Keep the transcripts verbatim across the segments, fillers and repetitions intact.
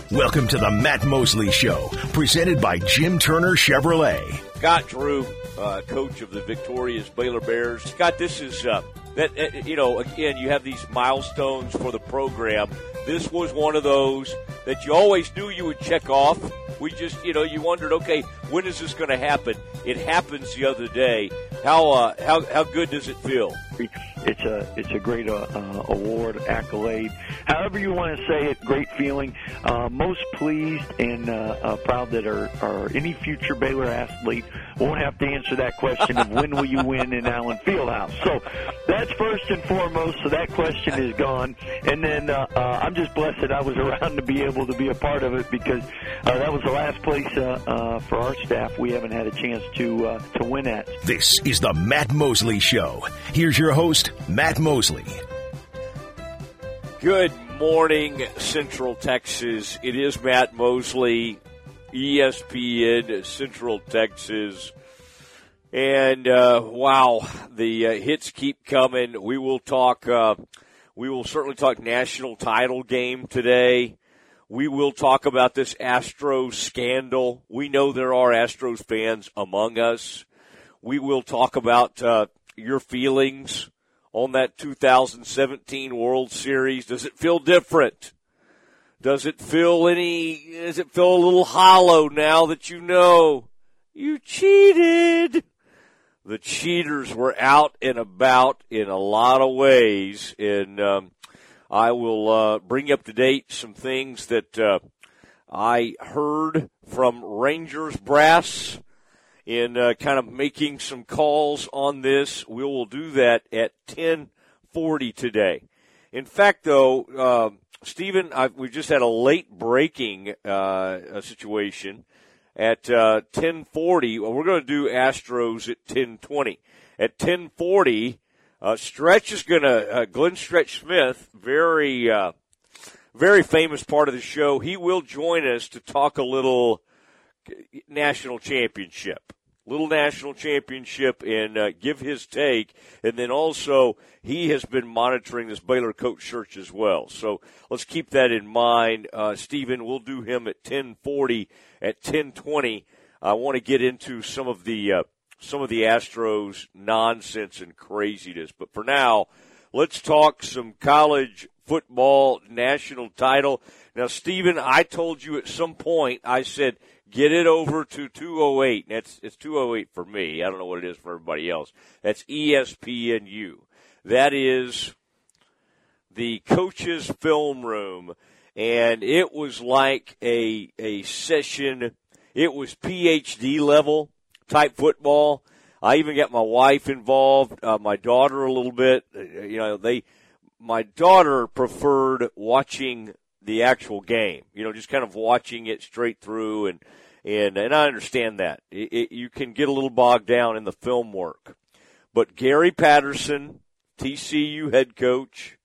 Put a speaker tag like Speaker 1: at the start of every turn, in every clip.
Speaker 1: Welcome to the Matt Mosley Show, presented by Jim Turner Chevrolet.
Speaker 2: Scott Drew, uh, coach of the victorious Baylor Bears. Scott, this is, uh, that uh, you know, again, you have these milestones for the program. This was one of those that you always knew you would check off. We just, you know, you wondered, okay, when is this going to happen? It happens the other day. How uh, how how good does it feel?
Speaker 3: It's a it's a great uh, uh, award, accolade, however you want to say it. Great feeling. Uh, most pleased and uh, uh, proud that our, our any future Baylor athlete won't have to answer that question of when will you win in Allen Fieldhouse. So that's first and foremost. So that question is gone. And then uh, uh, I'm just blessed that I was around to be able to be a part of it, because uh, that was the last place uh, uh, for our staff we haven't had a chance to uh, to win at.
Speaker 1: This is the Matt Mosley Show. Here's your host, Matt Mosley.
Speaker 2: Good morning, Central Texas. It is Matt Mosley, E S P N Central Texas. And, uh, wow, the uh, hits keep coming. We will talk, uh, we will certainly talk national title game today. We will talk about this Astros scandal. We know there are Astros fans among us. We will talk about uh, your feelings on that two thousand seventeen World Series. Does it feel different? Does it feel any, does it feel a little hollow now that you know you cheated? The cheaters were out and about in a lot of ways, and um, I will uh, bring you up to date some things that uh, I heard from Rangers brass in uh, kind of making some calls on this. We will do that at ten forty today. In fact, though, uh, Stephen, I've, we just had a late breaking uh, situation at uh, ten forty. Well, we're going to do Astros at ten twenty. At ten forty, uh, Stretch is going to, uh, Glenn Stretch Smith, very, uh, very famous part of the show, he will join us to talk a little national championship. Little national championship, and uh, give his take. And then also, he has been monitoring this Baylor coach search as well. So let's keep that in mind. Uh, Stephen, we'll do him at ten forty. At ten twenty, I want to get into some of the uh, some of the Astros nonsense and craziness. But for now, let's talk some college football national title. Now, Stephen, I told you at some point, I said, get it over to two oh eight. That's, it's two oh eight for me. I don't know what it is for everybody else. That's E S P N U. That is the coach's film room. And it was like a, a session. It was P H D level type football. I even got my wife involved, uh, my daughter a little bit. You know, they, my daughter preferred watching the actual game, you know, just kind of watching it straight through, and and, and I understand that. It, it, you can get a little bogged down in the film work. But Gary Patterson, T C U head coach,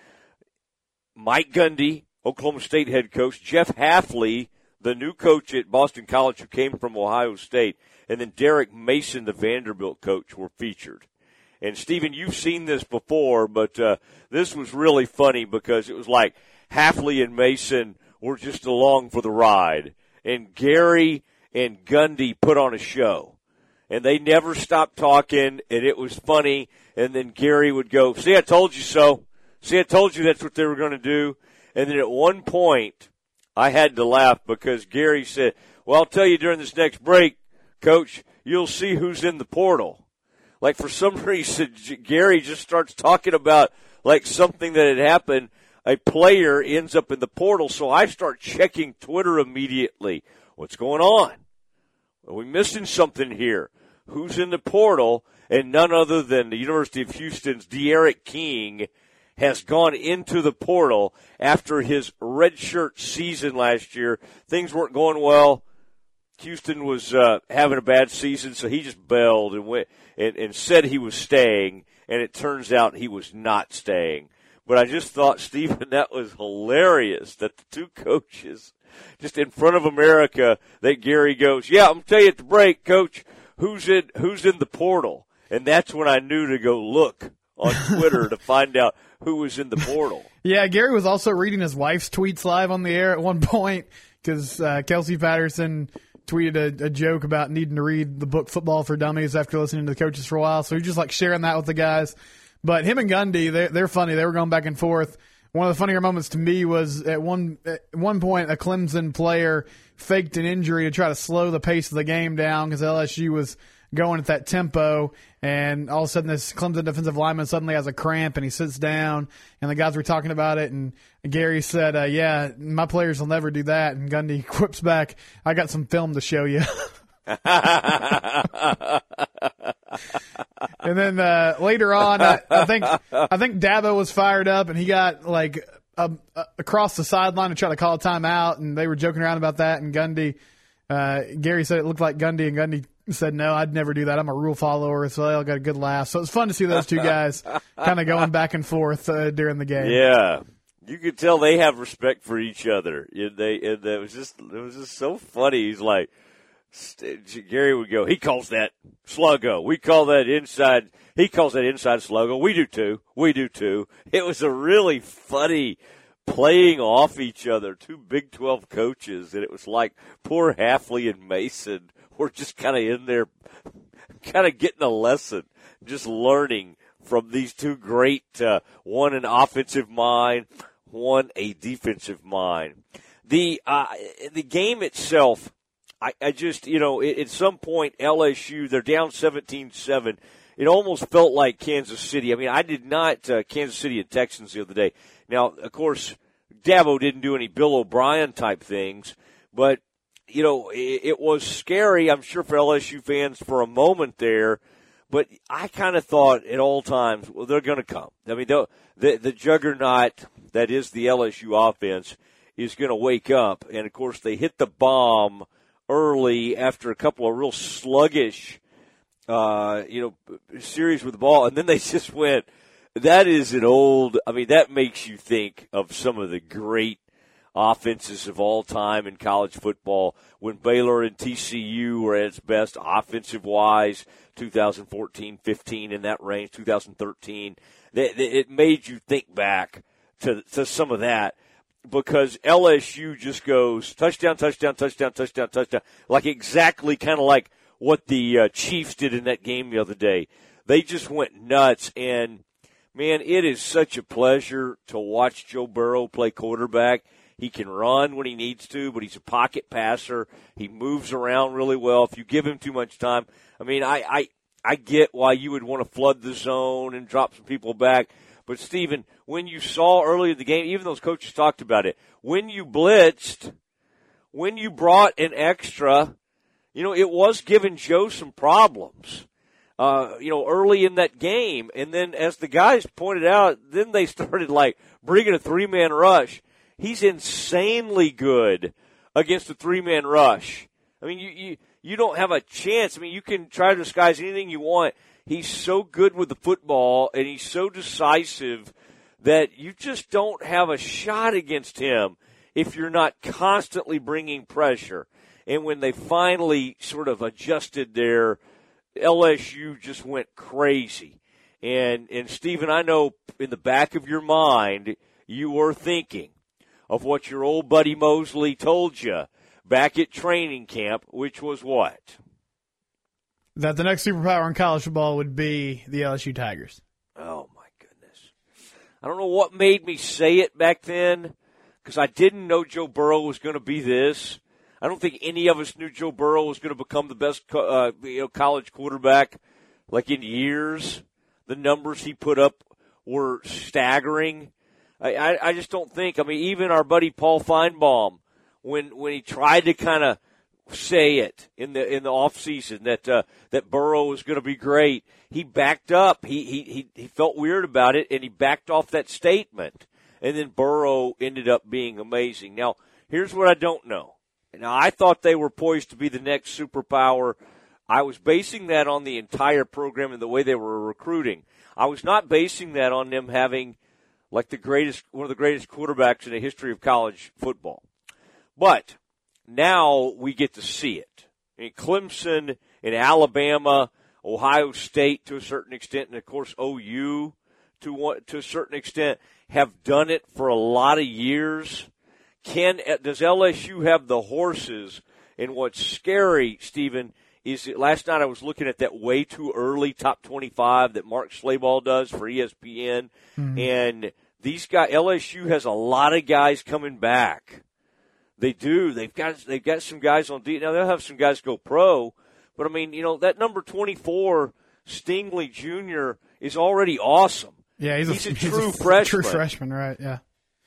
Speaker 2: Mike Gundy, Oklahoma State head coach, Jeff Hafley, the new coach at Boston College who came from Ohio State, and then Derek Mason, the Vanderbilt coach, were featured. And, Stephen, you've seen this before, but uh, this was really funny because it was like Hafley and Mason were just along for the ride. And Gary and Gundy put on a show. And they never stopped talking, and it was funny. And then Gary would go, see, I told you so. See, I told you that's what they were going to do. And then at one point, I had to laugh because Gary said, well, I'll tell you during this next break, Coach, you'll see who's in the portal. Like, for some reason, Gary just starts talking about, like, something that had happened. A player ends up in the portal, so I start checking Twitter immediately. What's going on? Are we missing something here? Who's in the portal? And none other than the University of Houston's De'Aaron King has gone into the portal after his redshirt season last year. Things weren't going well. Houston was uh, having a bad season, so he just bailed and went and, and said he was staying, and it turns out he was not staying. But I just thought, Stephen, that was hilarious that the two coaches, just in front of America, that Gary goes, yeah, I'm going to tell you at the break, Coach, who's in who's in the portal. And that's when I knew to go look on Twitter to find out who was in the portal.
Speaker 4: Yeah, Gary was also reading his wife's tweets live on the air at one point because uh, Kelsey Patterson tweeted a, a joke about needing to read the book Football for Dummies after listening to the coaches for a while. So he's just like sharing that with the guys. But him and Gundy, they're, they're funny. They were going back and forth. One of the funnier moments to me was at one at one point a Clemson player faked an injury to try to slow the pace of the game down because L S U was going at that tempo, and all of a sudden this Clemson defensive lineman suddenly has a cramp and he sits down, and the guys were talking about it, and Gary said, uh, yeah, my players will never do that, and Gundy quips back, I got some film to show you. And then uh, later on, I, I think I think Dabo was fired up, and he got like a, a, across the sideline to try to call a timeout, and they were joking around about that. And Gundy, uh, Gary said it looked like Gundy, and Gundy said, "No, I'd never do that. I'm a rule follower." So they all got a good laugh. So it was fun to see those two guys kind of going back and forth uh, during the game.
Speaker 2: Yeah, you could tell they have respect for each other. And they and it was just it was just so funny. He's like. Gary would go, he calls that sluggo. We call that inside. He calls that inside sluggo. We do too. We do too. It was a really funny playing off each other, two Big twelve coaches, and it was like poor Hafley and Mason were just kind of in there, kind of getting a lesson, just learning from these two great, uh, one an offensive mind, one a defensive mind. The uh, the game itself. I, I just, you know, at some point, L S U, they're down seventeen seven. It almost felt like Kansas City. I mean, I did not, uh, Kansas City and Texans the other day. Now, of course, Dabo didn't do any Bill O'Brien type things, but, you know, it, it was scary, I'm sure, for L S U fans for a moment there. But I kind of thought at all times, well, they're going to come. I mean, the, the, the juggernaut that is the L S U offense is going to wake up. And, of course, they hit the bomb early after a couple of real sluggish, uh, you know, series with the ball. And then they just went, that is an old, I mean, that makes you think of some of the great offenses of all time in college football. When Baylor and T C U were at its best offensive-wise, two thousand fourteen, fifteen, in that range, two thousand thirteen. It made you think back to, to some of that. Because L S U just goes touchdown, touchdown, touchdown, touchdown, touchdown, like exactly kind of like what the uh, Chiefs did in that game the other day. They just went nuts, and, man, it is such a pleasure to watch Joe Burrow play quarterback. He can run when he needs to, but he's a pocket passer. He moves around really well. If you give him too much time, I mean, I, I, I get why you would want to flood the zone and drop some people back. But, Stephen, when you saw early in the game, even those coaches talked about it, when you blitzed, when you brought an extra, you know, it was giving Joe some problems, uh, you know, early in that game. And then as the guys pointed out, then they started, like, bringing a three-man rush. He's insanely good against a three-man rush. I mean, you, you, you don't have a chance. I mean, you can try to disguise anything you want. He's so good with the football, and he's so decisive that you just don't have a shot against him if you're not constantly bringing pressure. And when they finally sort of adjusted there, L S U just went crazy. And, and Stephen, I know in the back of your mind you were thinking of what your old buddy Mosley told you back at training camp, which was what?
Speaker 4: That the next superpower in college football would be the L S U Tigers.
Speaker 2: Oh, my goodness. I don't know what made me say it back then, because I didn't know Joe Burrow was going to be this. I don't think any of us knew Joe Burrow was going to become the best uh, you know, college quarterback like in years. The numbers he put up were staggering. I, I, I just don't think. I mean, even our buddy Paul Feinbaum, when when he tried to kind of say it in the in the off season that uh, that Burrow was going to be great, he backed up. He, he he he felt weird about it, and he backed off that statement. And then Burrow ended up being amazing. Now, here's what I don't know. Now, I thought they were poised to be the next superpower. I was basing that on the entire program and the way they were recruiting. I was not basing that on them having like the greatest, one of the greatest quarterbacks in the history of college football. But now we get to see it. I mean, Clemson and Alabama, Ohio State to a certain extent, and, of course, O U to what, to a certain extent, have done it for a lot of years. Can does L S U have the horses? And what's scary, Stephen, is that last night I was looking at that way too early top twenty-five that Mark Slayball does for E S P N, mm-hmm. and these guys, L S U has a lot of guys coming back. They do. They've got they've got some guys on D. Now they'll have some guys go pro, but I mean, you know, that number twenty-four, Stingley Junior, is already awesome.
Speaker 4: Yeah, he's,
Speaker 2: he's
Speaker 4: a,
Speaker 2: a
Speaker 4: he's
Speaker 2: true
Speaker 4: a
Speaker 2: freshman.
Speaker 4: True freshman, right? Yeah.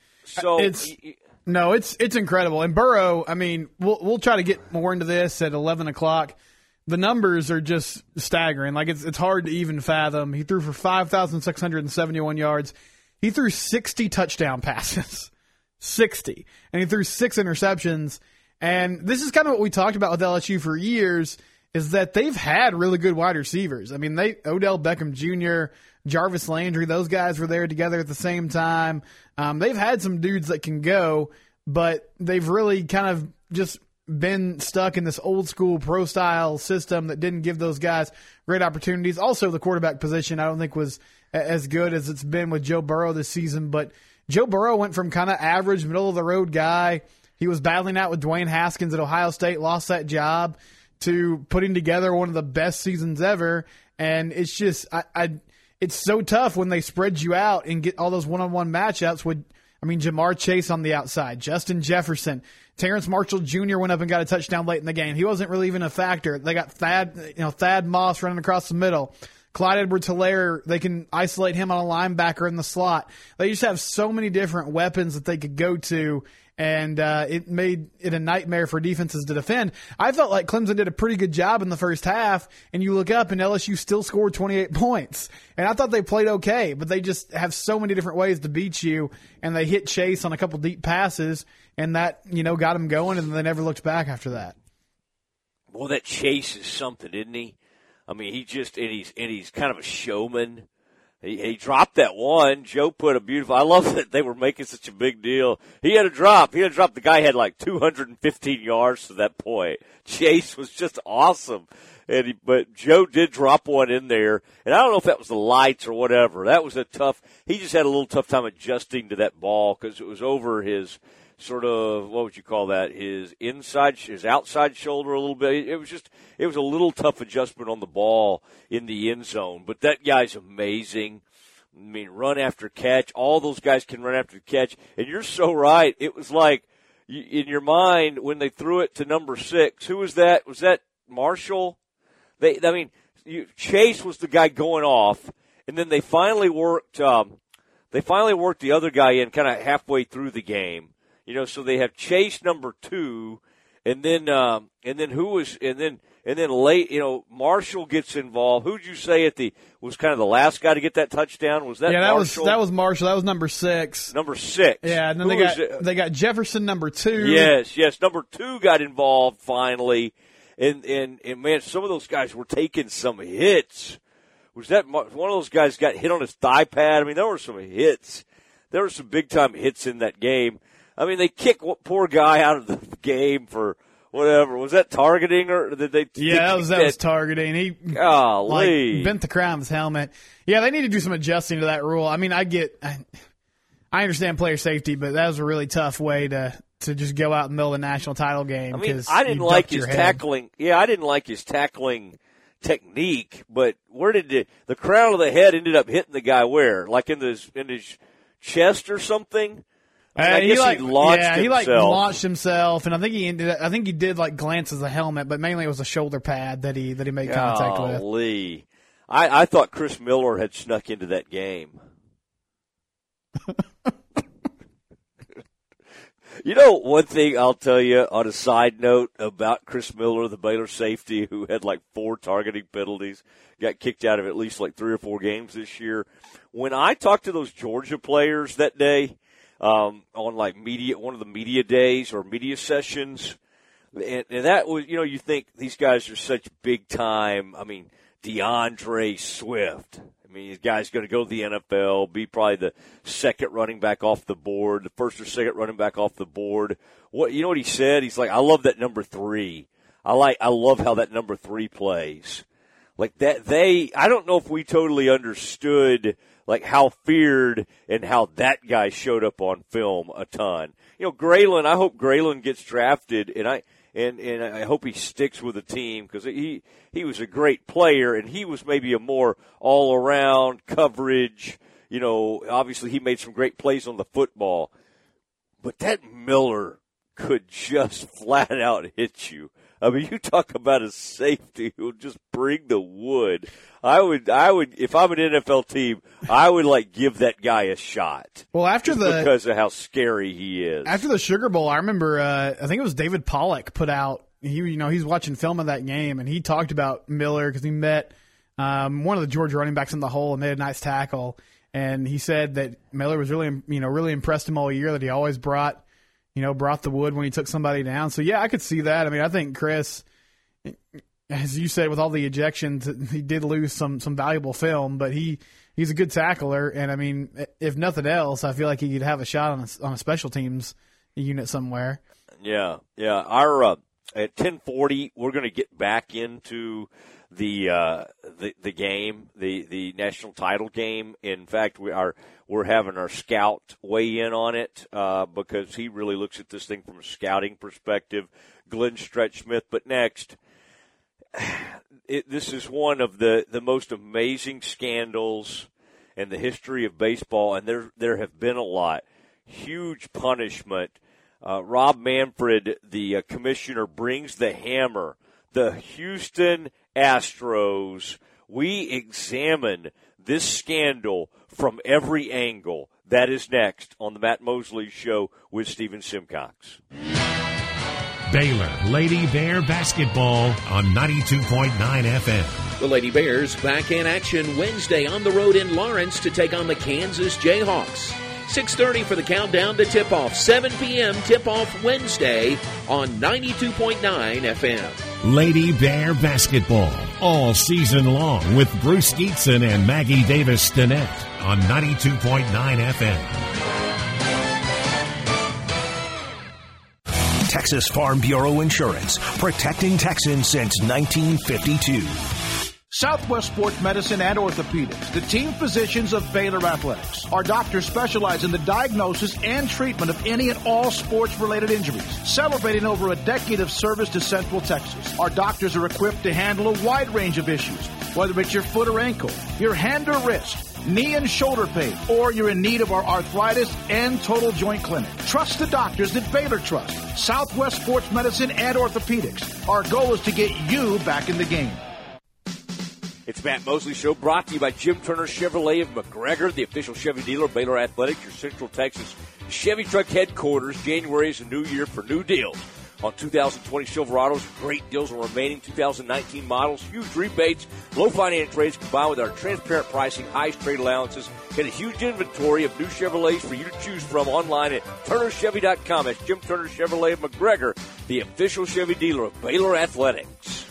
Speaker 2: So
Speaker 4: it's
Speaker 2: he,
Speaker 4: no, it's it's incredible. And Burrow, I mean, we'll we'll try to get more into this at eleven o'clock. The numbers are just staggering. Like it's it's hard to even fathom. He threw for five thousand six hundred seventy-one yards. He threw sixty touchdown passes. sixty. And he threw six interceptions. And this is kind of what we talked about with L S U for years, is that they've had really good wide receivers. I mean, they Odell Beckham Junior, Jarvis Landry, those guys were there together at the same time. Um, they've had some dudes that can go, but they've really kind of just been stuck in this old school pro style system that didn't give those guys great opportunities. Also, the quarterback position I don't think was as good as it's been with Joe Burrow this season, but Joe Burrow went from kind of average, middle of the road guy. He was battling out with Dwayne Haskins at Ohio State, lost that job, to putting together one of the best seasons ever. And it's just, I, I it's so tough when they spread you out and get all those one-on-one matchups with, I mean, Jamar Chase on the outside, Justin Jefferson, Terrence Marshall Junior went up and got a touchdown late in the game. He wasn't really even a factor. They got Thad, you know, Thad Moss running across the middle. Clyde Edwards-Helaire, they can isolate him on a linebacker in the slot. They just have so many different weapons that they could go to, and uh, it made it a nightmare for defenses to defend. I felt like Clemson did a pretty good job in the first half, and you look up and L S U still scored twenty-eight points. And I thought they played okay, but they just have so many different ways to beat you, and they hit Chase on a couple deep passes, and that, you know, got them going, and they never looked back after that.
Speaker 2: Well, that Chase is something, isn't he? I mean, he just, and he's, and he's kind of a showman. He, he dropped that one. Joe put a beautiful, I love that they were making such a big deal. He had a drop. He had a drop. The guy had like two hundred fifteen yards to that point. Chase was just awesome. And he, but Joe did drop one in there. And I don't know if that was the lights or whatever. That was a tough, he just had a little tough time adjusting to that ball because it was over his sort of, what would you call that, his inside, his outside shoulder a little bit. It was just, it was a little tough adjustment on the ball in the end zone. But that guy's amazing. I mean, run after catch. All those guys can run after catch. And you're so right. It was like, in your mind, when they threw it to number six, who was that? Was that Marshall? They, I mean, you, Chase was the guy going off. And then they finally worked, um, they finally worked the other guy in kind of halfway through the game. You know, so they have Chase number two, and then um, and then who was and then and then late, you know, Marshall gets involved. Who'd you say at the was kind of the last guy to get that touchdown? Was that
Speaker 4: yeah? That
Speaker 2: Marshall?
Speaker 4: was that was Marshall. That was number six.
Speaker 2: Number six.
Speaker 4: Yeah, and then
Speaker 2: Who
Speaker 4: they got
Speaker 2: was,
Speaker 4: they got Jefferson number two.
Speaker 2: Yes, yes, number two got involved finally, and and and man, some of those guys were taking some hits. Was that one of those guys got hit on his thigh pad? I mean, there were some hits. There were some big time hits in that game. I mean, they kick what poor guy out of the game for whatever. Was that targeting or did they?
Speaker 4: Yeah, that was that, that was targeting. He
Speaker 2: golly.
Speaker 4: like bent the crown of his helmet. Yeah, they need to do some adjusting to that rule. I mean, I get, I, I understand player safety, but that was a really tough way to to just go out in the middle of the national title game.
Speaker 2: I mean, I didn't like his tackling. Yeah, I didn't like his tackling technique. But where did it, the crown of the head ended up hitting the guy? Where, like in his in his chest or something? I, mean, I uh, guess he, like, he launched
Speaker 4: yeah,
Speaker 2: himself.
Speaker 4: he like launched himself, and I think he ended. I think he did like glance at the helmet, but mainly it was a shoulder pad that he that he made contact
Speaker 2: Golly.
Speaker 4: with.
Speaker 2: I, I thought Chris Miller had snuck into that game. You know, one thing I'll tell you on a side note about Chris Miller, the Baylor safety, who had like four targeting penalties, got kicked out of at least like three or four games this year. When I talked to those Georgia players that day, Um, on like media, one of the media days or media sessions. And, and that was, you know, you think these guys are such big time. I mean, DeAndre Swift. I mean, this guy's going to go to the N F L, be probably the second running back off the board, the first or second running back off the board. What, you know what he said? He's like, I love that number three. I like, I love how that number three plays. Like that, they, I don't know if we totally understood like how feared and how that guy showed up on film a ton. You know, Grayland, I hope Grayland gets drafted, and I and, and I hope he sticks with the team because he, he was a great player, and he was maybe a more all-around coverage. You know, obviously he made some great plays on the football. But that Miller could just flat out hit you. I mean, you talk about a safety who will just bring the wood. I would, I would, if I'm an N F L team, I would like give that guy a shot.
Speaker 4: Well, after the
Speaker 2: because of how scary he is.
Speaker 4: After the Sugar Bowl, I remember, uh, I think it was David Pollack put out. He, you know, he's watching film of that game, and he talked about Miller because he met um, one of the Georgia running backs in the hole and made a nice tackle. And he said that Miller was really, you know, really impressed him all year, that he always brought, you know, brought the wood when he took somebody down. So, yeah, I could see that. I mean, I think Chris, as you said, with all the ejections, he did lose some, some valuable film, but he, he's a good tackler. And, I mean, if nothing else, I feel like he could have a shot on a, on a special teams unit somewhere.
Speaker 2: Yeah, yeah. Our uh, at ten forty, we're going to get back into the uh, the the game, the, the national title game. In fact, we are we're having our scout weigh in on it uh, because he really looks at this thing from a scouting perspective. Glenn Stretch Smith. But next, it, this is one of the, the most amazing scandals in the history of baseball, and there there have been a lot. Huge punishment. Uh, Rob Manfred, the uh, commissioner, brings the hammer. The Houston Astros. We examine this scandal from every angle. That is next on the Matt Mosley Show with Stephen Simcox.
Speaker 1: Baylor Lady Bear basketball on ninety-two point nine F M.
Speaker 5: The Lady Bears back in action Wednesday on the road in Lawrence to take on the Kansas Jayhawks. six thirty for the countdown to tip-off. seven p.m. tip-off Wednesday on ninety-two point nine F M.
Speaker 1: Lady Bear basketball all season long with Bruce Geetson and Maggie Davis-Stinnett on ninety-two point nine F M. Texas Farm Bureau Insurance, protecting Texans since nineteen fifty-two.
Speaker 6: Southwest Sports Medicine and Orthopedics, the team physicians of Baylor Athletics. Our doctors specialize in the diagnosis and treatment of any and all sports-related injuries, celebrating over a decade of service to Central Texas. Our doctors are equipped to handle a wide range of issues, whether it's your foot or ankle, your hand or wrist, knee and shoulder pain, or you're in need of our arthritis and total joint clinic. Trust the doctors that Baylor trusts. Southwest Sports Medicine and Orthopedics. Our goal is to get you back in the game.
Speaker 2: It's Matt Mosley Show, brought to you by Jim Turner Chevrolet of McGregor, the official Chevy dealer of Baylor Athletics, your Central Texas Chevy truck headquarters. January is a new year for new deals on two thousand twenty Silverados. Great deals on remaining two thousand nineteen models. Huge rebates, low finance rates combined with our transparent pricing, high trade allowances. Get a huge inventory of new Chevrolets for you to choose from online at Turner Chevy dot com. That's Jim Turner Chevrolet of McGregor, the official Chevy dealer of Baylor Athletics.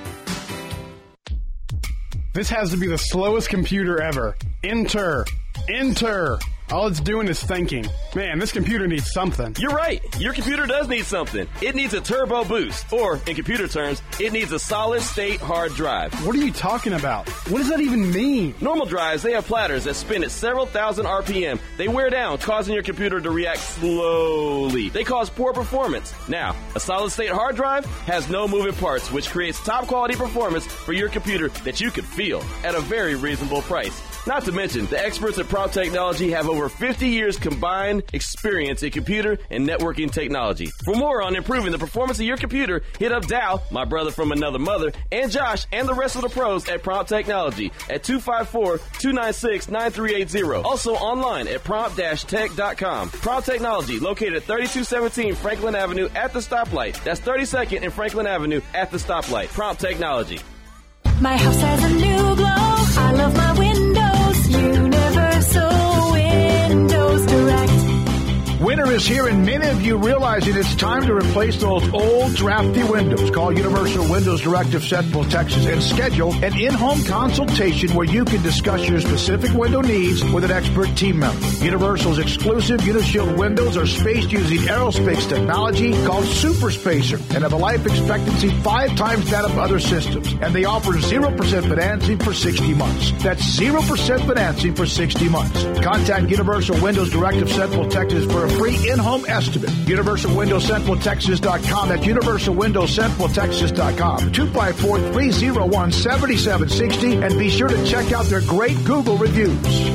Speaker 4: This has to be the slowest computer ever. Enter. Enter. All it's doing is thinking. Man, this computer needs something.
Speaker 7: You're right. Your computer does need something. It needs a turbo boost, or in computer terms, it needs a solid-state hard drive.
Speaker 4: What are you talking about? What does that even mean?
Speaker 7: Normal drives, they have platters that spin at several thousand R P M. They wear down, causing your computer to react slowly. They cause poor performance. Now, a solid-state hard drive has no moving parts, which creates top-quality performance for your computer that you could feel at a very reasonable price. Not to mention, the experts at Prompt Technology have over fifty years combined experience in computer and networking technology. For more on improving the performance of your computer, hit up Dow, my brother from another mother, and Josh and the rest of the pros at Prompt Technology at two five four, two nine six, nine three eight zero. Also online at prompt dash tech dot com. Prompt Technology, located at thirty-two seventeen Franklin Avenue at the stoplight. That's thirty-second and Franklin Avenue at the stoplight. Prompt Technology.
Speaker 8: My house has a new glow. I love my windows. Universal Windows Direct.
Speaker 6: Winter is here, and many of you realizing it's time to replace those old, drafty windows. Call Universal Windows Direct of Central Texas and schedule an in-home consultation where you can discuss your specific window needs with an expert team member. Universal's exclusive Unishield windows are spaced using aerospace technology called Super Spacer and have a life expectancy five times that of other systems. And they offer zero percent financing for sixty months. That's zero percent financing for sixty months. Contact Universal Windows Direct of Central Texas for a free in-home estimate. Universal Windows Central Texas dot com. That's Universal Windows Central Texas dot com. two five four, three oh one, seven seven six oh. And be sure to check out their great Google reviews.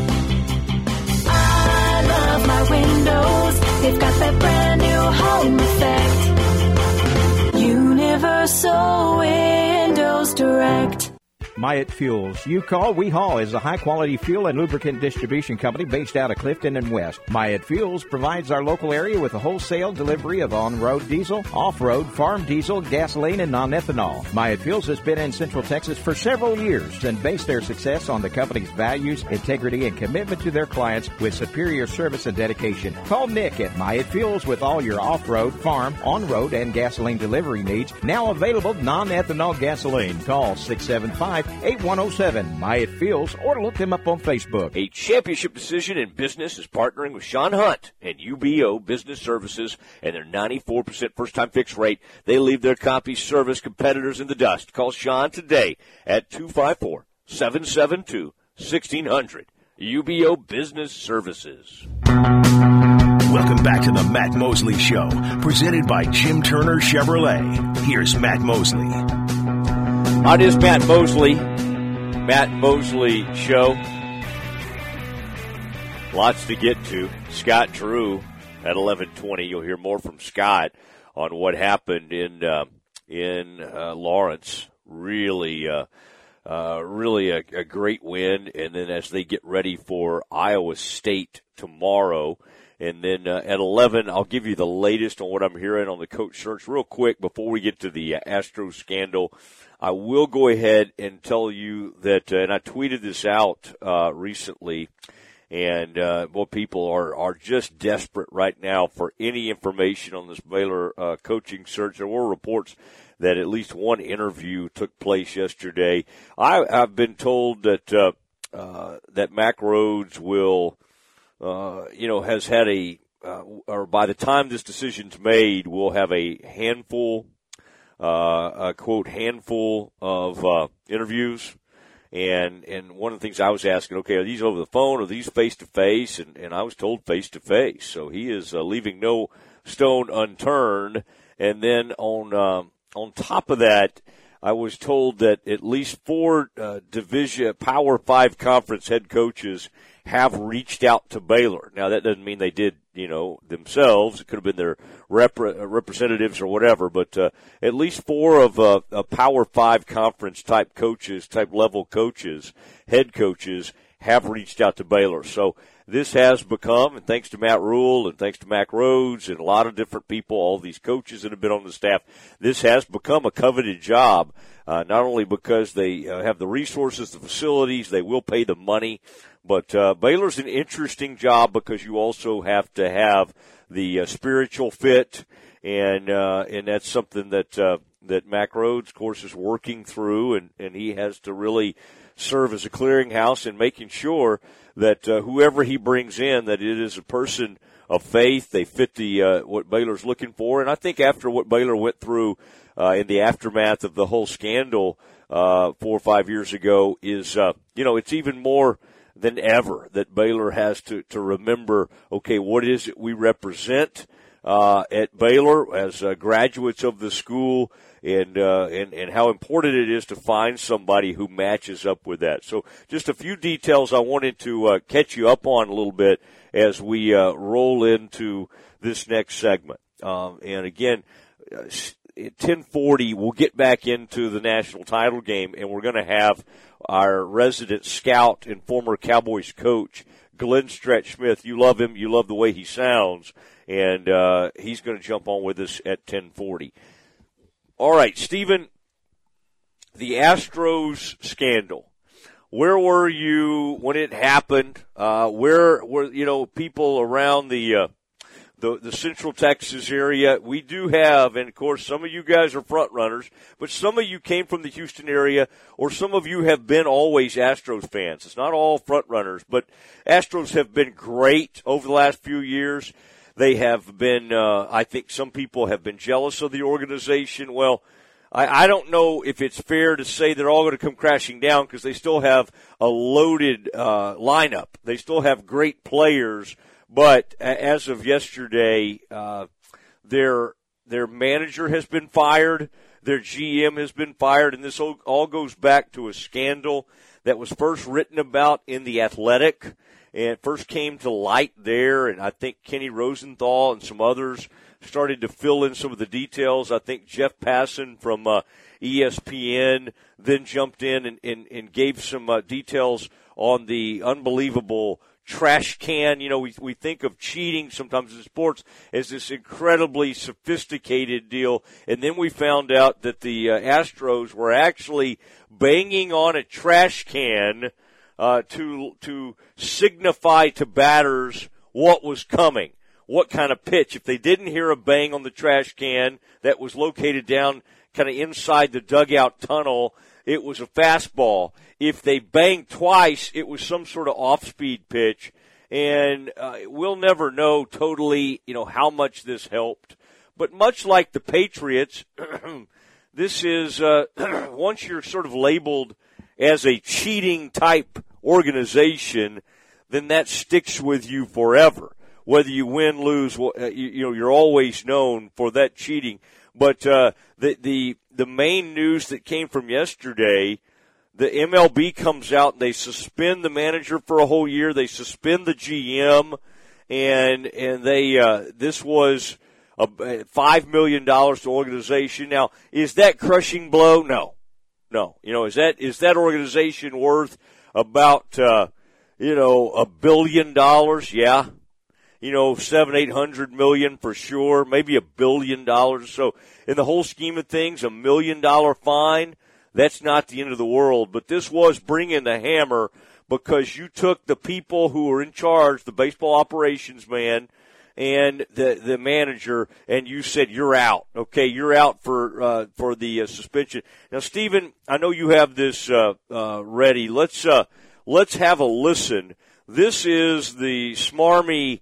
Speaker 8: I love my windows. They've got that brand new home effect. Universal Windows Direct.
Speaker 9: Myatt Fuels. You call, we haul is a high-quality fuel and lubricant distribution company based out of Clifton and West. Myatt Fuels provides our local area with a wholesale delivery of on-road diesel, off-road, farm diesel, gasoline, and non-ethanol. Myatt Fuels has been in Central Texas for several years and based their success on the company's values, integrity, and commitment to their clients with superior service and dedication. Call Nick at Myatt Fuels with all your off-road, farm, on-road, and gasoline delivery needs. Now available non-ethanol gasoline. Call six seven five, eight one oh seven, Myatt Fuels, or look them up on Facebook.
Speaker 2: A championship decision in business is partnering with Sean Hunt and U B O Business Services and their ninety-four percent first-time fixed rate. They leave their copy service competitors in the dust. Call Sean today at two five four, seven seven two, one six zero zero. U B O Business Services.
Speaker 1: Welcome back to the Matt Mosley Show, presented by Jim Turner Chevrolet. Here's Matt Mosley.
Speaker 2: It is Matt Mosley, Matt Mosley Show. Lots to get to. Scott Drew at eleven twenty. You'll hear more from Scott on what happened in uh, in uh, Lawrence. Really, uh, uh, really a, a great win. And then as they get ready for Iowa State tomorrow. And then uh, at eleven, I'll give you the latest on what I'm hearing on the coach search. Real quick, before we get to the uh, Astros scandal, I will go ahead and tell you that, uh, and I tweeted this out uh, recently, and uh, well, people are, are just desperate right now for any information on this Baylor uh, coaching search. There were reports that at least one interview took place yesterday. I, I've been told that uh, uh, that Mack Rhoades will. Uh, you know, has had a, uh, or by the time this decision's made, we'll have a handful, uh, a quote, handful of, uh, interviews. And, and one of the things I was asking, okay, are these over the phone? Are these face to face? And, and I was told face to face. So he is uh, leaving no stone unturned. And then on, um, on top of that, I was told that at least four, uh, division, Power Five conference head coaches have reached out to Baylor. Now, that doesn't mean they did, you know, themselves. It could have been their rep- representatives or whatever, but uh, at least four of uh, a Power Five conference type coaches, type level coaches, head coaches, have reached out to Baylor. So this has become, and thanks to Matt Rhule and thanks to Mack Rhoades and a lot of different people, all these coaches that have been on the staff, this has become a coveted job, uh, not only because they uh, have the resources, the facilities, they will pay the money, but uh, Baylor's an interesting job because you also have to have the uh, spiritual fit, and uh, and that's something that uh, that Mack Rhoades, of course, is working through, and, and he has to really serve as a clearinghouse in making sure that uh, whoever he brings in, that it is a person of faith. They fit the uh, what Baylor's looking for, and I think after what Baylor went through uh, in the aftermath of the whole scandal uh, four or five years ago, is uh, you know it's even more than ever that Baylor has to, to remember, okay, what is it we represent uh, at Baylor as uh, graduates of the school, and, uh, and and how important it is to find somebody who matches up with that. So just a few details I wanted to uh, catch you up on a little bit as we uh, roll into this next segment. Um, and again, uh, at ten forty, we'll get back into the national title game, and we're going to have our resident scout and former Cowboys coach, Glenn Stretch Smith. You love him. You love the way he sounds. And uh, he's going to jump on with us at ten forty. All right, Stephen, the Astros scandal. Where were you when it happened? Uh, where were, you know, people around the uh, the the Central Texas area. We do have, and of course, some of you guys are front runners, but some of you came from the Houston area, or some of you have been always Astros fans. It's not all front runners, but Astros have been great over the last few years. They have been, uh, I think some people have been jealous of the organization. Well, I, I don't know if it's fair to say they're all going to come crashing down because they still have a loaded uh, lineup. They still have great players. But as of yesterday, uh, their their manager has been fired, their G M has been fired, and this all, all goes back to a scandal that was first written about in The Athletic and first came to light there, and I think Kenny Rosenthal and some others started to fill in some of the details. I think Jeff Passan from uh, E S P N then jumped in and, and, and gave some uh, details on the unbelievable trash can. You know, we we think of cheating sometimes in sports as this incredibly sophisticated deal, and then we found out that the uh, Astros were actually banging on a trash can uh, to to signify to batters what was coming, what kind of pitch. If they didn't hear a bang on the trash can that was located down kind of inside the dugout tunnel, it was a fastball. If they banged twice, it was some sort of off-speed pitch. And uh, we'll never know totally, you know, how much this helped. But much like the Patriots, this is, uh, once you're sort of labeled as a cheating-type organization, then that sticks with you forever. Whether you win, lose, you, you know, you're always known for that cheating. But uh, the the the main news that came from yesterday, the M L B comes out and they suspend the manager for a whole year. They suspend the G M, and and they uh, this was a five million dollars to organization. Now, is that crushing blow? No, no. You know, is that is that organization worth about uh, you know a billion dollars? Yeah. You know, seven, eight hundred million for sure, maybe a billion dollars. So in the whole scheme of things, a million dollar fine, that's not the end of the world. But this was bringing the hammer because you took the people who were in charge, the baseball operations man and the the manager, and you said you're out. Okay, you're out for uh, for the uh, suspension. Now, Stephen, I know you have this uh, uh, ready. Let's uh, let's have a listen. This is the smarmy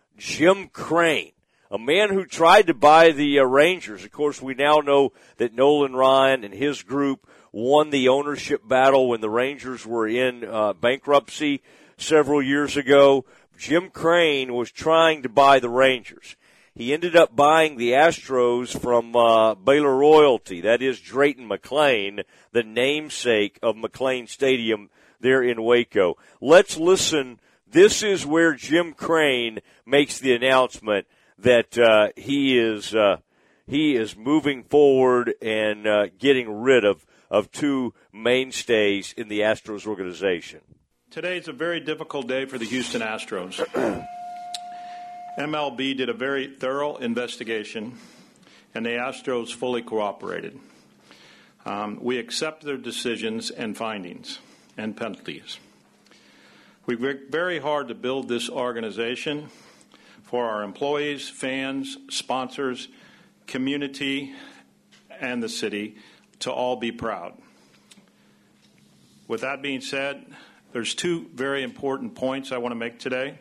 Speaker 2: Jim Crane, a man who tried to buy the uh, Rangers. Of course, we now know that Nolan Ryan and his group won the ownership battle when the Rangers were in uh, bankruptcy several years ago. Jim Crane was trying to buy the Rangers. He ended up buying the Astros from uh, Baylor Royalty. That is Drayton McLane, the namesake of McLane Stadium there in Waco. Let's listen. This is where Jim Crane makes the announcement that uh, he is uh, he is moving forward and uh, getting rid of, of two mainstays in the Astros organization.
Speaker 10: Today is a very difficult day for the Houston Astros. M L B did a very thorough investigation, and the Astros fully cooperated. Um, we accept their decisions and findings and penalties. We worked very hard to build this organization for our employees, fans, sponsors, community, and the city to all be proud. With that being said, there's two very important points I want to make today.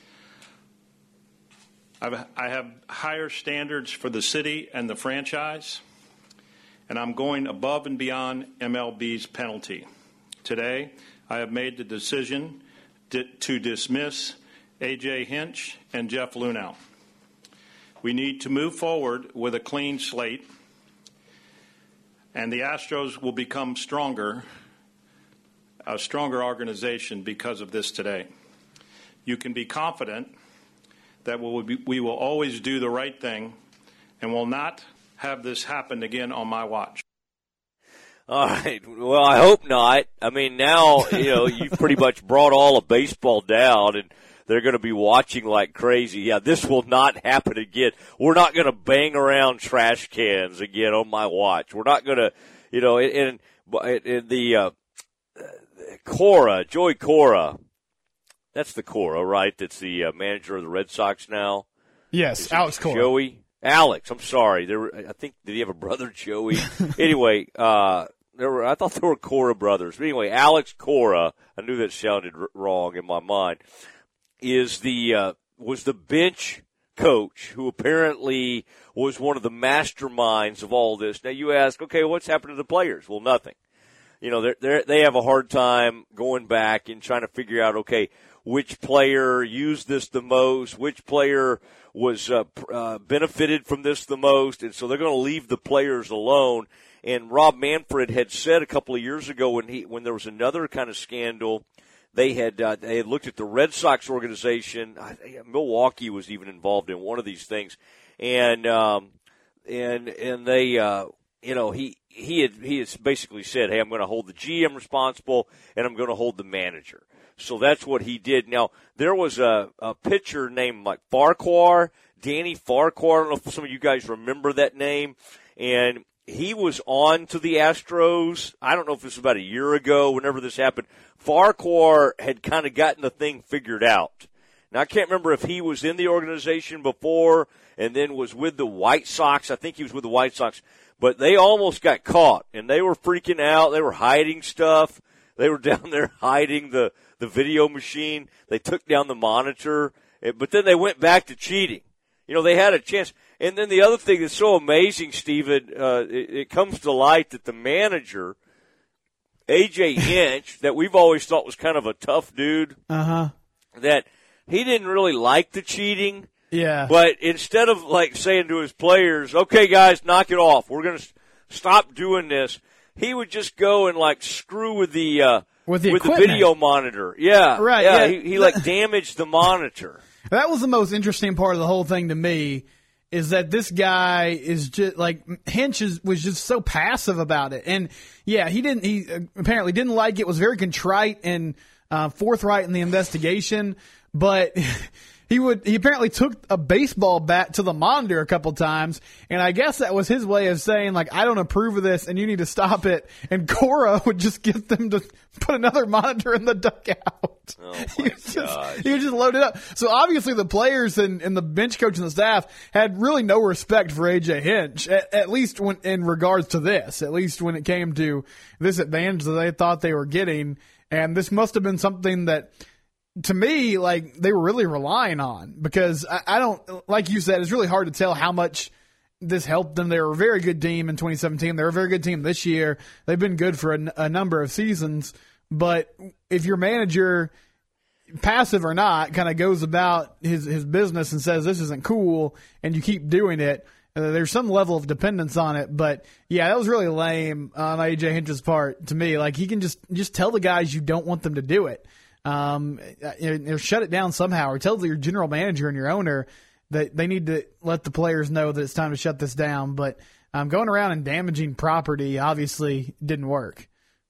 Speaker 10: I've, I have higher standards for the city and the franchise, and I'm going above and beyond M L B's penalty. Today, I have made the decision to dismiss A J. Hinch and Jeff Luhnow. We need to move forward with a clean slate, and the Astros will become stronger, a stronger organization because of this today. You can be confident that we will, be, we will always do the right thing and will not have this happen again on my watch.
Speaker 2: All right. Well, I hope not. I mean, now, you know, you've pretty much brought all of baseball down, and they're going to be watching like crazy. Yeah, this will not happen again. We're not going to bang around trash cans again on my watch. We're not going to, you know, in, in the uh, Cora, Joey Cora, that's the Cora, right? That's the uh, manager of the Red Sox now.
Speaker 4: Yes, Alex Cora.
Speaker 2: Joey. Alex, I'm sorry. There were, I think, did he have a brother, Joey? Anyway, uh, there were, I thought there were Cora brothers. But anyway, Alex Cora, I knew that sounded r- wrong in my mind, is the, uh, was the bench coach who apparently was one of the masterminds of all this. Now you ask, okay, what's happened to the players? Well, nothing. You know, they're, they're, they have a hard time going back and trying to figure out, okay, which player used this the most, which player was uh, uh, benefited from this the most, and so they're going to leave the players alone. And Rob Manfred had said a couple of years ago when he when there was another kind of scandal, they had uh, they had looked at the Red Sox organization. I think Milwaukee was even involved in one of these things, and um, and and they uh, you know he he had he had basically said, hey, I'm going to hold the G M responsible, and I'm going to hold the manager. So that's what he did. Now, there was a, a pitcher named like Farquhar, Danny Farquhar. I don't know if some of you guys remember that name. And he was on to the Astros. I don't know if this was about a year ago, whenever this happened. Farquhar had kind of gotten the thing figured out. Now, I can't remember if he was in the organization before and then was with the White Sox. I think he was with the White Sox. But they almost got caught, and they were freaking out. They were hiding stuff. They were down there hiding the the video machine. They took down the monitor, but then they went back to cheating. You know, they had a chance. And then the other thing that's so amazing, Stephen, uh, it, it comes to light that the manager, A J Hinch, that we've always thought was kind of a tough dude,
Speaker 4: uh-huh.
Speaker 2: that he didn't really like the cheating.
Speaker 4: Yeah.
Speaker 2: But instead of, like, saying to his players, okay, guys, knock it off, we're going to stop doing this, he would just go and, like, screw with the uh,
Speaker 4: with the,
Speaker 2: with the video monitor. Yeah.
Speaker 4: Right.
Speaker 2: Yeah.
Speaker 4: yeah.
Speaker 2: He, he, like, damaged the monitor.
Speaker 4: That was the most interesting part of the whole thing to me, is that this guy is just, like, Hinch is, was just so passive about it. And, yeah, he didn't, he apparently didn't like it, was very contrite and uh, forthright in the investigation, but he would, he apparently took a baseball bat to the monitor a couple times, and I guess that was his way of saying, like, I don't approve of this and you need to stop it. And Cora would just get them to put another monitor in the dugout.
Speaker 2: Oh,
Speaker 4: he
Speaker 2: my
Speaker 4: was just,
Speaker 2: gosh.
Speaker 4: he was just loaded up. So obviously the players and, and the bench coach and the staff had really no respect for A J Hinch, at, at least when, in regards to this, at least when it came to this advantage that they thought they were getting. And this must have been something that, to me, like, they were really relying on, because I, I don't, like you said, it's really hard to tell how much this helped them. They were a very good team in twenty seventeen. They're a very good team this year. They've been good for a, a number of seasons. But if your manager, passive or not, kind of goes about his, his business and says this isn't cool, and you keep doing it, uh, there's some level of dependence on it. But, yeah, that was really lame on A J Hinch's part to me. Like, he can just, just tell the guys you don't want them to do it. Um, you know, shut it down somehow, or tell your general manager and your owner that they need to let the players know that it's time to shut this down. But um, going around and damaging property obviously didn't work.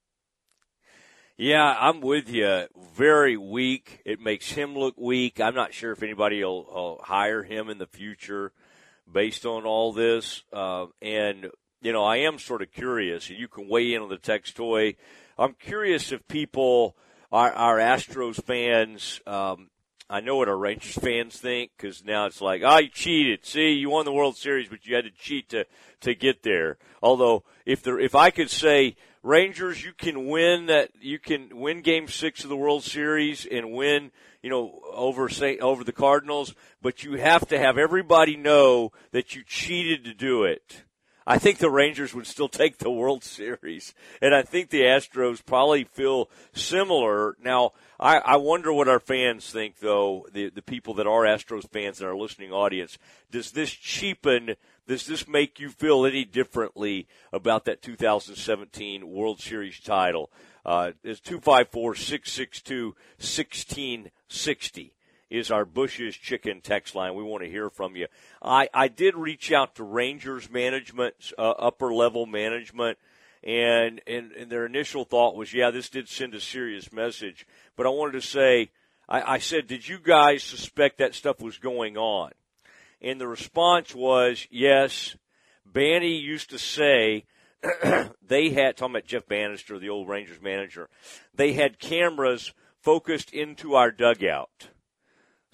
Speaker 2: Yeah, I'm with you. Very weak. It makes him look weak. I'm not sure if anybody will, will hire him in the future based on all this. Uh, and, you know, I am sort of curious. You can weigh in on the text toy. I'm curious if people... Our, our Astros fans, um, I know what our Rangers fans think, because now it's like, oh, you cheated. See, you won the World Series, but you had to cheat to, to get there. Although, if there, if I could say, Rangers, you can win that, you can win Game Six of the World Series and win, you know, over say over the Cardinals, but you have to have everybody know that you cheated to do it. I think the Rangers would still take the World Series, and I think the Astros probably feel similar. Now, I, I wonder what our fans think, though, the, the people that are Astros fans in our listening audience. Does this cheapen, does this make you feel any differently about that two thousand seventeen World Series title? Uh, it's two five four, six six two, one six six zero. Is our Bush's Chicken text line. We want to hear from you. I, I did reach out to Rangers management, uh, upper-level management, and, and, and their initial thought was, yeah, this did send a serious message. But I wanted to say, I, I said, did you guys suspect that stuff was going on? And the response was, yes. Banny used to say they had, talking about Jeff Bannister, the old Rangers manager, they had cameras focused into our dugout.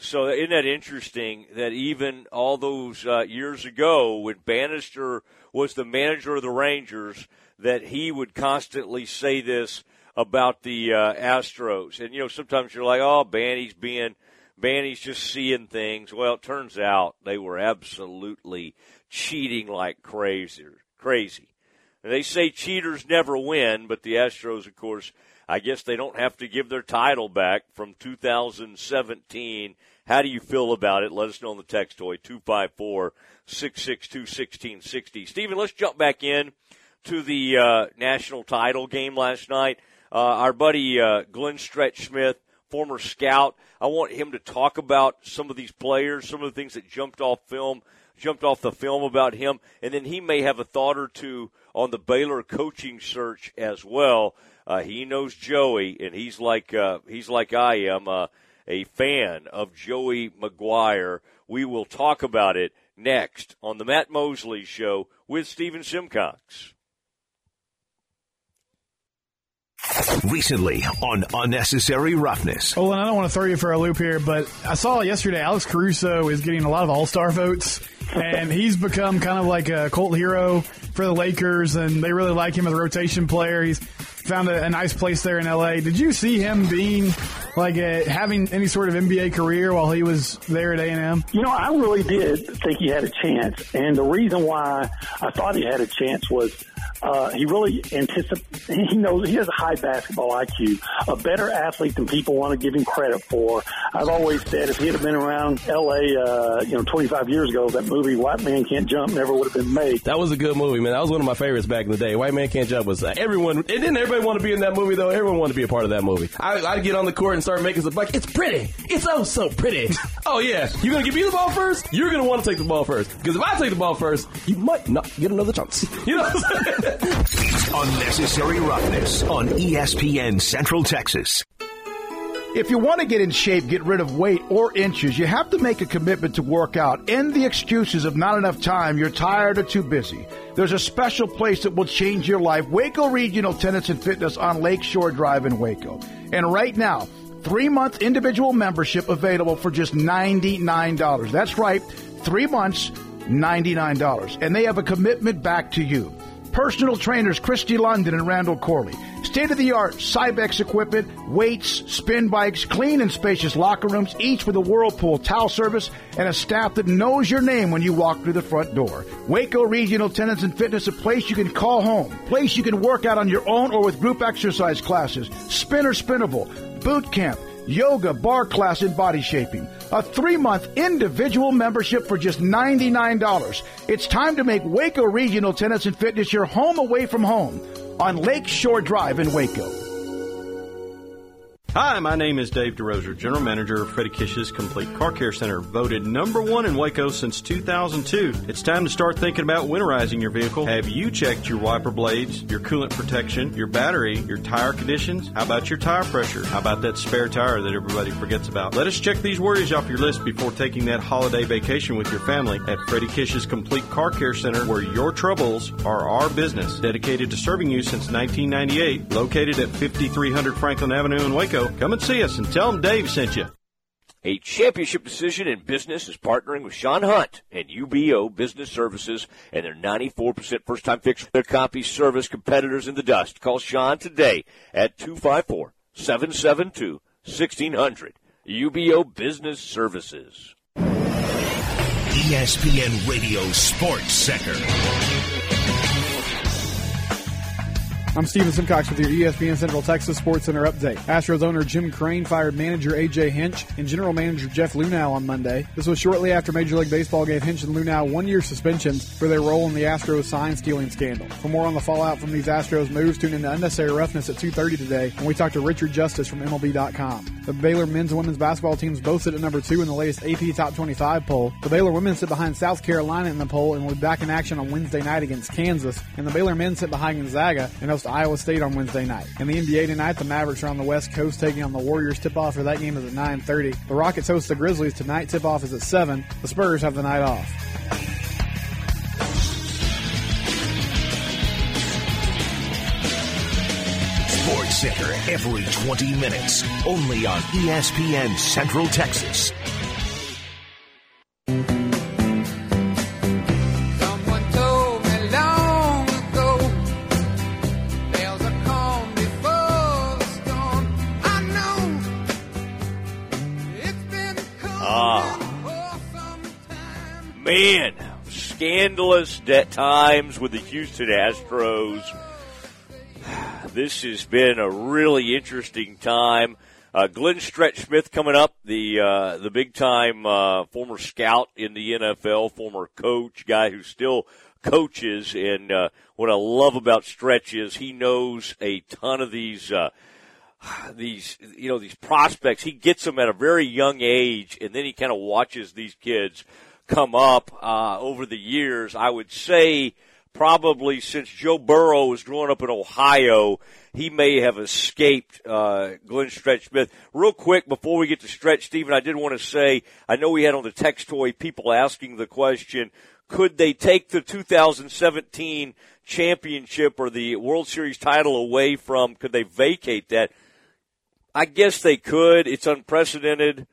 Speaker 2: So isn't that interesting that even all those uh, years ago when Bannister was the manager of the Rangers, that he would constantly say this about the uh, Astros. And, you know, sometimes you're like, oh, Banny's being – Banny's just seeing things. Well, it turns out they were absolutely cheating like crazy. Crazy. And they say cheaters never win, but the Astros, of course, I guess they don't have to give their title back from two thousand seventeen. How do you feel about it? Let us know on the text toy, two five four, six six two, one six six zero. Stephen, let's jump back in to the uh, national title game last night. Uh, our buddy uh, Glenn Stretch Smith, former scout, I want him to talk about some of these players, some of the things that jumped off film, jumped off the film about him, and then he may have a thought or two on the Baylor coaching search as well. Uh, he knows Joey, and he's like uh, he's like I am, uh, a fan of Joey McGuire. We will talk about it next on the Matt Mosley Show with Stephen Simcox.
Speaker 1: Recently on Unnecessary Roughness.
Speaker 4: Oh, and I don't want to throw you for a loop here, but I saw yesterday Alex Caruso is getting a lot of all-star votes, and he's become kind of like a cult hero for the Lakers, and they really like him as a rotation player. He's found a, a nice place there in L A. Did you see him being like a, having any sort of N B A career while he was there at A and M?
Speaker 11: You know, I really did think he had a chance, and the reason why I thought he had a chance was uh, he really anticipates. He knows he has a high basketball I Q, a better athlete than people want to give him credit for. I've always said if he had been around L A, uh, you know, twenty-five years ago, that movie White Man Can't Jump never would have been made.
Speaker 7: That was a good movie, man. That was one of my favorites back in the day. White Man Can't Jump was uh, everyone. And didn't everybody want to be in that movie though? Everyone wanted to be a part of that movie. I, I'd get on the court and start making some like, it's pretty. It's oh so pretty. Oh yeah, you're gonna give me the ball first. You're gonna want to take the ball first because if I take the ball first, you might not get another chance. You know what I'm saying?
Speaker 1: It's Unnecessary Roughness on E S P N Central Texas.
Speaker 6: If you want to get in shape, get rid of weight or inches, you have to make a commitment to work out. End the excuses of not enough time, you're tired or too busy. There's a special place that will change your life, Waco Regional Tennis and Fitness on Lakeshore Drive in Waco. And right now, three-month individual membership available for just ninety-nine dollars. That's right, three months, ninety-nine dollars. And they have a commitment back to you. Personal trainers Christy London and Randall Corley. State-of-the-art Cybex equipment, weights, spin bikes, clean and spacious locker rooms, each with a Whirlpool towel service, and a staff that knows your name when you walk through the front door. Waco Regional Tennis and Fitness, a place you can call home, place you can work out on your own or with group exercise classes, spin or spinnable, boot camp, yoga, bar class, and body shaping. A three-month individual membership for just ninety-nine dollars. It's time to make Waco Regional Tennis and Fitness your home away from home on Lakeshore Drive in Waco.
Speaker 12: Hi, my name is Dave DeRoser, General Manager of Freddie Kish's Complete Car Care Center, voted number one in Waco since two thousand two. It's time to start thinking about winterizing your vehicle. Have you checked your wiper blades, your coolant protection, your battery, your tire conditions? How about your tire pressure? How about that spare tire that everybody forgets about? Let us check these worries off your list before taking that holiday vacation with your family at Freddie Kish's Complete Car Care Center, where your troubles are our business. Dedicated to serving you since nineteen ninety-eight, located at fifty-three hundred Franklin Avenue in Waco. Come and see us and tell them Dave sent you.
Speaker 2: A championship decision in business is partnering with Sean Hunt and U B O Business Services and their ninety-four percent first-time fix for their copy service competitors in the dust. Call Sean today at two five four, seven seven two, one six zero zero. U B O Business Services.
Speaker 1: E S P N Radio Sports Center.
Speaker 4: I'm Stephen Simcox with your E S P N Central Texas Sports Center update. Astros owner Jim Crane fired manager A J Hinch and general manager Jeff Luhnow on Monday. This was shortly after Major League Baseball gave Hinch and Luhnow one-year suspensions for their role in the Astros sign-stealing scandal. For more on the fallout from these Astros moves, tune into Unnecessary Roughness at two thirty today, and we talk to Richard Justice from M L B dot com. The Baylor men's and women's basketball teams both sit at number two in the latest A P Top twenty-five poll. The Baylor women sit behind South Carolina in the poll and will be back in action on Wednesday night against Kansas, and the Baylor men sit behind Gonzaga and host Iowa State on Wednesday night. In the N B A tonight, the Mavericks are on the West Coast taking on the Warriors. Tip-off for that game is at nine thirty. The Rockets host the Grizzlies tonight. Tip-off is at seven. The Spurs have the night off.
Speaker 1: Sports Center every twenty minutes, only on E S P N Central Texas.
Speaker 2: man, scandalous at times with the Houston Astros. This has been a really interesting time. Uh, Glenn Stretch Smith coming up, the uh, the big-time uh, former scout in the N F L, former coach, guy who still coaches. And uh, what I love about Stretch is he knows a ton of these uh, these you know these prospects. He gets them at a very young age, and then he kind of watches these kids come up uh, over the years. I would say probably since Joe Burrow was growing up in Ohio, he may have escaped uh, Glenn Stretch Smith. Real quick, before we get to Stretch, Stephen, I did want to say, I know we had on the text toy people asking the question, could they take the two thousand seventeen championship or the World Series title away from, could they vacate that? I guess they could. It's unprecedented.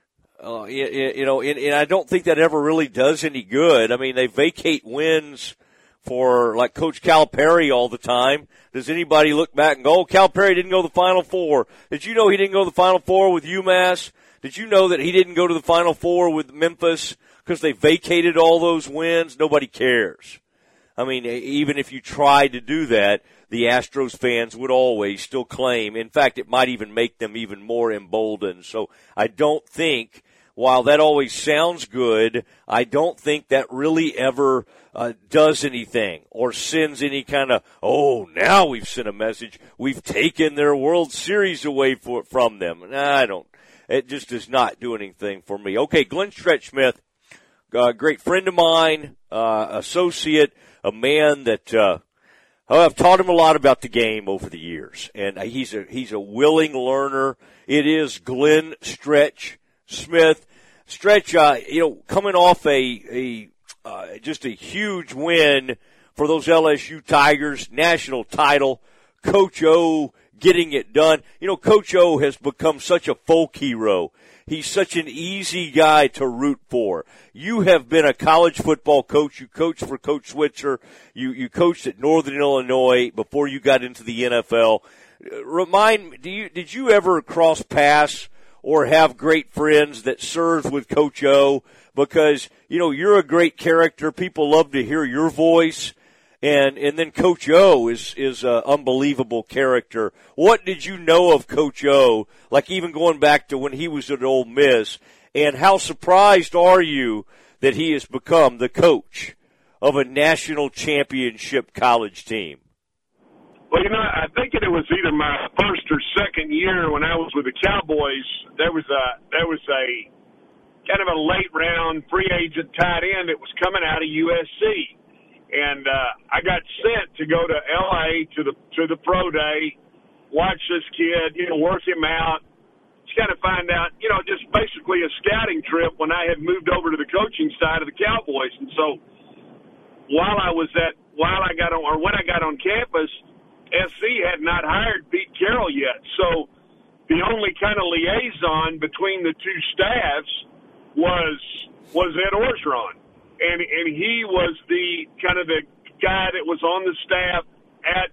Speaker 2: Uh, you, you know, and, and I don't think that ever really does any good. I mean, they vacate wins for, like, Coach Calipari all the time. Does anybody look back and go, oh, Calipari didn't go to the Final Four? Did you know he didn't go to the Final Four with UMass? Did you know that he didn't go to the Final Four with Memphis because they vacated all those wins? Nobody cares. I mean, even if you tried to do that, the Astros fans would always still claim. In fact, it might even make them even more emboldened. So I don't think, while that always sounds good, I don't think that really ever uh, does anything or sends any kind of, oh, now we've sent a message. We've taken their World Series away for, from them. Nah, I don't. It just does not do anything for me. Okay, Glenn Stretch Smith, a great friend of mine, uh, associate, a man that uh, I've taught him a lot about the game over the years, and he's a he's a willing learner. It is Glenn Stretch Smith. Stretch, uh, you know, coming off a a uh, just a huge win for those L S U Tigers, national title. Coach O getting it done. You know, Coach O has become such a folk hero. He's such an easy guy to root for. You have been a college football coach. You coached for Coach Switzer. You you coached at Northern Illinois before you got into the N F L. Remind me, do you did you ever cross paths or have great friends that served with Coach O? Because, you know, you're a great character. People love to hear your voice. And and then Coach O is is an unbelievable character. What did you know of Coach O, like even going back to when he was at Ole Miss, and how surprised are you that he has become the coach of a national championship college team?
Speaker 13: Well, you know, I think it was either my first or second year when I was with the Cowboys. There was a there was a kind of a late round free agent tight end that was coming out of U S C. And uh, I got sent to go to L A to the to the pro day, watch this kid, you know, work him out, just kind of find out, you know, just basically a scouting trip when I had moved over to the coaching side of the Cowboys. And so while I was at, while I got on, or when I got on campus, S C had not hired Pete Carroll yet. So the only kind of liaison between the two staffs was was Ed Orgeron. And and he was the kind of the guy that was on the staff at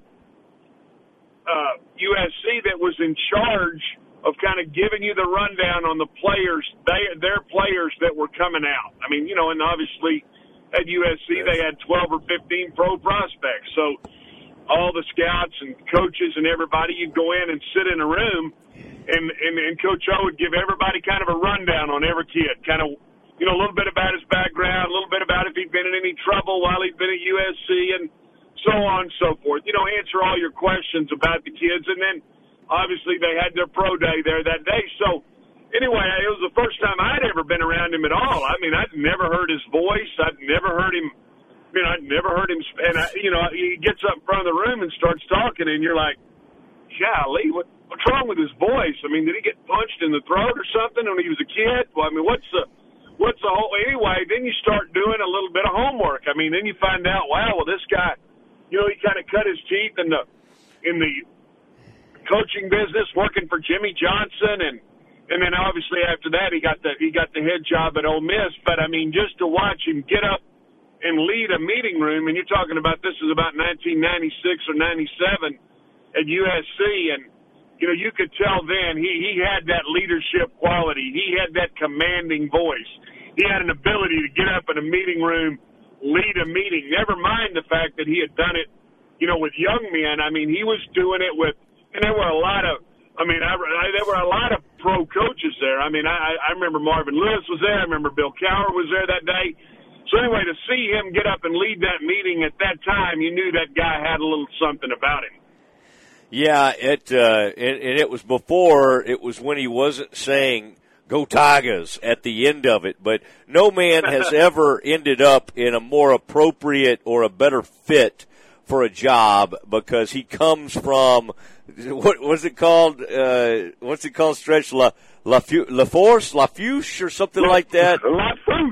Speaker 13: uh, U S C that was in charge of kind of giving you the rundown on the players, they their players that were coming out. I mean, you know, and obviously at U S C they had twelve or fifteen pro prospects. So all the scouts and coaches and everybody, you'd go in and sit in a room, and, and, and Coach O would give everybody kind of a rundown on every kid, kind of, you know, a little bit about his background, a little bit about if he'd been in any trouble while he'd been at U S C, and so on and so forth. You know, answer all your questions about the kids. And then, obviously, they had their pro day there that day. So, anyway, it was the first time I'd ever been around him at all. I mean, I'd never heard his voice. I'd never heard him, you know, I'd never heard him, and, I, you know, he gets up in front of the room and starts talking, and you're like, golly, what, what's wrong with his voice? I mean, did he get punched in the throat or something when he was a kid? Well, I mean, what's the... What's the whole, anyway, then you start doing a little bit of homework. I mean, then you find out, wow, well, this guy, you know, he kind of cut his teeth in the, in the coaching business, working for Jimmy Johnson. And, and then obviously after that, he got the, he got the head job at Ole Miss. But I mean, just to watch him get up and lead a meeting room, and you're talking about this is about nineteen ninety-six or ninety-seven at U S C. And, you know, you could tell then he, he had that leadership quality. He had that commanding voice. he had an ability to get up in a meeting room, lead a meeting. Never mind the fact that he had done it, you know, with young men. I mean, he was doing it with, and there were a lot of, I mean, I, I, there were a lot of pro coaches there. I mean, I, I remember Marvin Lewis was there. I remember Bill Cowher was there that day. So anyway, to see him get up and lead that meeting at that time, you knew that guy had a little something about him.
Speaker 2: Yeah, it uh, and, and it was before, it was when he wasn't saying, "Go Tigers" at the end of it. But no man has ever ended up in a more appropriate or a better fit for a job, because he comes from, what was it called? Uh, what's it called? Stretch La La, La Force, La Fuche, or something like that.
Speaker 13: La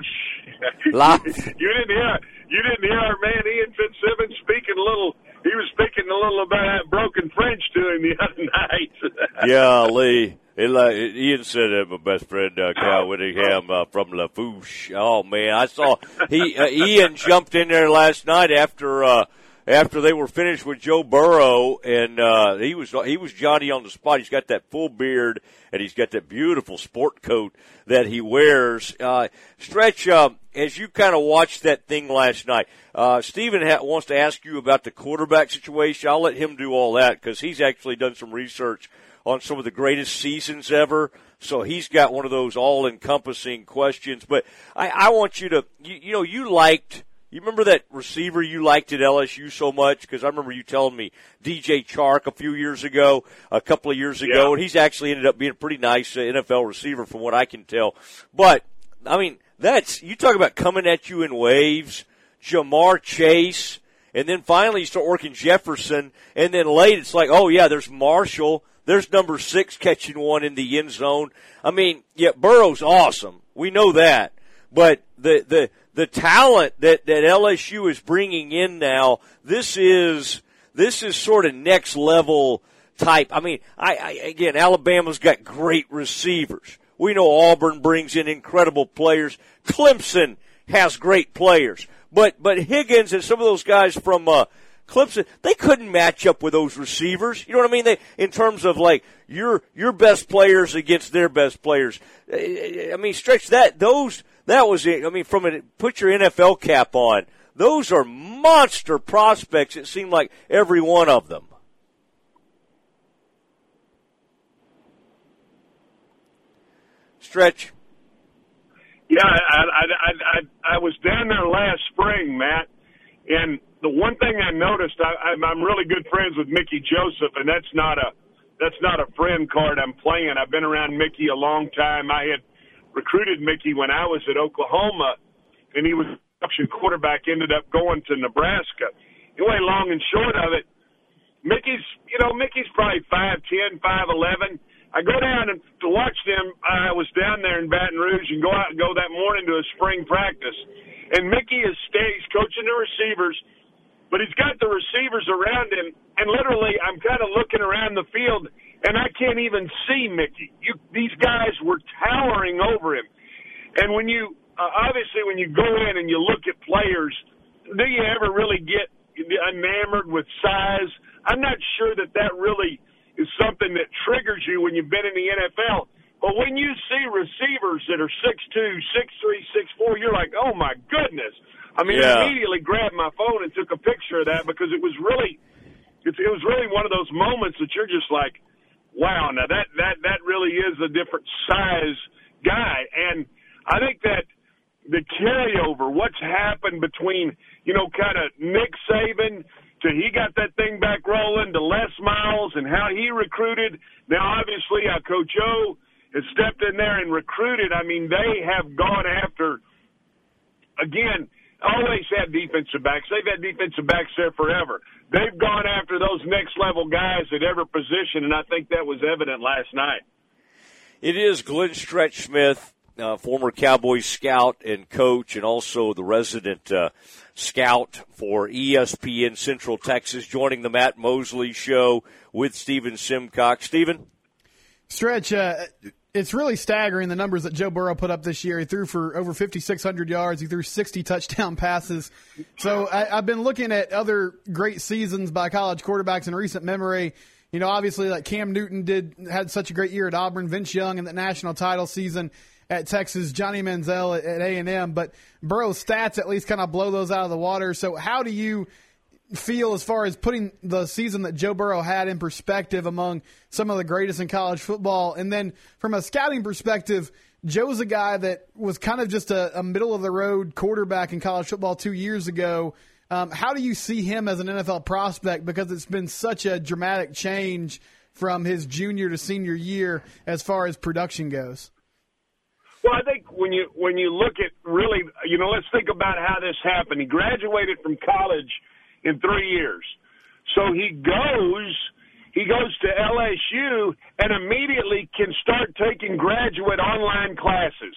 Speaker 13: Fuche.
Speaker 2: La.
Speaker 13: you didn't hear. You didn't hear our man Ian Fitzsimmons speaking a little. He was speaking a little about that broken French to him the other night.
Speaker 2: Yeah, Lee. It, like, Ian said that my best friend uh, Kyle Whittingham uh, from La Fouche. Oh man, I saw he uh, Ian jumped in there last night after uh, after they were finished with Joe Burrow, and uh, he was he was Johnny on the spot. He's got that full beard, and he's got that beautiful sport coat that he wears. Uh, Stretch, uh, as you kind of watched that thing last night, uh, Stephen ha- wants to ask you about the quarterback situation. I'll let him do all that because he's actually done some research on some of the greatest seasons ever. So he's got one of those all-encompassing questions. But I, I want you to, you, you know, you liked, you remember that receiver you liked at L S U so much? Because I remember you telling me D J Chark a few years ago, a couple of years ago,
Speaker 13: yeah.
Speaker 2: and he's actually ended up being a pretty nice uh, N F L receiver from what I can tell. But, I mean, that's, you talk about coming at you in waves, Jamar Chase, and then finally you start working Jefferson, and then late it's like, oh, yeah, there's Marshall. There's number six catching one in the end zone. I mean, yeah, Burrow's awesome. We know that. But the the the talent that, that L S U is bringing in now, this is this is sort of next level type. I mean, I, I again, Alabama's got great receivers. We know Auburn brings in incredible players. Clemson has great players. But but Higgins and some of those guys from uh, Clemson, they couldn't match up with those receivers. You know what I mean? They, in terms of like your your best players against their best players. I mean, Stretch, that those that was it. I mean, from a put your N F L cap on. Those are monster prospects. It seemed like every one of them. Stretch.
Speaker 13: Yeah, I I I I, I was down there last spring, Matt, and the one thing I noticed, I, I'm really good friends with Mickey Joseph, and that's not a that's not a friend card I'm playing. I've been around Mickey a long time. I had recruited Mickey when I was at Oklahoma, and he was option quarterback, ended up going to Nebraska. Anyway, long and short of it, Mickey's, you know, Mickey's probably five ten, five eleven. I go down and to watch them. I was down there in Baton Rouge and go out and go that morning to a spring practice. And Mickey is he's coaching the receivers, but he's got the receivers around him. And literally, I'm kind of looking around the field, and I can't even see Mickey. You, these guys were towering over him. And when you, uh, obviously, when you go in and you look at players, do you ever really get enamored with size? I'm not sure that that really is something that triggers you when you've been in the N F L. But when you see receivers that are six two, six three, six four, you're like, oh, my goodness. I mean,
Speaker 2: yeah.
Speaker 13: I immediately grabbed my phone and took a picture of that because it was really it, it was really one of those moments that you're just like, wow, now that, that, that really is a different size guy. And I think that the carryover, what's happened between, you know, kind of Nick Saban – to he got that thing back rolling, to Les Miles and how he recruited. Now, obviously, uh, Coach O has stepped in there and recruited. I mean, they have gone after, again, always had defensive backs. They've had defensive backs there forever. They've gone after those next-level guys at every position, and I think that was evident last night.
Speaker 2: It is Glenn Stretch Smith, uh, former Cowboys scout and coach, and also the resident uh, scout for E S P N Central Texas, joining the Matt Mosley Show with Stephen Simcox. Stephen?
Speaker 4: Stretch, uh, it's really staggering the numbers that Joe Burrow put up this year. He threw for over fifty-six hundred yards. He threw sixty touchdown passes. So I, I've been looking at other great seasons by college quarterbacks in recent memory. You know, obviously, like Cam Newton did had such a great year at Auburn, Vince Young in the national title season. at Texas, Johnny Manziel at, at A and M, but Burrow's stats at least kind of blow those out of the water. So how do you feel as far as putting the season that Joe Burrow had in perspective among some of the greatest in college football? And then from a scouting perspective, Joe's a guy that was kind of just a, a middle-of-the-road quarterback in college football two years ago. Um, how do you see him as an N F L prospect? Because it's been such a dramatic change from his junior to senior year as far as production goes.
Speaker 13: Well, I think when you when you look at really, you know, let's think about how this happened. He graduated from college in three years. So he goes he goes to L S U and immediately can start taking graduate online classes.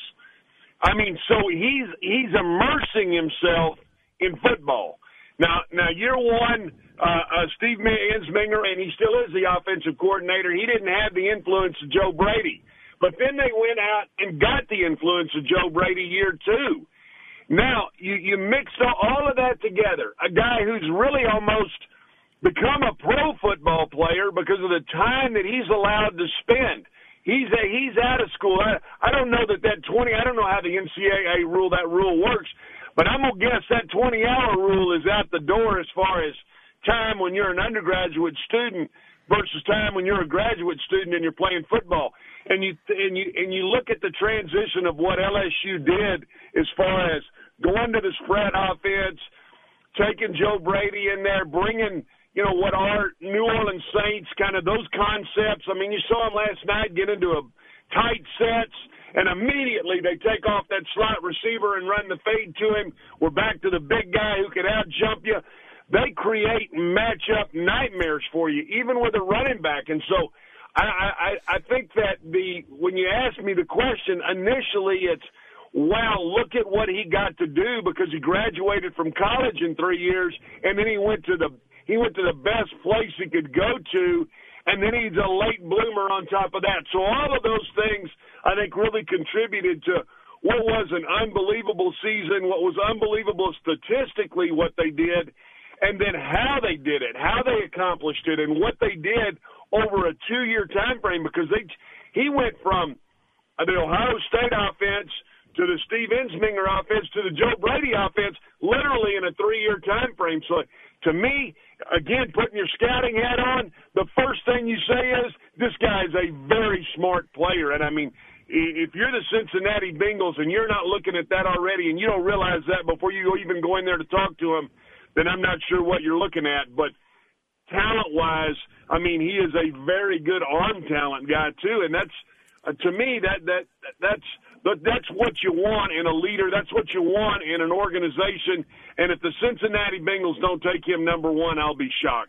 Speaker 13: I mean, so he's he's immersing himself in football. Now, now year one, uh, uh, Steve Ensminger, and he still is the offensive coordinator, he didn't have the influence of Joe Brady. But then they went out and got the influence of Joe Brady year two. Now, you, you mix all of that together, a guy who's really almost become a pro football player because of the time that he's allowed to spend. He's a, he's out of school. I, I don't know that that twenty, I don't know how the N C double A rule, that rule works, but I'm going to guess that twenty-hour rule is out the door as far as time when you're an undergraduate student versus time when you're a graduate student and you're playing football. And you and you and you look at the transition of what L S U did as far as going to the spread offense, taking Joe Brady in there, bringing, you know, what are New Orleans Saints, kind of those concepts. I mean, you saw them last night get into a tight sets, and immediately they take off that slot receiver and run the fade to him. We're back to the big guy who can out-jump you. They create matchup nightmares for you, even with a running back. And so I, I, I think that the when you ask me the question, initially it's, wow, look at what he got to do because he graduated from college in three years, and then he went to the he went to the best place he could go to, and then he's a late bloomer on top of that. So all of those things, I think, really contributed to what was an unbelievable season, what was unbelievable statistically what they did, and then how they did it, how they accomplished it, and what they did over a two-year time frame, because they he went from the Ohio State offense to the Steve Ensminger offense to the Joe Brady offense literally in a three-year time frame. So to me, again, putting your scouting hat on, the first thing you say is this guy is a very smart player. And, I mean, if you're the Cincinnati Bengals and you're not looking at that already and you don't realize that before you even go in there to talk to him, then I'm not sure what you're looking at. But talent-wise, I mean, he is a very good arm talent guy too, and that's uh, to me that that that's that's what you want in a leader. That's what you want in an organization. And if the Cincinnati Bengals don't take him number one, I'll be shocked.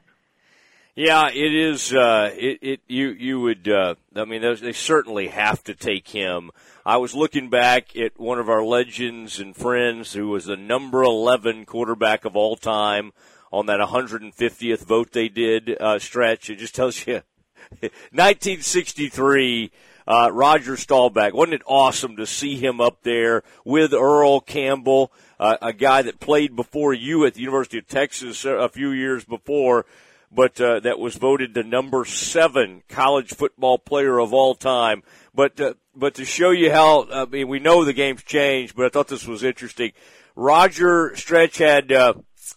Speaker 2: Yeah, it is. Uh, it, it you you would. Uh, I mean, they certainly have to take him. I was looking back at one of our legends and friends who was the number eleven quarterback of all time on that one hundred fiftieth vote they did uh, stretch. It just tells you, nineteen sixty-three, uh, Roger Staubach. Wasn't it awesome to see him up there with Earl Campbell, uh, a guy that played before you at the University of Texas a few years before, but uh, that was voted the number seven college football player of all time. But uh, but to show you how, I mean, we know the game's changed, but I thought this was interesting. Roger Stretch had uh,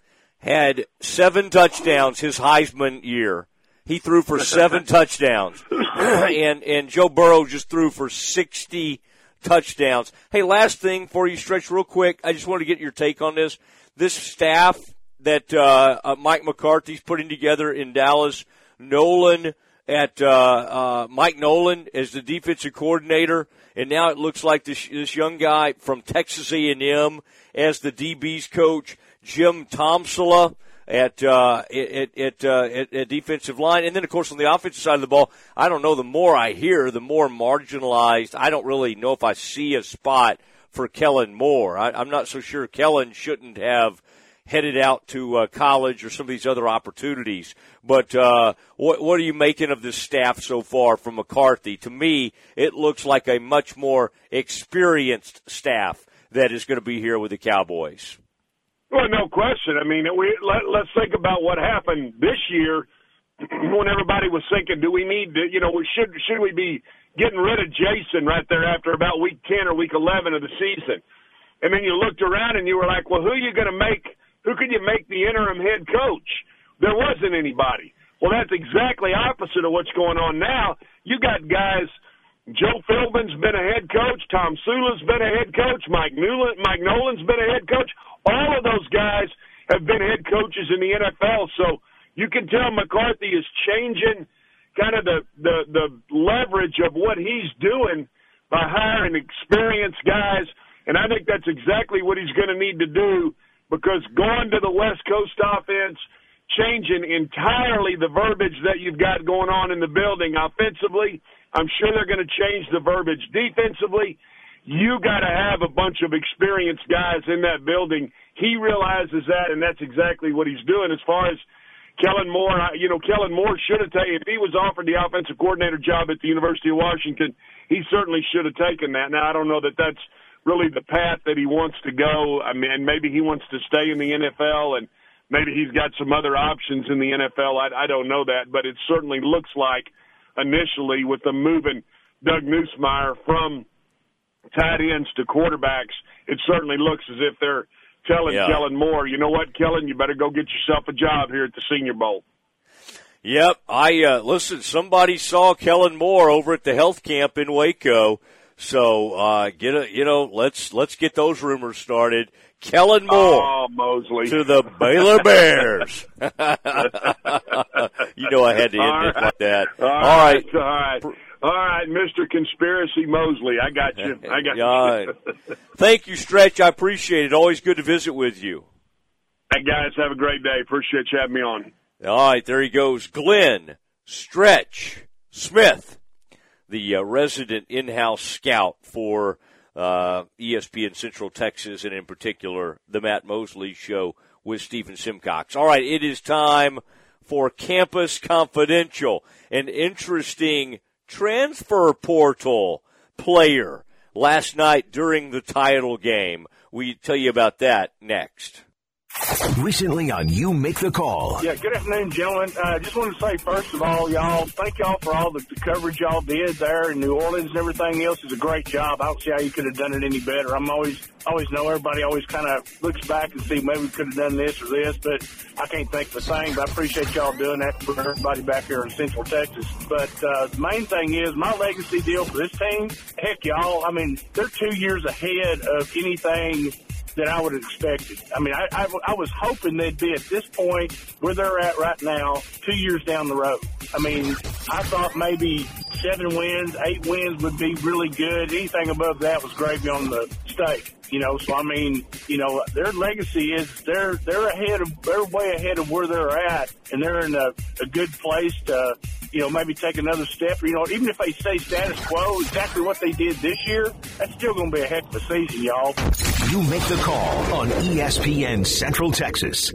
Speaker 2: had seven touchdowns his Heisman year. He threw for seven touchdowns, and and Joe Burrow just threw for sixty touchdowns. Hey, last thing for you, Stretch, real quick. I just want to get your take on this. This staff that uh, uh, Mike McCarthy's putting together in Dallas, Nolan at uh, uh, Mike Nolan as the defensive coordinator, and now it looks like this this young guy from Texas A and M as the D B's coach, Jim Tomsula at uh, at at, uh, at at defensive line, and then of course on the offensive side of the ball, I don't know. The more I hear, the more marginalized. I don't really know if I see a spot for Kellen Moore. I, I'm not so sure Kellen shouldn't have headed out to uh, college or some of these other opportunities. But uh, what, what are you making of this staff so far from McCarthy? To me, it looks like a much more experienced staff that is going to be here with the Cowboys.
Speaker 13: Well, no question. I mean, we let, let's think about what happened this year. when everybody was thinking, do we need to, you know, should should we be getting rid of Jason right there after about week ten or week eleven of the season? And then you looked around and you were like, well, who are you going to make? Who could you make the interim head coach? There wasn't anybody. Well, that's exactly opposite of what's going on now. You got guys, Joe Philbin's been a head coach, Tom Sula's been a head coach, Mike Newland, Mike Nolan's been a head coach. All of those guys have been head coaches in the N F L. So you can tell McCarthy is changing kind of the, the, the leverage of what he's doing by hiring experienced guys. And I think that's exactly what he's going to need to do, because going to the West Coast offense, changing entirely the verbiage that you've got going on in the building offensively, I'm sure they're going to change the verbiage defensively. You got to have a bunch of experienced guys in that building. He realizes that, and that's exactly what he's doing. As far as Kellen Moore, you know, Kellen Moore should have taken, if he was offered the offensive coordinator job at the University of Washington, he certainly should have taken that. Now, I don't know that that's really the path that he wants to go. I mean, maybe he wants to stay in the N F L, and maybe he's got some other options in the N F L. I, I don't know that, but it certainly looks like initially with them moving Doug Nussmeier from tight ends to quarterbacks, it certainly looks as if they're telling yeah. Kellen Moore, you know what, Kellen, you better go get yourself a job here at the Senior Bowl.
Speaker 2: Yep. I uh, listen, somebody saw Kellen Moore over at the health camp in Waco. So uh, get a, you know, let's let's get those rumors started. Kellen Moore
Speaker 13: oh, Mosley.
Speaker 2: to the Baylor Bears. You know I had to end
Speaker 13: all
Speaker 2: it
Speaker 13: right.
Speaker 2: like that.
Speaker 13: All,
Speaker 2: all
Speaker 13: right,
Speaker 2: right,
Speaker 13: all right, all right, Mister Conspiracy Mosley. I got you. I got
Speaker 2: all
Speaker 13: you.
Speaker 2: Right. Thank you, Stretch. I appreciate it. Always good to visit with you.
Speaker 13: Hey, guys, have a great day. Appreciate you having me on.
Speaker 2: All right, there he goes, Glenn Stretch Smith, the uh, resident in-house scout for uh, E S P N Central Texas, and in particular the Matt Mosley Show with Stephen Simcox. All right, it is time for Campus Confidential, an interesting transfer portal player last night during the title game. We tell you about that next.
Speaker 14: Recently on You Make the Call.
Speaker 15: Yeah, good afternoon, gentlemen. I uh, just want to say, first of all, y'all, thank y'all for all the, the coverage y'all did there in New Orleans and everything else. It's a great job. I don't see how you could have done it any better. I'm always, always know everybody always kind of looks back and see maybe we could have done this or this, but I can't think of a thing. But I appreciate y'all doing that for everybody back here in Central Texas. But uh, the main thing is my legacy deal for this team, heck, y'all, I mean, they're two years ahead of anything that I would have expected. I mean, I, I, I was hoping they'd be at this point where they're at right now, two years down the road. I mean, I thought maybe seven wins, eight wins would be really good. Anything above that was gravy on the steak. You know, so I mean, you know, their legacy is they're they're ahead of they're way ahead of where they're at, and they're in a, a good place to, you know, maybe take another step. You know, even if they stay status quo, exactly what they did this year, that's still going to be a heck of a season, y'all.
Speaker 14: You Make the Call on E S P N Central Texas.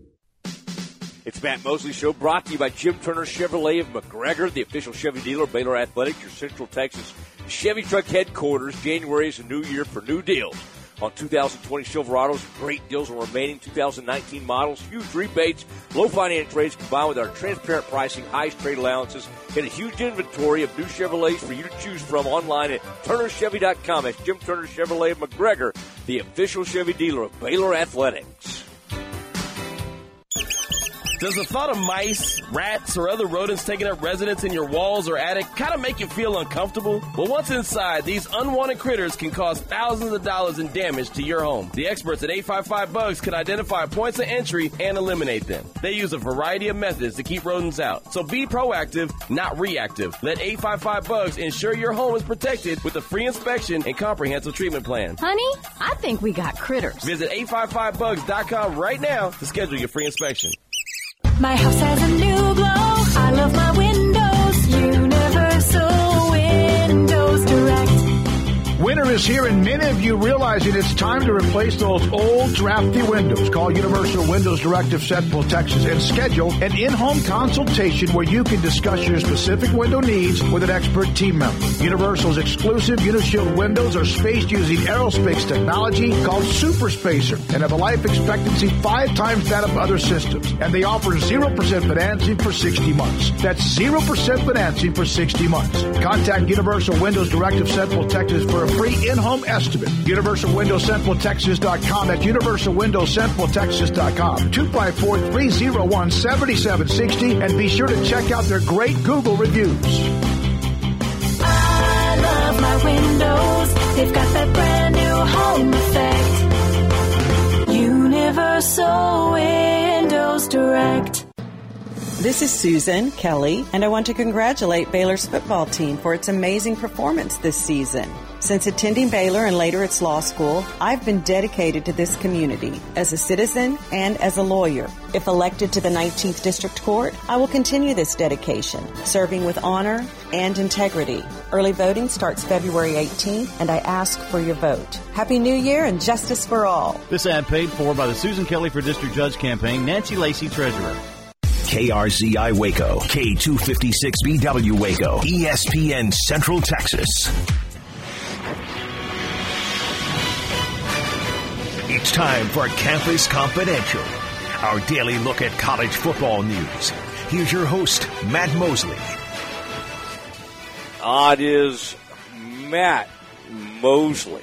Speaker 2: It's Matt Mosley Show, brought to you by Jim Turner Chevrolet of McGregor, the official Chevy dealer of Baylor Athletics, your Central Texas Chevy truck headquarters. January is a new year for new deals on two thousand twenty Silverados. Great deals on remaining two thousand nineteen models. Huge rebates, low finance rates combined with our transparent pricing, highest trade allowances, and a huge inventory of new Chevrolets for you to choose from online at Turner Chevy dot com. That's Jim Turner Chevrolet of McGregor, the official Chevy dealer of Baylor Athletics.
Speaker 7: Does the thought of mice, rats, or other rodents taking up residence in your walls or attic kind of make you feel uncomfortable? Well, once inside, these unwanted critters can cause thousands of dollars in damage to your home. The experts at eight five five bugs can identify points of entry and eliminate them. They use a variety of methods to keep rodents out. So be proactive, not reactive. Let eight five five bugs ensure your home is protected with a free inspection and comprehensive treatment plan.
Speaker 16: Honey, I think we got critters.
Speaker 7: Visit eight five five bugs dot com right now to schedule your free inspection.
Speaker 8: My house has a new glow. I love my windows. Universal Windows Direct.
Speaker 6: Winter is here, and many of you realizing it's time to replace those old drafty windows. Call Universal Windows Direct of Central Texas and schedule an in-home consultation where you can discuss your specific window needs with an expert team member. Universal's exclusive Unishield windows are spaced using aerospace technology called Super Spacer and have a life expectancy five times that of other systems. And they offer zero percent financing for sixty months. That's zero percent financing for sixty months. Contact Universal Windows Direct of Central Texas for a free in-home estimate. Universal Windows Central Texas dot com. That's Universal Windows Central Texas dot com. two five four, three oh one, seven seven six oh. And be sure to check out their great Google reviews.
Speaker 8: I love my windows. They've got that brand new home effect. Universal Windows Direct.
Speaker 17: This is Susan Kelly, and I want to congratulate Baylor's football team for its amazing performance this season. Since attending Baylor and later its law school, I've been dedicated to this community as a citizen and as a lawyer. If elected to the nineteenth District Court, I will continue this dedication, serving with honor and integrity. Early voting starts February eighteenth, and I ask for your vote. Happy New Year and justice for all.
Speaker 18: This ad paid for by the Susan Kelly for District Judge campaign, Nancy Lacey, Treasurer.
Speaker 14: K R Z I Waco, K two fifty-six B W Waco, E S P N Central Texas. It's time for Campus Confidential, our daily look at college football news. Here's your host, Matt Mosley.
Speaker 2: Ah, it is Matt Mosley,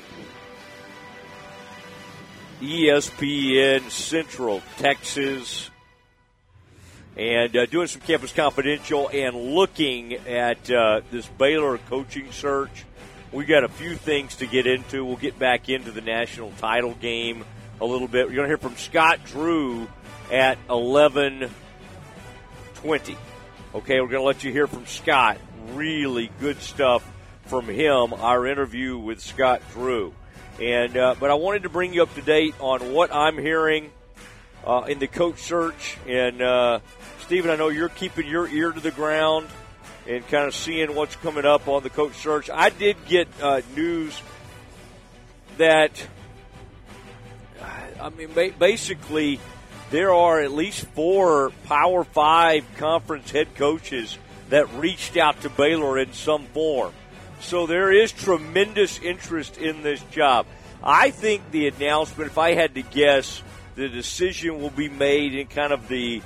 Speaker 2: E S P N Central Texas, and uh, doing some Campus Confidential and looking at uh, this Baylor coaching search. We got a few things to get into. We'll get back into the national title game a little bit. We're going to hear from Scott Drew at eleven twenty. Okay, we're going to let you hear from Scott. Really good stuff from him, our interview with Scott Drew. And uh, but I wanted to bring you up to date on what I'm hearing uh, in the coach search. And, uh, Stephen, I know you're keeping your ear to the ground and kind of seeing what's coming up on the coach search. I did get uh, news that, I mean, basically there are at least four Power Five conference head coaches that reached out to Baylor in some form. So there is tremendous interest in this job. I think the announcement, if I had to guess, the decision will be made in kind of the,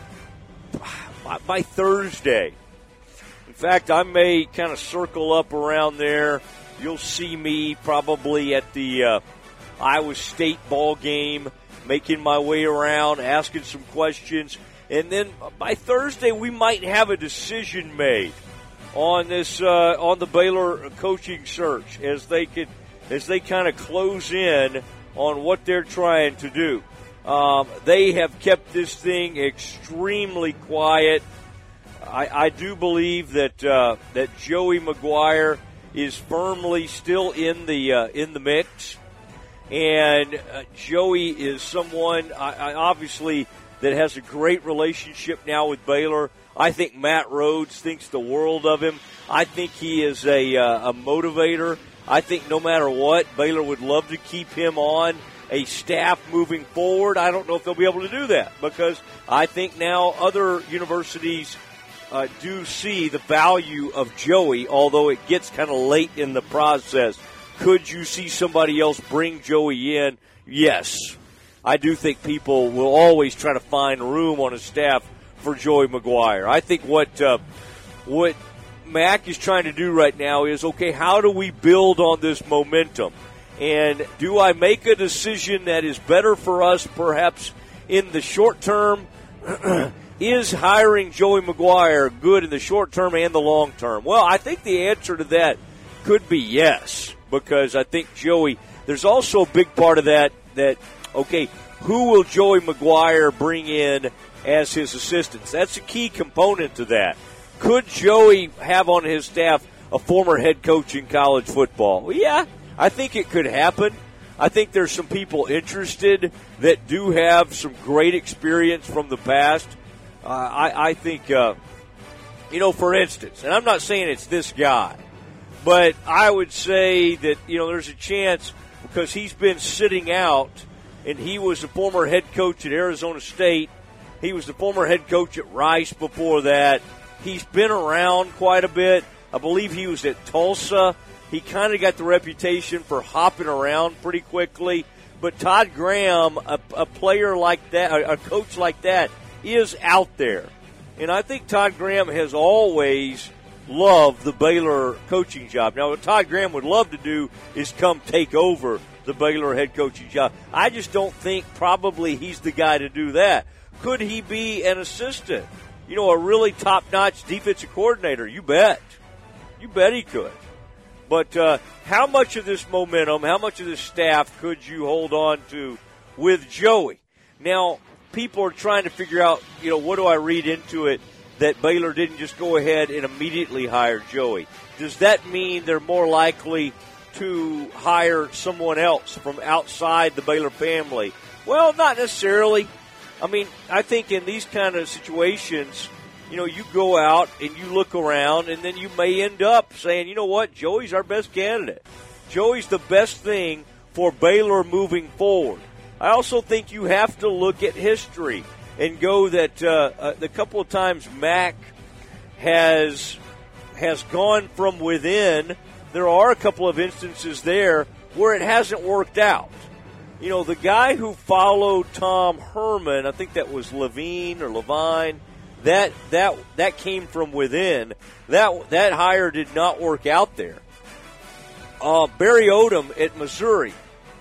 Speaker 2: by Thursday. In fact, I may kind of circle up around there. You'll see me probably at the uh, Iowa State ball game, making my way around, asking some questions. And then by Thursday, we might have a decision made on this, uh, on the Baylor coaching search as they could, as they kind of close in on what they're trying to do. Um, they have kept this thing extremely quiet. I, I do believe that uh, that Joey McGuire is firmly still in the uh, in the mix, and uh, Joey is someone I, I obviously that has a great relationship now with Baylor. I think Matt Rhodes thinks the world of him. I think he is a uh, a motivator. I think no matter what, Baylor would love to keep him on a staff moving forward. I don't know if they'll be able to do that because I think now other universities Uh, do see the value of Joey, although it gets kind of late in the process. Could you see somebody else bring Joey in? Yes. I do think people will always try to find room on a staff for Joey McGuire. I think what uh, what Mac is trying to do right now is, okay, how do we build on this momentum? And do I make a decision that is better for us perhaps in the short term? Is hiring Joey McGuire good in the short term and the long term? Well, I think the answer to that could be yes, because I think Joey, there's also a big part of that, that, okay, who will Joey McGuire bring in as his assistants? That's a key component to that. Could Joey have on his staff a former head coach in college football? Well, yeah, I think it could happen. I think there's some people interested that do have some great experience from the past. Uh, I, I think, uh, you know, for instance, and I'm not saying it's this guy, But I would say that, you know, there's a chance because he's been sitting out, and he was the former head coach at Arizona State. He was the former head coach at Rice before that. He's been around quite a bit. I believe he was at Tulsa. He kind of got the reputation for hopping around pretty quickly. But Todd Graham, a, a player like that, a, a coach like that, is out there. And I think Todd Graham has always loved the Baylor coaching job. Now, what Todd Graham would love to do is come take over the Baylor head coaching job. I just don't think probably he's the guy to do that. Could he be an assistant? You know, a really top-notch defensive coordinator? You bet. You bet he could. But uh, how much of this momentum, how much of this staff could you hold on to with Joey? Now, people are trying to figure out, you know, what do I read into it that Baylor didn't just go ahead and immediately hire Joey? Does that mean they're more likely to hire someone else from outside the Baylor family? Well, not necessarily. I mean, I think in these kind of situations, you know, you go out and you look around, and then you may end up saying, you know what, Joey's our best candidate. Joey's the best thing for Baylor moving forward. I also think you have to look at history and go that uh, uh, the couple of times Mac has has gone from within, there are a couple of instances there where it hasn't worked out. You know, the guy who followed Tom Herman, I think that was Levine or Levine, that that that came from within. That that hire did not work out there. Uh, Barry Odom at Missouri.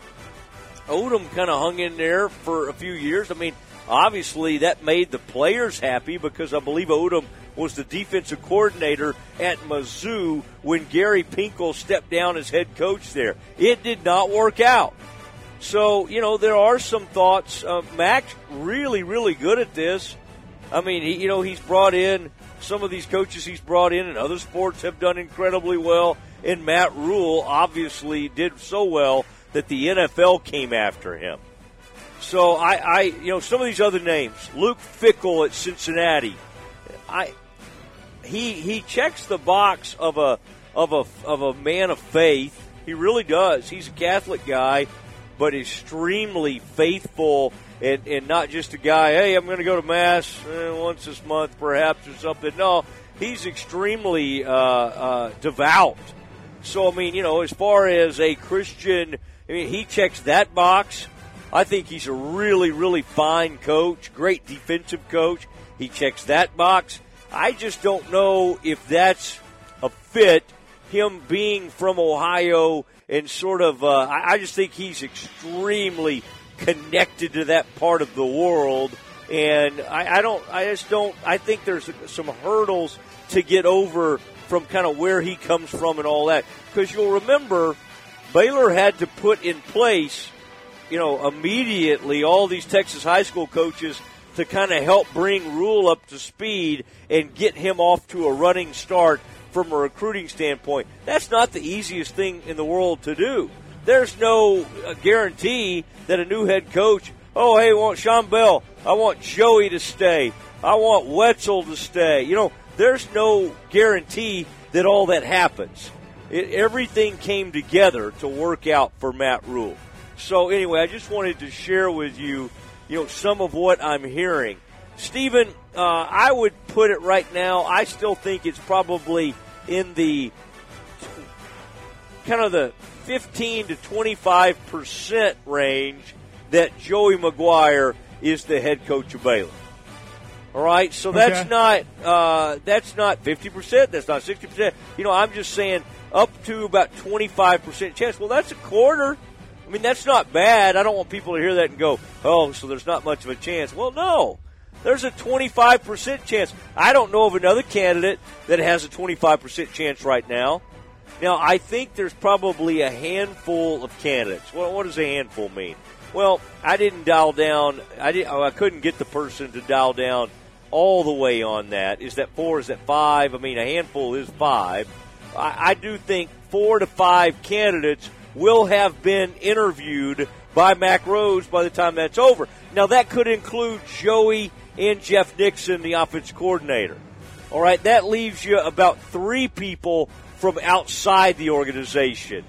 Speaker 2: Odom kind of hung in there for a few years. I mean, obviously that made the players happy because I believe Odom was the defensive coordinator at Mizzou when Gary Pinkel stepped down as head coach there. It did not work out. So, you know, there are some thoughts. Uh, Mac's really, really good at this. I mean, he, you know, he's brought in some of these coaches he's brought in, and other sports have done incredibly well. And Matt Rule obviously did so well that the N F L came after him. So, I, I you know, some of these other names, Luke Fickell at Cincinnati, I he he checks the box of a of a of a man of faith. He really does. He's a Catholic guy, but extremely faithful, and, and not just a guy, hey, I'm going to go to Mass eh, once this month perhaps or something. No, he's extremely uh, uh, devout. So, I mean, you know, as far as a Christian, I mean, he checks that box. I think he's a really, really fine coach, great defensive coach. He checks that box. I just don't know if that's a fit, him being from Ohio and sort of, uh, I, I just think he's extremely connected to that part of the world. And I, I don't, I just don't, I think there's some hurdles to get over from kind of where he comes from and all that. Because you'll remember, Baylor had to put in place, you know, immediately all these Texas high school coaches to kind of help bring Rule up to speed and get him off to a running start from a recruiting standpoint. That's not the easiest thing in the world to do. There's no guarantee that a new head coach, oh, hey, I want Sean Bell, I want Joey to stay, I want Wetzel to stay. You know, there's no guarantee that all that happens. It, everything came together to work out for Matt Rule. So anyway, I just wanted to share with you, you know, some of what I'm hearing. Stephen, uh, I would put it right now, I still think it's probably in the kind of the fifteen to twenty-five percent range that Joey McGuire is the head coach of Baylor. All right, so that's okay. not uh, that's not fifty percent, that's not sixty percent. You know, I'm just saying up to about twenty-five percent chance. Well, that's a quarter. I mean, that's not bad. I don't want people to hear that and go, oh, so there's not much of a chance. Well, no. There's a twenty-five percent chance. I don't know of another candidate that has a twenty-five percent chance right now. Now, I think there's probably a handful of candidates. Well, what does a handful mean? Well, I didn't dial down. I didn't. I couldn't get the person to dial down all the way on that. Is that four? Is that five? I mean, a handful is five. I, I do think four to five candidates will have been interviewed by Mack Rhoades by the time that's over. Now, that could include Joey and Jeff Nixon, the offensive coordinator. All right, that leaves you about three people from outside the organization.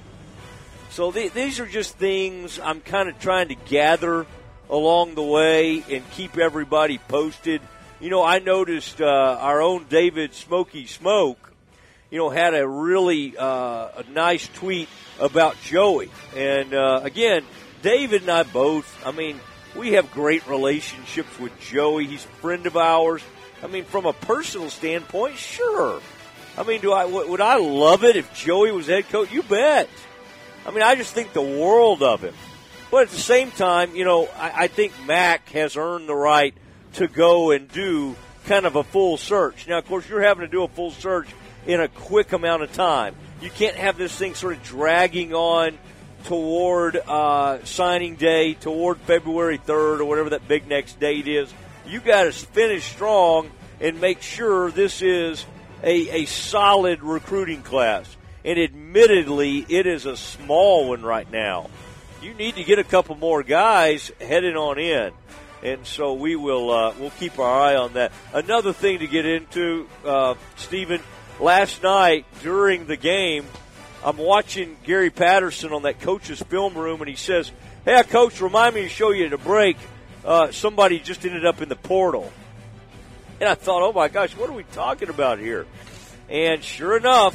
Speaker 2: So th- these are just things I'm kind of trying to gather along the way and keep everybody posted. You know, I noticed uh, our own David Smokey Smoke, you know, had a really uh, a nice tweet about Joey. And, uh, again, David and I both, I mean, we have great relationships with Joey. He's a friend of ours. I mean, from a personal standpoint, sure. I mean, do I would I love it if Joey was head coach? You bet. I mean, I just think the world of him. But at the same time, you know, I, I think Mac has earned the right to go and do kind of a full search. Now, of course, you're having to do a full search in a quick amount of time. You can't have this thing sort of dragging on toward uh, signing day, toward February third or whatever that big next date is. You got to finish strong and make sure this is a, a solid recruiting class. And admittedly, it is a small one right now. You need to get a couple more guys headed on in. And so we will uh, we'll keep our eye on that. Another thing to get into, uh, Stephen, last night during the game, I'm watching Gary Patterson on that coach's film room, and he says, hey, Coach, remind me to show you at a break. Uh, somebody just ended up in the portal. And I thought, oh, my gosh, what are we talking about here? And sure enough,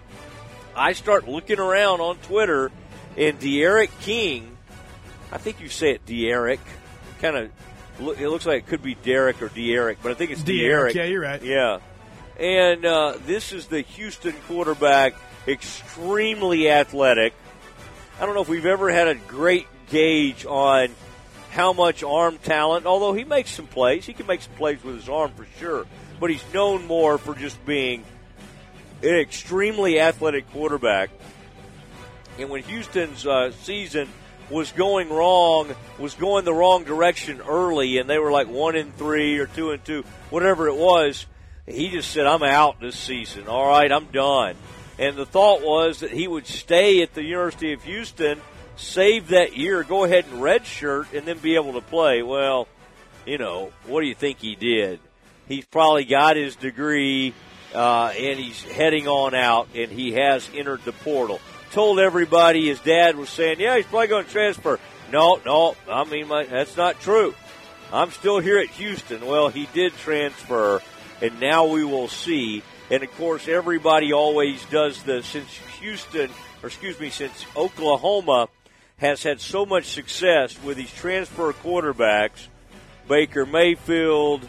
Speaker 2: I start looking around on Twitter, and De'Aaron King, I think you say it De'Aaron, kind of, it looks like it could be Derek or De'Aaron, but I think it's De'Aaron.
Speaker 4: Yeah, you're right.
Speaker 2: Yeah. And uh, this is the Houston quarterback, extremely athletic. I don't know if we've ever had a great gauge on how much arm talent, although he makes some plays. He can make some plays with his arm for sure. But he's known more for just being an extremely athletic quarterback. And when Houston's uh, season was going wrong, was going the wrong direction early, and they were like one and three or two and two, whatever it was, he just said, I'm out this season. All right, I'm done. And the thought was that he would stay at the University of Houston, save that year, go ahead and redshirt, and then be able to play. Well, you know, what do you think he did? He's probably got his degree, uh, and he's heading on out, and he has entered the portal. Told everybody his dad was saying, yeah, he's probably going to transfer. No, no, I mean, my, that's not true. I'm still here at Houston. Well, he did transfer, and now we will see. And, of course, everybody always does this. Since Houston, or excuse me, since Oklahoma has had so much success with these transfer quarterbacks, Baker Mayfield,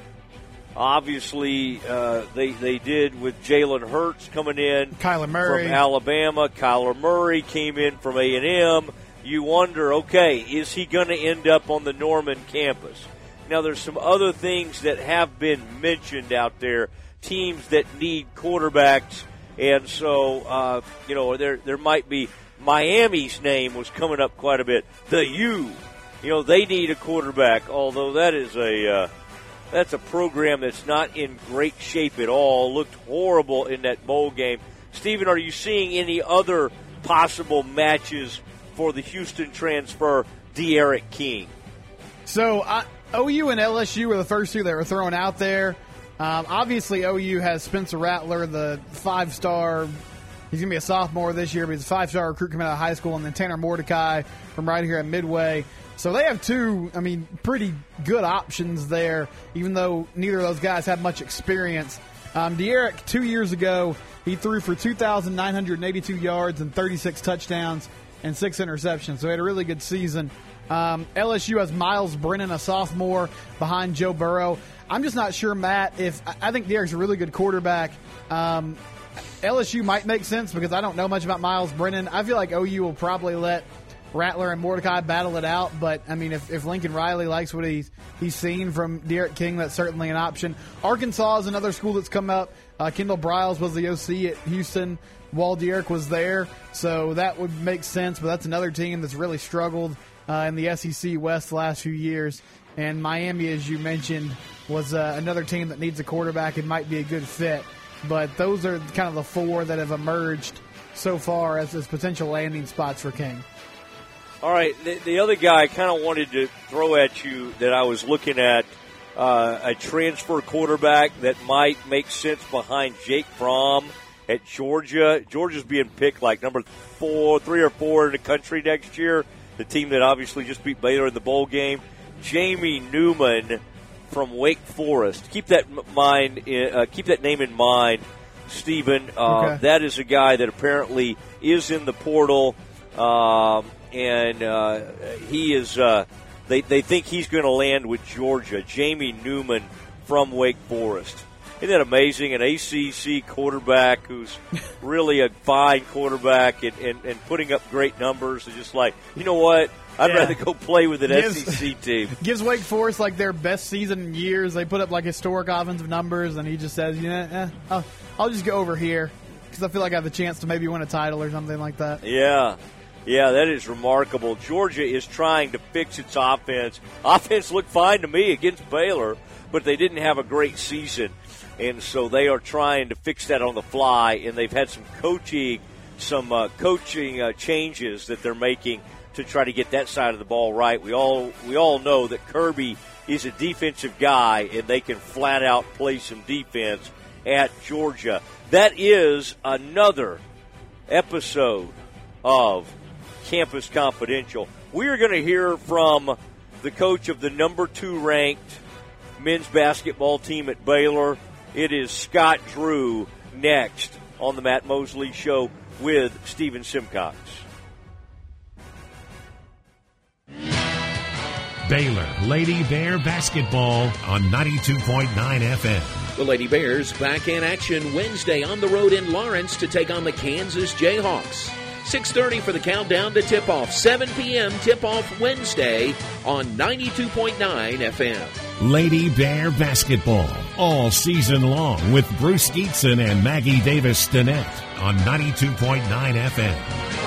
Speaker 2: obviously uh, they they did with Jalen Hurts coming in
Speaker 4: Kyler Murray
Speaker 2: from Alabama. Kyler Murray came in from A and M. You wonder, okay, is he going to end up on the Norman campus? Now, there's some other things that have been mentioned out there, teams that need quarterbacks, and so, uh, you know, there there might be Miami's name was coming up quite a bit. The U, you know, they need a quarterback, although that is a uh, that's a program that's not in great shape at all. Looked horrible in that bowl game. Stephen, are you seeing any other possible matches for the Houston transfer, De'Aaron King?
Speaker 4: So, I, O U and L S U were the first two that were thrown out there. Um, obviously, O U has Spencer Rattler, the five-star. He's going to be a sophomore this year, but he's a five-star recruit coming out of high school, and then Tanner Mordecai from right here at Midway. So they have two, I mean, pretty good options there, even though neither of those guys have much experience. Um, De'Aaron, two years ago, he threw for two thousand nine hundred eighty-two yards and thirty-six touchdowns and six interceptions. So he had a really good season. Um, L S U has Miles Brennan, a sophomore, behind Joe Burrow. I'm just not sure, Matt, if I think De'Aaron's a really good quarterback. Um, L S U might make sense because I don't know much about Miles Brennan. I feel like O U will probably let Rattler and Mordecai battle it out, but I mean, if, if Lincoln Riley likes what he's he's seen from De'Aaron King, that's certainly an option. Arkansas is another school that's come up. Uh, Kendall Briles was the O C at Houston while De'Aaron was there, so that would make sense. But that's another team that's really struggled uh, in the S E C West the last few years. And Miami, as you mentioned, was uh, another team that needs a quarterback and might be a good fit. But those are kind of the four that have emerged so far as, as potential landing spots for King.
Speaker 2: All right, the, the other guy I kind of wanted to throw at you that I was looking at, uh, a transfer quarterback that might make sense behind Jake Fromm at Georgia. Georgia's being picked like number four, three or four in the country next year. The team that obviously just beat Baylor in the bowl game. Jamie Newman from Wake Forest. Keep that mind. Uh, keep that name in mind, Stephen. Uh,
Speaker 4: Okay.
Speaker 2: That is a guy that apparently is in the portal, um, and uh, he is. Uh, they they think he's going to land with Georgia. Jamie Newman from Wake Forest. Isn't that amazing? An A C C quarterback who's really a fine quarterback and, and, and putting up great numbers. And just like, you know what? I'd
Speaker 4: Yeah.
Speaker 2: rather go play with an
Speaker 4: Gives-
Speaker 2: S E C team.
Speaker 4: Gives Wake Forest like their best season in years. They put up like historic offensive numbers, and he just says, you know, eh, I'll, I'll just go over here because I feel like I have a chance to maybe win a title or something like that.
Speaker 2: Yeah. Yeah, that is remarkable. Georgia is trying to fix its offense. Offense looked fine to me against Baylor, but they didn't have a great season. And so they are trying to fix that on the fly, and they've had some coaching, some uh, coaching uh, changes that they're making to try to get that side of the ball right. We all we all know that Kirby is a defensive guy, and they can flat out play some defense at Georgia. That is another episode of Campus Confidential. We are going to hear from the coach of the number two ranked men's basketball team at Baylor. It is Scott Drew next on the Matt Mosley Show with Stephen Simcox.
Speaker 1: Baylor Lady Bear basketball on ninety-two point nine F M.
Speaker 5: The Lady Bears back in action Wednesday on the road in Lawrence to take on the Kansas Jayhawks. six thirty for the countdown to tip-off. seven p.m. tip-off Wednesday on ninety-two point nine F M.
Speaker 1: Lady Bear basketball all season long with Bruce Geetson and Maggie Davis-Stinnett on ninety-two point nine F M.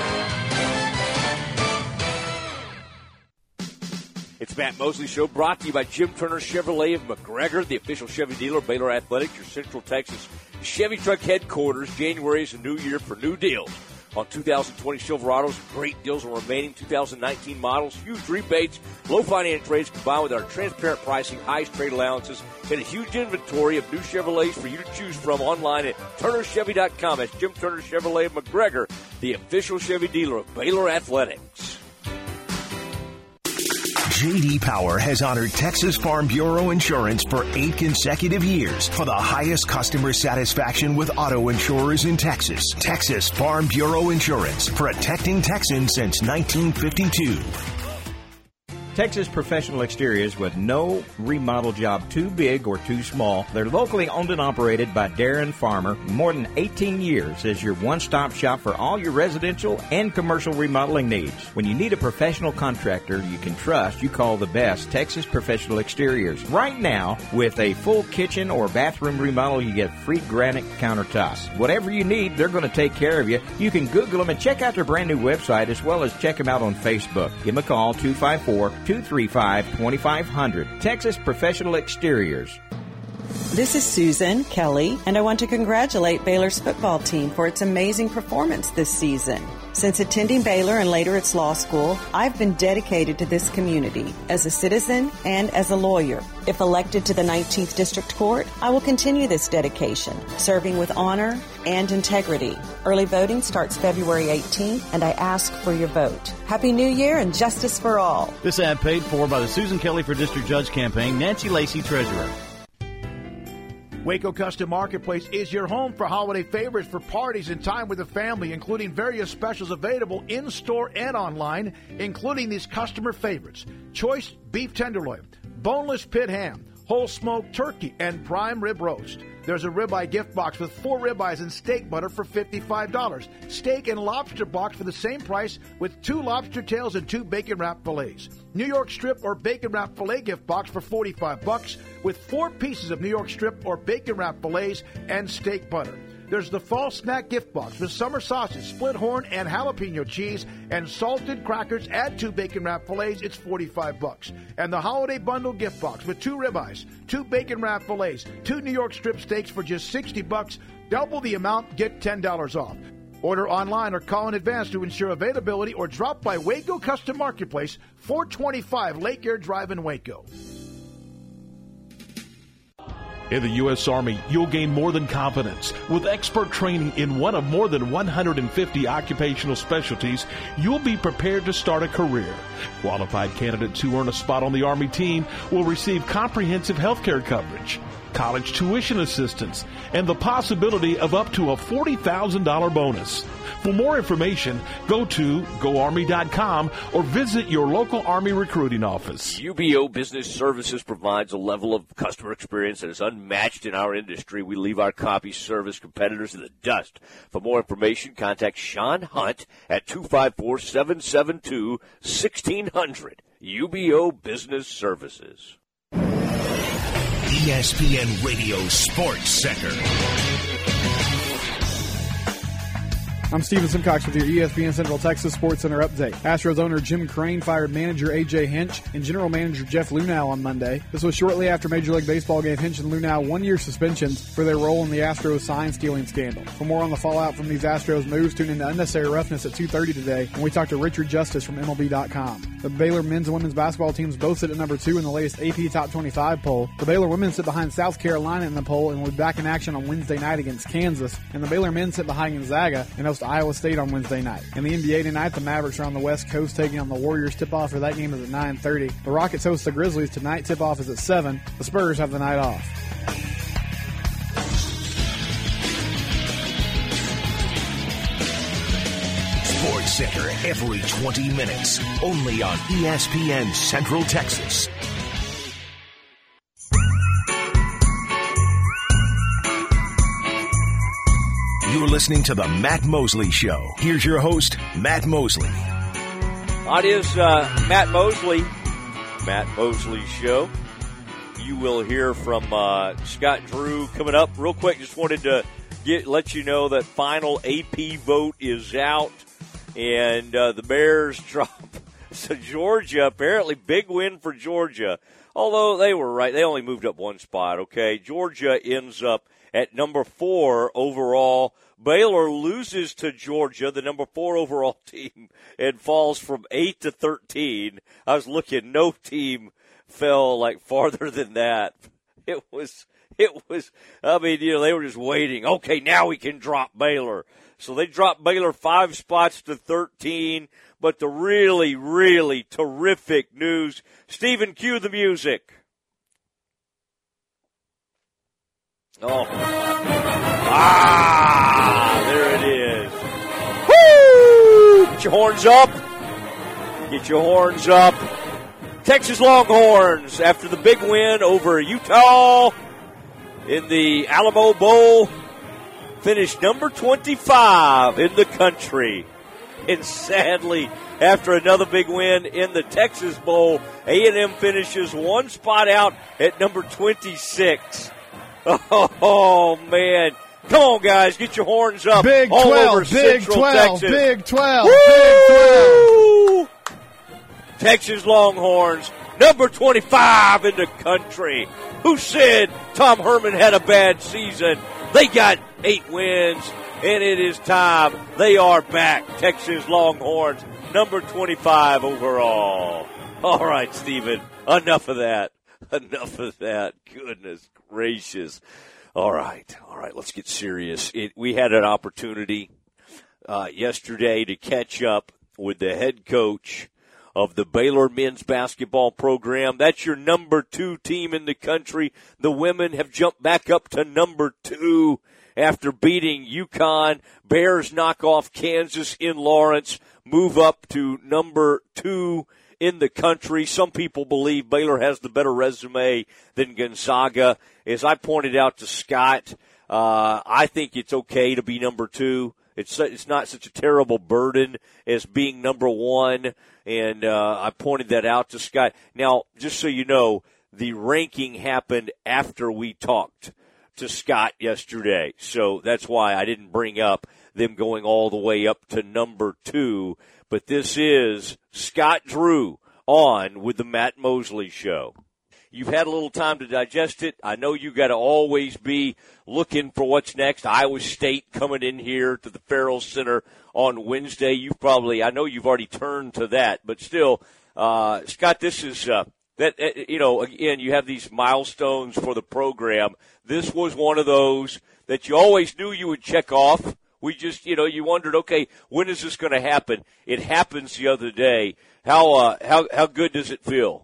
Speaker 2: It's Matt Mosley Show, brought to you by Jim Turner Chevrolet of McGregor, the official Chevy dealer of Baylor Athletics, your Central Texas Chevy truck headquarters. January is a new year for new deals on two thousand twenty Silverados. Great deals on remaining two thousand nineteen models. Huge rebates, low finance rates combined with our transparent pricing, highest trade allowances, and a huge inventory of new Chevrolets for you to choose from online at Turner Chevy dot com. That's Jim Turner Chevrolet of McGregor, the official Chevy dealer of Baylor Athletics.
Speaker 14: J D. Power has honored Texas Farm Bureau Insurance for eight consecutive years for the highest customer satisfaction with auto insurers in Texas. Texas Farm Bureau Insurance, protecting Texans since nineteen fifty-two.
Speaker 9: Texas Professional Exteriors with no remodel job too big or too small. They're locally owned and operated by Darren Farmer. More than eighteen years as your one-stop shop for all your residential and commercial remodeling needs. When you need a professional contractor you can trust, you call the best, Texas Professional Exteriors. Right now, with a full kitchen or bathroom remodel, you get free granite countertops. Whatever you need, they're going to take care of you. You can Google them and check out their brand new website as well as check them out on Facebook. Give them a call, two five four, two three five, two five zero zero. Texas Professional Exteriors.
Speaker 17: This is Susan Kelly, and I want to congratulate Baylor's football team for its amazing performance this season. Since attending Baylor and later its law school, I've been dedicated to this community as a citizen and as a lawyer. If elected to the nineteenth District Court, I will continue this dedication, serving with honor and integrity. Early voting starts February eighteenth, and I ask for your vote. Happy New Year and justice for all.
Speaker 18: This ad paid for by the Susan Kelly for District Judge campaign, Nancy Lacey, Treasurer.
Speaker 6: Waco Custom Marketplace is your home for holiday favorites for parties and time with the family, including various specials available in-store and online, including these customer favorites: choice beef tenderloin, boneless pit ham, whole smoked turkey, and prime rib roast. There's a ribeye gift box with four ribeyes and steak butter for fifty-five dollars. Steak and lobster box for the same price with two lobster tails and two bacon wrap fillets. New York strip or bacon wrap fillet gift box for forty-five bucks with four pieces of New York strip or bacon wrap fillets and steak butter. There's the fall snack gift box with summer sausage, split horn, and jalapeno cheese, and salted crackers. Add two bacon wrap fillets, it's forty-five bucks. And the holiday bundle gift box with two ribeyes, two bacon wrap fillets, two New York strip steaks for just sixty bucks. Double the amount, get ten dollars off. Order online or call in advance to ensure availability, or drop by Waco Custom Marketplace, four twenty-five Lake Air Drive in Waco.
Speaker 19: In the U S. Army, you'll gain more than confidence. With expert training in one of more than one hundred fifty occupational specialties, you'll be prepared to start a career. Qualified candidates who earn a spot on the Army team will receive comprehensive health care coverage, college tuition assistance, and the possibility of up to a forty thousand dollars bonus. For more information, go to go army dot com or visit your local Army recruiting office.
Speaker 2: U B O Business Services provides a level of customer experience that is unmatched in our industry. We leave our copy service competitors in the dust. For more information, contact Sean Hunt at two five four, seven seven two, one six zero zero. U B O Business Services.
Speaker 14: E S P N Radio Sports Center.
Speaker 4: I'm Steven Simcox with your E S P N Central Texas Sports Center update. Astros owner Jim Crane fired manager A J Hinch and general manager Jeff Luhnow on Monday. This was shortly after Major League Baseball gave Hinch and Luhnow one-year suspensions for their role in the Astros sign-stealing scandal. For more on the fallout from these Astros moves, tune into Unnecessary Roughness at two thirty today, and we talk to Richard Justice from M L B dot com. The Baylor men's and women's basketball teams both sit at number two in the latest A P Top twenty-five poll. The Baylor women sit behind South Carolina in the poll and will be back in action on Wednesday night against Kansas, and the Baylor men sit behind Gonzaga and host Iowa State on Wednesday night. In the N B A tonight, the Mavericks are on the West Coast taking on the Warriors. Tip-off for that game is at nine thirty. The Rockets host the Grizzlies tonight. Tip-off is at seven. The Spurs have the night off.
Speaker 14: Sports Center every twenty minutes, only on E S P N Central Texas. You're listening to the Matt Mosley Show. Here's your host, Matt Mosley.
Speaker 2: It is uh, Matt Mosley, Matt Mosley Show. You will hear from uh, Scott Drew coming up. Real quick, just wanted to get let you know that final A P vote is out, and uh, the Bears drop to Georgia. Apparently, big win for Georgia. Although they were right, they only moved up one spot. Okay, Georgia ends up at number four overall. Baylor loses to Georgia, the number four overall team, and falls from eight to thirteen. I was looking, no team fell like farther than that. It was, it was, I mean, you know, they were just waiting. Okay, now we can drop Baylor. So they dropped Baylor five spots to thirteen. But the really, really terrific news, Stephen, cue the music. Oh, ah, there it is. Woo! Get your horns up. Get your horns up. Texas Longhorns, after the big win over Utah in the Alamo Bowl, finished number twenty-five in the country. And sadly, after another big win in the Texas Bowl, A and M finishes one spot out at number twenty-six. Oh, man. Come on, guys. Get your horns up.
Speaker 4: Big
Speaker 2: all
Speaker 4: twelve,
Speaker 2: over
Speaker 4: Big
Speaker 2: Central
Speaker 4: twelve,
Speaker 2: Texas.
Speaker 4: Big twelve,
Speaker 2: Woo!
Speaker 4: Big twelve.
Speaker 2: Texas Longhorns, number twenty-five in the country. Who said Tom Herman had a bad season? They got eight wins, and it is time. They are back. Texas Longhorns, number twenty-five overall. All right, Stephen, enough of that. Enough of that. Goodness gracious. All right. All right. Let's get serious. It, we had an opportunity uh, yesterday to catch up with the head coach of the Baylor men's basketball program. That's your number two team in the country. The women have jumped back up to number two after beating UConn. Bears knock off Kansas in Lawrence, move up to number two in the country. Some people believe Baylor has the better resume than Gonzaga. As I pointed out to Scott, uh, I think it's okay to be number two. It's it's not such a terrible burden as being number one, and uh, I pointed that out to Scott. Now, just so you know, the ranking happened after we talked to Scott yesterday, so that's why I didn't bring up them going all the way up to number two. But this is Scott Drew on with the Matt Mosley Show. You've had a little time to digest it. I know you got to always be looking for what's next. Iowa State coming in here to the Farrell Center on Wednesday. You've probably, I know you've already turned to that, but still, uh, Scott, this is uh, that, you know, again, you have these milestones for the program. This was one of those that you always knew you would check off. We just, you know, you wondered, okay, when is this going to happen? It happens the other day. How uh, how how good does it feel?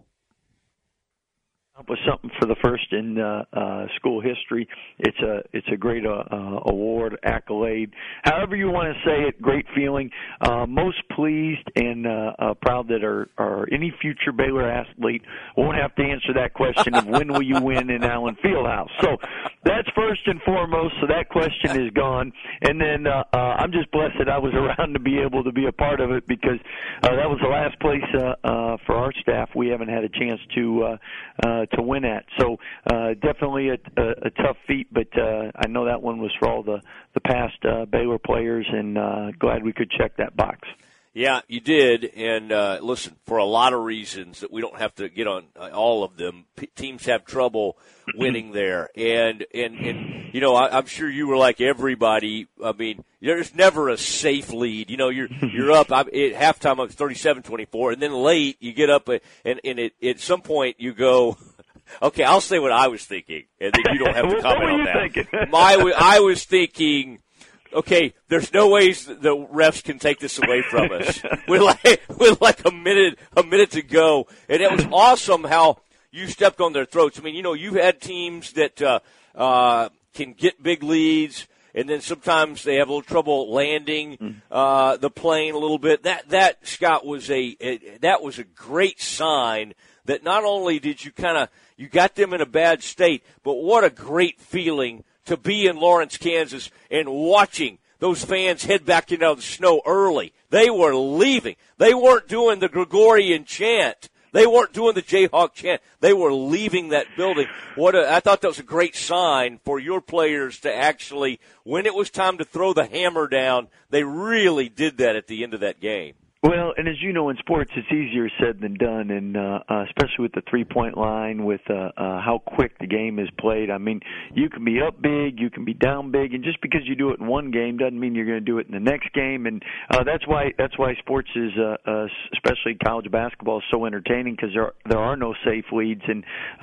Speaker 3: Was something for the first in uh, uh, school history. It's a it's a great uh, uh, award, accolade, however you want to say it. Great feeling. Uh, most pleased and uh, uh, proud that our, our any future Baylor athlete won't have to answer that question of when will you win in Allen Fieldhouse. So that's first and foremost. So that question is gone. And then uh, uh, I'm just blessed that I was around to be able to be a part of it because uh, that was the last place uh, uh, for our staff we haven't had a chance to. Uh, uh, to win at. So uh, definitely a, a, a tough feat, but uh, I know that one was for all the, the past uh, Baylor players, and uh, glad we could check that box.
Speaker 2: Yeah, you did. And uh, listen, for a lot of reasons that we don't have to get on uh, all of them, P- teams have trouble winning there. And, and, and you know, I, I'm sure you were like everybody. I mean, there's never a safe lead. You know, you're you're up I, at halftime of thirty-seven twenty-four, and then late you get up, and, and it, at some point you go, okay, I'll say what I was thinking, and then you don't have to comment on that. My, I was thinking, okay, there's no ways the refs can take this away from us. With like, with like a minute, a minute to go, and it was awesome how you stepped on their throats. I mean, you know, you've had teams that uh, uh, can get big leads, and then sometimes they have a little trouble landing uh, the plane a little bit. That that Scott was a, a that was a great sign that not only did you kind of you got them in a bad state, but what a great feeling to be in Lawrence, Kansas, and watching those fans head back into the snow early. They were leaving. They weren't doing the Gregorian chant. They weren't doing the Jayhawk chant. They were leaving that building. What a, I thought that was a great sign for your players to actually, when it was time to throw the hammer down, they really did that at the end of that game.
Speaker 3: Well, and as you know, in sports, it's easier said than done, and uh, uh, especially with the three-point line, with uh, uh, how quick the game is played. I mean, you can be up big, you can be down big, and just because you do it in one game doesn't mean you're going to do it in the next game. And uh, that's why that's why sports is, uh, uh, especially college basketball, is so entertaining because there are, there are no safe leads. And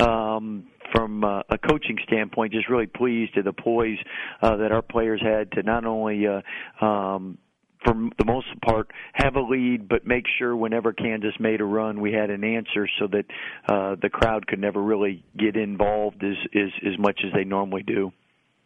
Speaker 3: um, from uh, a coaching standpoint, just really pleased at the poise uh, that our players had to not only uh, um, for the most part, have a lead, but make sure whenever Kansas made a run, we had an answer so that uh, the crowd could never really get involved as, as, as much as they normally do.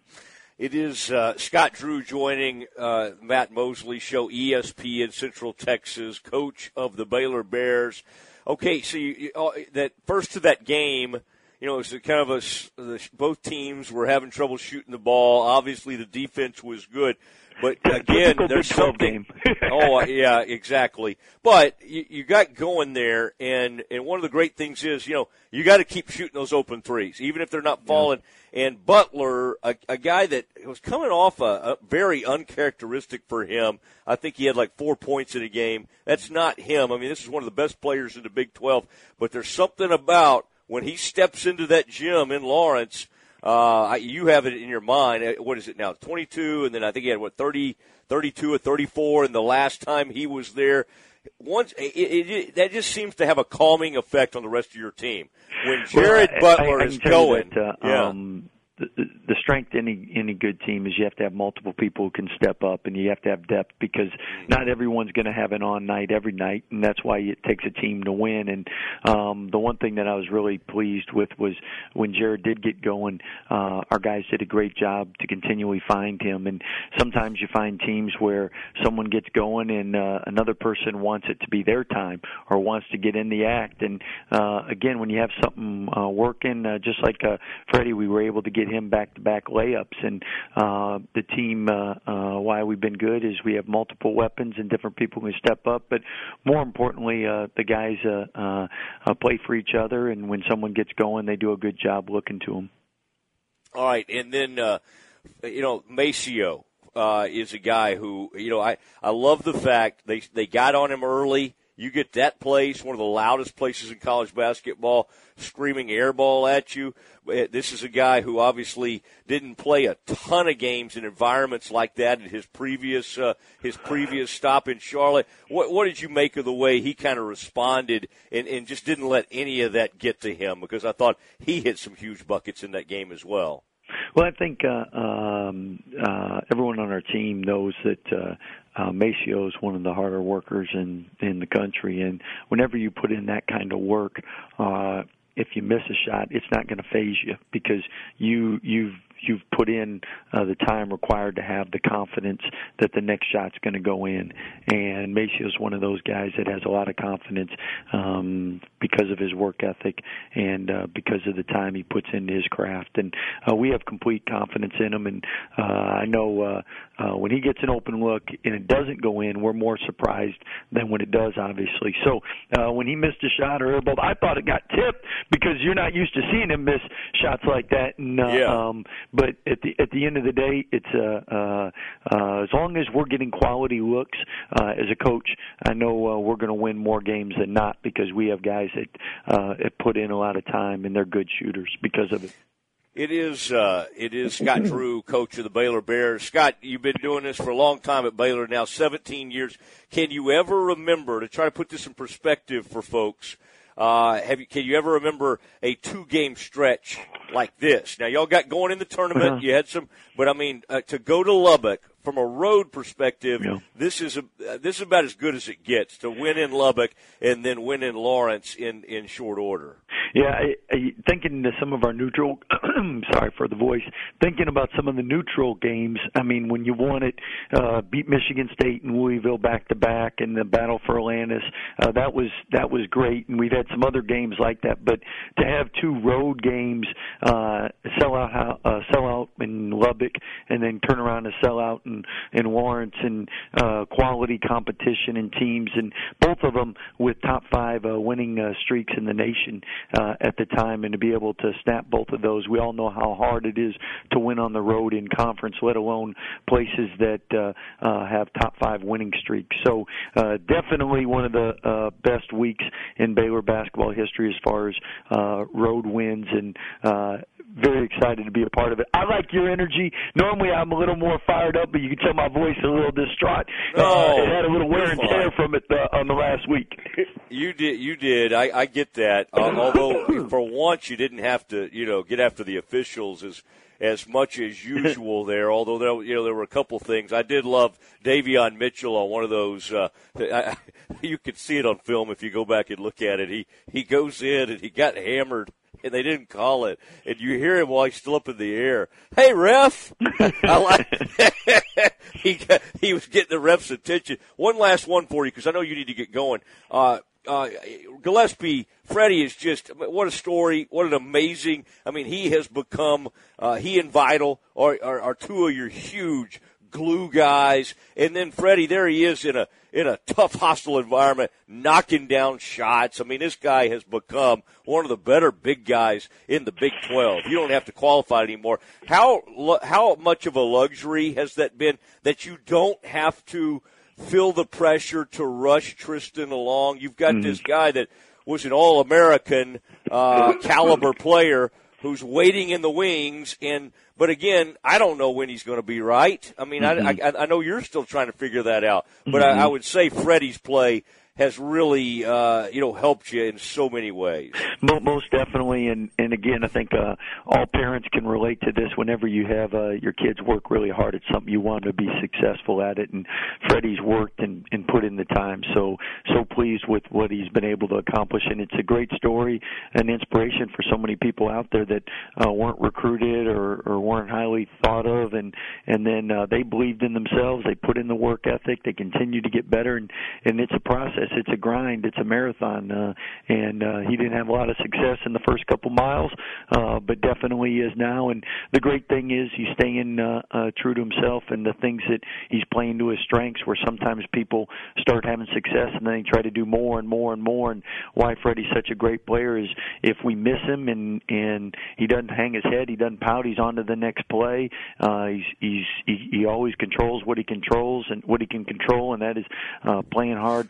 Speaker 2: It is uh, Scott Drew joining uh, Matt Mosley show, E S P N Central Texas, coach of the Baylor Bears. Okay, so you, uh, that first to that game, you know, it was kind of a, the, both teams were having trouble shooting the ball. Obviously, the defense was good. But, again, there's something – oh, yeah, exactly. But you, you got going there, and, and one of the great things is, you know, you got to keep shooting those open threes, even if they're not falling. Yeah. And Butler, a, a guy that was coming off a, a very uncharacteristic for him. I think he had like four points in a game. That's not him. I mean, this is one of the best players in the Big twelve. But there's something about when he steps into that gym in Lawrence – Uh, you have it in your mind. What is it now? twenty-two, and then I think he had, what, thirty, thirty-two or thirty-four, and the last time he was there. Once it, it, it, that just seems to have a calming effect on the rest of your team. When Jared
Speaker 3: well,
Speaker 2: Butler
Speaker 3: I, I
Speaker 2: is going,
Speaker 3: that, uh,
Speaker 2: yeah.
Speaker 3: um, the, the strength in any any good team is you have to have multiple people who can step up, and you have to have depth because not everyone's going to have an on night every night, and that's why it takes a team to win. And um, the one thing that I was really pleased with was when Jared did get going, uh, our guys did a great job to continually find him. And sometimes you find teams where someone gets going and uh, another person wants it to be their time or wants to get in the act. And uh, again, when you have something uh, working, uh, just like uh, Freddie, we were able to get him back-to-back layups. And uh, the team, uh, uh, why we've been good is we have multiple weapons and different people who step up. But more importantly, uh, the guys uh, uh, uh, play for each other, and when someone gets going, they do a good job looking to them.
Speaker 2: All right, and then, uh, you know, Maceo uh, is a guy who, you know, I, I love the fact they they got on him early. You get that place, one of the loudest places in college basketball, screaming air ball at you. This is a guy who obviously didn't play a ton of games in environments like that in his previous uh, his previous stop in Charlotte. What, what did you make of the way he kind of responded and, and just didn't let any of that get to him? Because I thought he hit some huge buckets in that game as well.
Speaker 3: Well, I think uh, um, uh, everyone on our team knows that uh, uh, Maceo is one of the harder workers in, in the country, and whenever you put in that kind of work, uh, if you miss a shot, it's not going to faze you because you you've you've put in uh, the time required to have the confidence that the next shot's going to go in. And Maceo is one of those guys that has a lot of confidence um, because of his work ethic and uh, because of the time he puts into his craft. And uh, we have complete confidence in him. And uh, I know uh, uh, when he gets an open look and it doesn't go in, we're more surprised than when it does, obviously. So uh, when he missed a shot or airball, I thought it got tipped because you're not used to seeing him miss shots like that. And, uh,
Speaker 2: yeah.
Speaker 3: um, But at the at the end of the day, it's uh, uh, uh, as long as we're getting quality looks uh, as a coach, I know uh, we're going to win more games than not because we have guys that uh, have put in a lot of time and they're good shooters because of it.
Speaker 2: It is uh, it is Scott Drew, coach of the Baylor Bears. Scott, you've been doing this for a long time at Baylor now, seventeen years. Can you ever remember, to try to put this in perspective for folks, Uh, have you, can you ever remember a two-game stretch like this? Now, y'all got going in the tournament.
Speaker 3: Uh-huh.
Speaker 2: You had some, but I mean, uh, to go to Lubbock from a road perspective,
Speaker 3: yeah.
Speaker 2: this is a, uh, this is about as good as it gets to win in Lubbock and then win in Lawrence in, in short order.
Speaker 3: Yeah, I, I, thinking to some of our neutral, sorry for the voice, thinking about some of the neutral games, I mean, when you won it, uh, beat Michigan State and Louisville back-to-back and the battle for Atlantis, uh, that was that was great, and we've had some other games like that, but to have two road games, uh, sell out, uh, sell out in Lubbock and then turn around and sell out in, in Lawrence and uh, quality competition and teams, and both of them with top five uh, winning uh, streaks in the nation, Uh, at the time, and to be able to snap both of those. We all know how hard it is to win on the road in conference, let alone places that uh, uh, have top five winning streaks. So uh, definitely one of the uh, best weeks in Baylor basketball history as far as uh, road wins, and uh, very excited to be a part of it. I like your energy. Normally I'm a little more fired up, but you can tell my voice is a little distraught.
Speaker 2: Oh,
Speaker 3: uh, it had a little wear and tear from it uh, on the last week.
Speaker 2: You did, you did. I, I get that. Uh, although for once you didn't have to, you know, get after the officials as as much as usual there. Although there, you know, there were a couple things. I did love Davion Mitchell on one of those. Uh, I, you could see it on film if you go back and look at it. He he goes in and he got hammered, and they didn't call it. And you hear him while he's still up in the air. Hey, ref! I like he got, he was getting the ref's attention. One last one for you, because I know you need to get going. Uh, uh, Gillespie, Freddie is just, what a story, what an amazing, I mean, he has become, uh, he and Vital are, are, are two of your huge glue guys, and then Freddie, there he is in a in a tough, hostile environment, knocking down shots. I mean, this guy has become one of the better big guys in the Big twelve. You don't have to qualify anymore. How how much of a luxury has that been that you don't have to feel the pressure to rush Tristan along? You've got mm-hmm. this guy that was an All-American uh, caliber player who's waiting in the wings, and but again, I don't know when he's going to be right. I mean, mm-hmm. I, I, I know you're still trying to figure that out, but mm-hmm. I, I would say Freddie's play has really, uh, you know, helped you in so many ways.
Speaker 3: Most definitely, and, and again, I think uh, all parents can relate to this. Whenever you have uh, your kids work really hard at something, you want them to be successful at it, and Freddie's worked and, and put in the time. So, so pleased with what he's been able to accomplish, and it's a great story, an inspiration for so many people out there that uh, weren't recruited or, or weren't highly thought of, and and then uh, they believed in themselves. They put in the work ethic. They continue to get better, and, and it's a process. It's a grind. It's a marathon, uh, and uh, he didn't have a lot of success in the first couple miles, uh, but definitely is now. And the great thing is he's staying uh, uh, true to himself and the things that he's playing to his strengths, where sometimes people start having success and then they try to do more and more and more. And why Freddie's such a great player is if we miss him and, and he doesn't hang his head, he doesn't pout, he's on to the next play. Uh, he's, he's, he, he always controls what he controls and what he can control, and that is uh, playing hard, trying to rebound,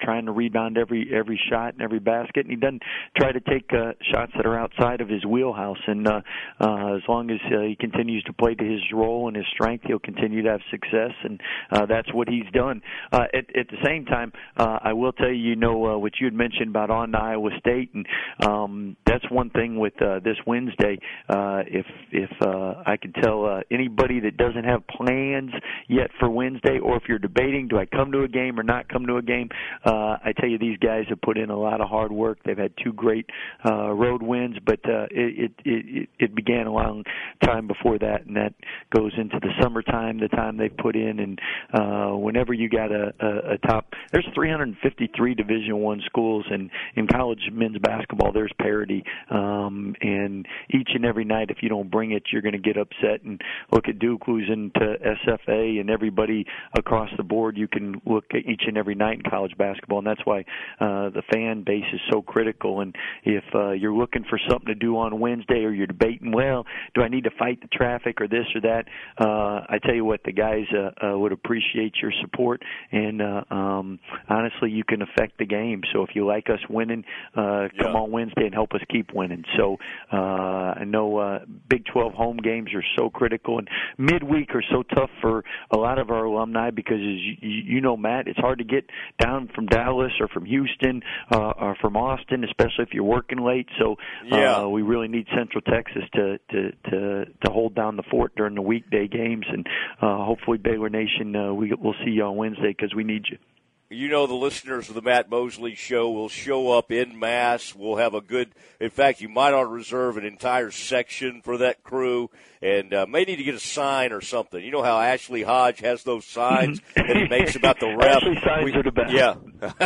Speaker 3: rebound every every shot and every basket, and he doesn't try to take uh, shots that are outside of his wheelhouse. And uh, uh, as long as uh, he continues to play to his role and his strength, he'll continue to have success, and uh, that's what he's done. Uh, at, at the same time, uh, I will tell you, you know, uh, what you had mentioned about on to Iowa State, and um, that's one thing with uh, this Wednesday. Uh, if if uh, I can tell uh, anybody that doesn't have plans yet for Wednesday, or if you're debating, do I come to a game or not come to a game, uh, I tell you, these guys have put in a lot of hard work. They've had two great uh, road wins, but uh, it, it, it, it began a long time before that, and that goes into the summertime, the time they've put in, and uh, whenever you got a, a, a top, there's three hundred fifty-three Division One schools, and in college men's basketball, there's parity, um, and each and every night, if you don't bring it, you're going to get upset. And look at Duke losing to S F A, and everybody across the board. You can look at each and every night in college basketball, and that's why uh, the fan base is so critical. And if uh, you're looking for something to do on Wednesday, or you're debating, well, do I need to fight the traffic or this or that, uh, I tell you what, the guys uh, uh, would appreciate your support, and uh, um, honestly, you can affect the game. So if you like us winning, uh, come
Speaker 2: yeah.
Speaker 3: on Wednesday and help us keep winning. So uh, I know uh, Big twelve home games are so critical, and midweek are so tough for a lot of our alumni because, as you, you know, Matt, it's hard to get down from Dallas or from Houston uh, or from Austin, especially if you're working late. So
Speaker 2: yeah.
Speaker 3: uh, we really need Central Texas to, to, to, to hold down the fort during the weekday games, and uh, hopefully Baylor Nation, uh, we, we'll see you on Wednesday because we need you.
Speaker 2: You know, the listeners of the Matt Mosley Show will show up en masse. We'll have a good – in fact, you might ought to reserve an entire section for that crew, and uh, may need to get a sign or something. You know how Ashley Hodge has those signs that he makes about the ref?
Speaker 3: Ashley signs we, are the best.
Speaker 2: Yeah.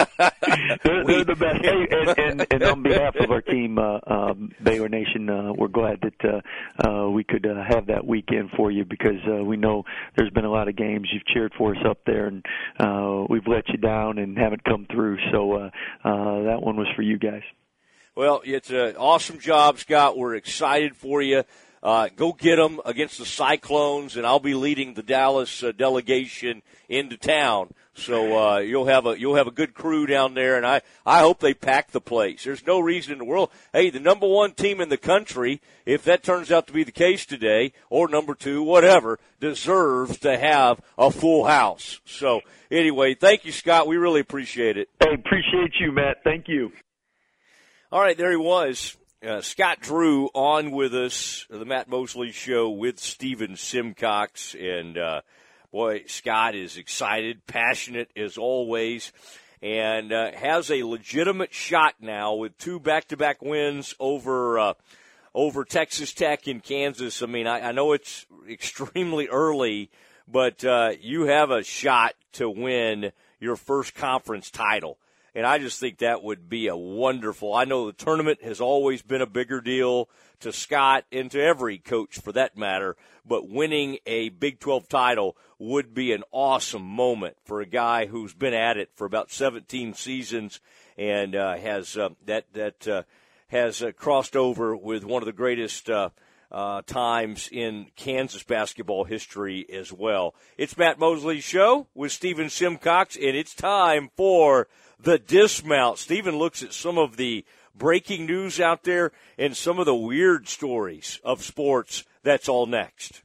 Speaker 3: they're, they're the best. Hey, and, and, and on behalf of our team, uh, um, Baylor Nation, uh, we're glad that uh, uh, we could uh, have that weekend for you because uh, we know there's been a lot of games. You've cheered for us up there, and uh, we've let you down and haven't come through, so uh, uh, that one was for you guys.
Speaker 2: Well, it's an awesome job, Scott. We're excited for you. Uh, go get them against the Cyclones, and I'll be leading the Dallas uh, delegation into town. So uh, you'll have a you'll have a good crew down there, and I, I hope they pack the place. There's no reason in the world. Hey, the number one team in the country, if that turns out to be the case today, or number two, whatever, deserves to have a full house. So anyway, thank you, Scott. We really appreciate it.
Speaker 3: Hey, appreciate you, Matt. Thank you.
Speaker 2: All right, there he was. Uh, Scott Drew on with us, the Matt Mosley Show with Stephen Simcox. And, uh, boy, Scott is excited, passionate as always, and uh, has a legitimate shot now with two back-to-back wins over uh, over Texas Tech and Kansas. I mean, I, I know it's extremely early, but uh, you have a shot to win your first conference title. And I just think that would be a wonderful – I know the tournament has always been a bigger deal to Scott and to every coach for that matter, but winning a Big twelve title would be an awesome moment for a guy who's been at it for about seventeen seasons and uh, has uh, that that uh, has uh, crossed over with one of the greatest uh, uh, times in Kansas basketball history as well. It's Matt Mosley's Show with Stephen Simcox, and it's time for – the dismount. Stephen looks at some of the breaking news out there and some of the weird stories of sports. That's all next.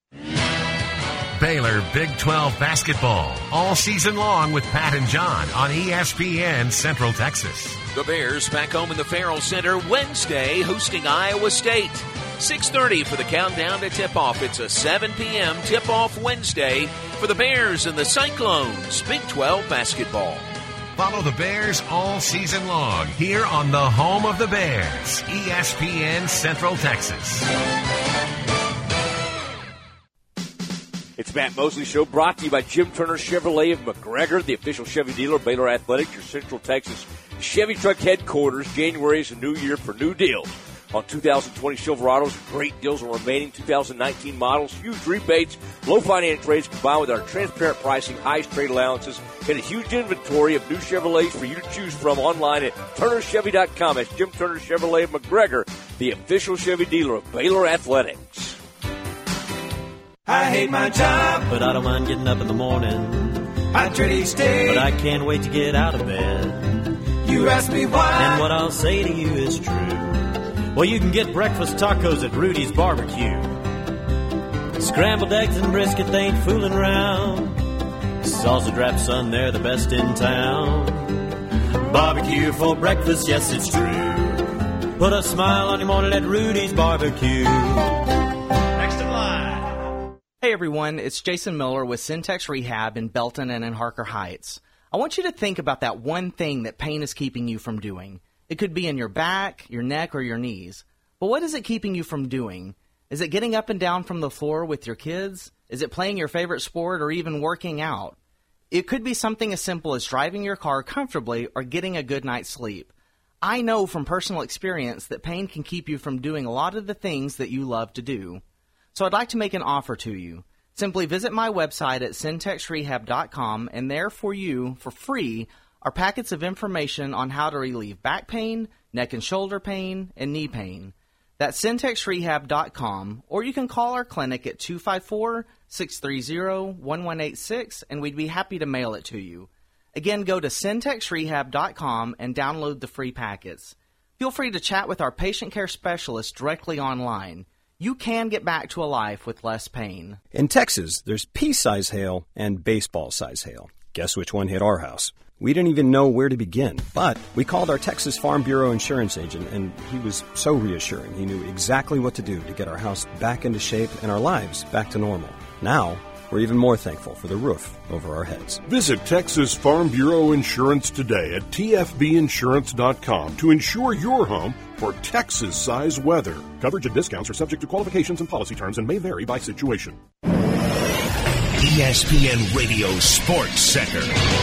Speaker 1: Baylor Big twelve basketball all season long with Pat and John on E S P N Central Texas.
Speaker 5: The Bears back home in the Farrell Center Wednesday hosting Iowa State. six thirty for the countdown to tip-off. It's a seven p.m. tip-off Wednesday for the Bears and the Cyclones Big twelve basketball.
Speaker 1: Follow the Bears all season long here on the home of the Bears, E S P N Central Texas.
Speaker 2: It's Matt Mosley Show brought to you by Jim Turner Chevrolet of McGregor, the official Chevy dealer of Baylor Athletics, your Central Texas Chevy truck headquarters. January is a new year for new deals on two thousand twenty Silverados. Great deals on remaining two thousand nineteen models. Huge rebates, low finance rates combined with our transparent pricing, highest trade allowances, and a huge inventory of new Chevrolets for you to choose from online at Turner Chevy dot com. That's Jim Turner Chevrolet of McGregor, the official Chevy dealer of Baylor Athletics.
Speaker 20: I hate my job, but I don't mind getting up in the morning. I dread each day, but I can't wait to get out of bed. You ask me why,
Speaker 18: and what I'll say to you is true. Well, you can get breakfast tacos at Rudy's Barbecue. Scrambled eggs and brisket, they ain't fooling around. Sausage wrap, son, they're the best in town. Barbecue for breakfast, yes, it's true. Put a smile on your morning at Rudy's Barbecue. Next in line.
Speaker 21: Hey everyone, it's Jason Miller with Syntex Rehab in Belton and in Harker Heights. I want you to think about that one thing that pain is keeping you from doing. It could be in your back, your neck, or your knees. But what is it keeping you from doing? Is it getting up and down from the floor with your kids? Is it playing your favorite sport or even working out? It could be something as simple as driving your car comfortably or getting a good night's sleep. I know from personal experience that pain can keep you from doing a lot of the things that you love to do. So I'd like to make an offer to you. Simply visit my website at syntex rehab dot com, and there for you, for free, are packets of information on how to relieve back pain, neck and shoulder pain, and knee pain. That's syntex rehab dot com, or you can call our clinic at two five four, six three zero, one one eight six, and we'd be happy to mail it to you. Again, go to syntex rehab dot com and download the free packets. Feel free to chat with our patient care specialist directly online. You can get back to a life with less pain.
Speaker 22: In Texas, there's pea-size hail and baseball-size hail. Guess which one hit our house? We didn't even know where to begin, but we called our Texas Farm Bureau insurance agent, and he was so reassuring. He knew exactly what to do to get our house back into shape and our lives back to normal. Now, we're even more thankful for the roof over our heads.
Speaker 1: Visit Texas Farm Bureau Insurance today at T F B insurance dot com to insure your home for Texas-size weather. Coverage and discounts are subject to qualifications and policy terms and may vary by situation.
Speaker 14: E S P N Radio Sports Center.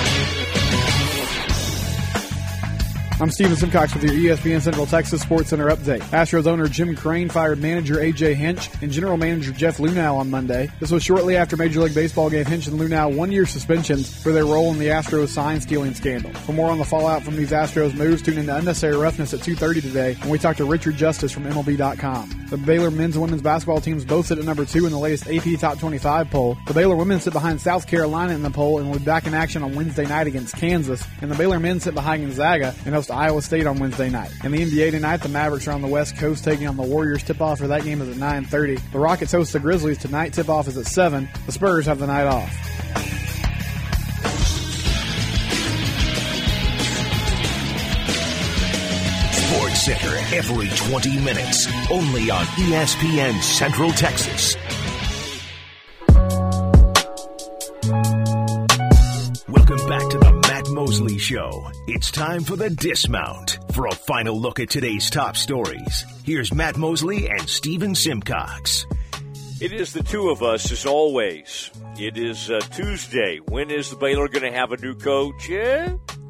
Speaker 4: I'm Steven Simcox with your E S P N Central Texas Sports Center update. Astros owner Jim Crane fired manager A J Hinch and general manager Jeff Luhnow on Monday. This was shortly after Major League Baseball gave Hinch and Luhnow one-year suspensions for their role in the Astros sign-stealing scandal. For more on the fallout from these Astros moves, tune into Unnecessary Roughness at two thirty today, and we talk to Richard Justice from M L B dot com. The Baylor men's and women's basketball teams both sit at number two in the latest A P Top twenty-five poll. The Baylor women sit behind South Carolina in the poll and will be back in action on Wednesday night against Kansas, and the Baylor men sit behind Gonzaga and host Iowa State on Wednesday night. In the N B A tonight, the Mavericks are on the West Coast taking on the Warriors. Tip-off for that game is at nine thirty. The Rockets host the Grizzlies tonight. Tip-off is at seven. The Spurs have the night off.
Speaker 14: Sports Center every twenty minutes. Only on E S P N Central Texas. Welcome back to the Matt Mosley Show. It's time for the Dismount. For a final look at today's top stories, here's Matt Mosley and Steven Simcox.
Speaker 2: It is the two of us, as always. It is uh, Tuesday. When is the Baylor going to have a new coach? Yeah,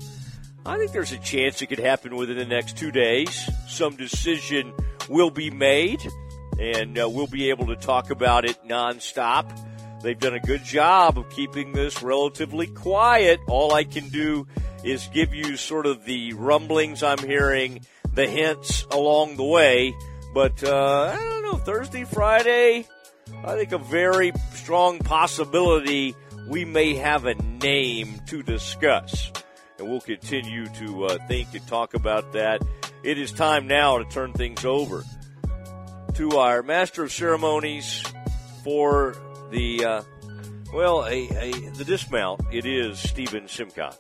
Speaker 2: I think there's a chance it could happen within the next two days. Some decision will be made, and uh, we'll be able to talk about it nonstop. They've done a good job of keeping this relatively quiet. All I can do is give you sort of the rumblings I'm hearing, the hints along the way. But uh, I don't know, Thursday, Friday, I think a very strong possibility we may have a name to discuss. And we'll continue to uh, think and talk about that. It is time now to turn things over to our Master of Ceremonies for the, uh, well, a, a, the dismount. It is Steven Simcox.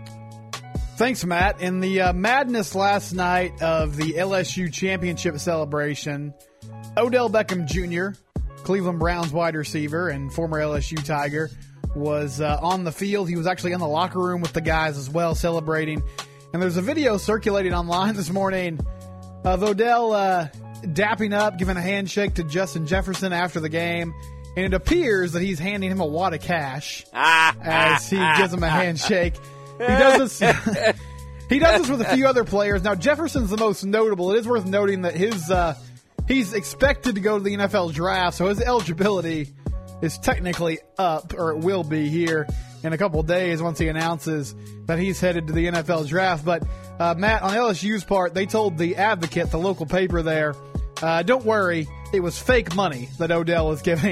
Speaker 4: Thanks, Matt. In the uh, madness last night of the L S U championship celebration, Odell Beckham Junior, Cleveland Browns wide receiver and former L S U Tiger, was uh, on the field. He was actually in the locker room with the guys as well, celebrating. And there's a video circulating online this morning of Odell uh, dapping up, giving a handshake to Justin Jefferson after the game. And it appears that he's handing him a wad of cash as he gives him a handshake. He does this. He does this with a few other players. Now, Jefferson's the most notable. It is worth noting that his uh, he's expected to go to the N F L draft, so his eligibility is technically up, or it will be here in a couple of days once he announces that he's headed to the N F L draft. But, uh, Matt, on L S U's part, they told the Advocate, the local paper there, uh, don't worry, it was fake money that Odell was giving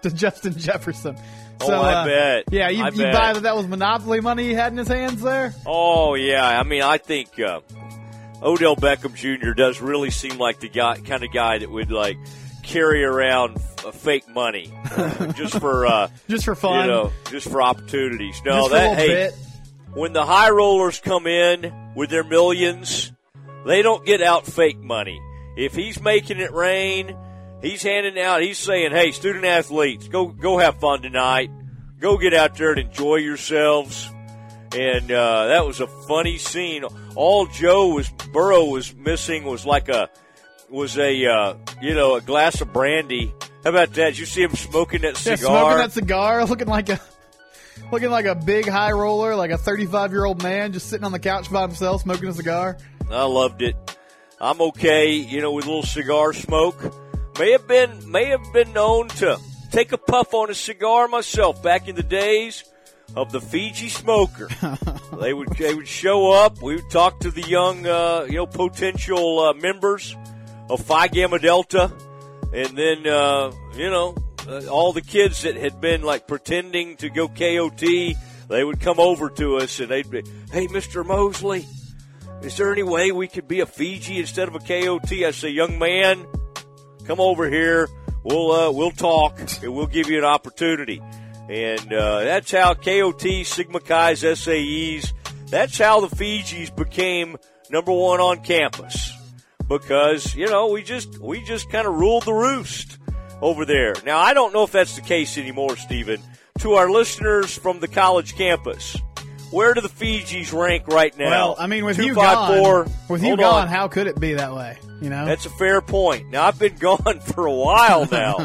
Speaker 4: to Justin Jefferson.
Speaker 2: Oh,
Speaker 4: So,
Speaker 2: I
Speaker 4: uh,
Speaker 2: bet.
Speaker 4: Yeah, you,
Speaker 2: I
Speaker 4: you
Speaker 2: bet.
Speaker 4: buy that that was Monopoly money he had in his hands there?
Speaker 2: Oh, yeah. I mean, I think uh, Odell Beckham Junior does really seem like the guy, kind of guy that would, like, carry around uh, fake money uh, just for uh,
Speaker 4: just for fun,
Speaker 2: you know, just for opportunities. No,
Speaker 4: just for
Speaker 2: that
Speaker 4: a little
Speaker 2: hey,
Speaker 4: bit.
Speaker 2: when the high rollers come in with their millions, they don't get out fake money. If he's making it rain, he's handing out. He's saying, "Hey, student athletes, go go have fun tonight. Go get out there and enjoy yourselves." And uh, that was a funny scene. All Joe was Burrow was missing was like a was a uh, you know a glass of brandy. How about that? Did you see him smoking that
Speaker 4: Yeah,
Speaker 2: cigar?
Speaker 4: smoking that cigar, looking like a looking like a big high roller, like a thirty-five year old man just sitting on the couch by himself smoking a cigar.
Speaker 2: I loved it. I'm okay, you know, with a little cigar smoke. May have been may have been known to take a puff on a cigar myself back in the days of the Fiji smoker. they would they would show up. We would talk to the young, uh, you know, potential uh, members of Phi Gamma Delta, and then uh, you know uh, all the kids that had been like pretending to go K O T. They would come over to us and they'd be, "Hey, Mister Mosley, is there any way we could be a Fiji instead of a K O T?" I say, "Young man, come over here. We'll uh, we'll talk, and we'll give you an opportunity." And uh, that's how K O T, Sigma Chi's, S A Es, that's how the Fijis became number one on campus. Because, you know, we just we just kind of ruled the roost over there. Now, I don't know if that's the case anymore, Stephen. To our listeners from the college campus, where do the Fijis rank right now?
Speaker 4: Well, I mean, with
Speaker 2: Two,
Speaker 4: you
Speaker 2: five,
Speaker 4: gone,
Speaker 2: four,
Speaker 4: with you
Speaker 2: hold
Speaker 4: gone,
Speaker 2: on.
Speaker 4: how could it be that way? You know,
Speaker 2: That's a fair point. Now, I've been gone for a while now.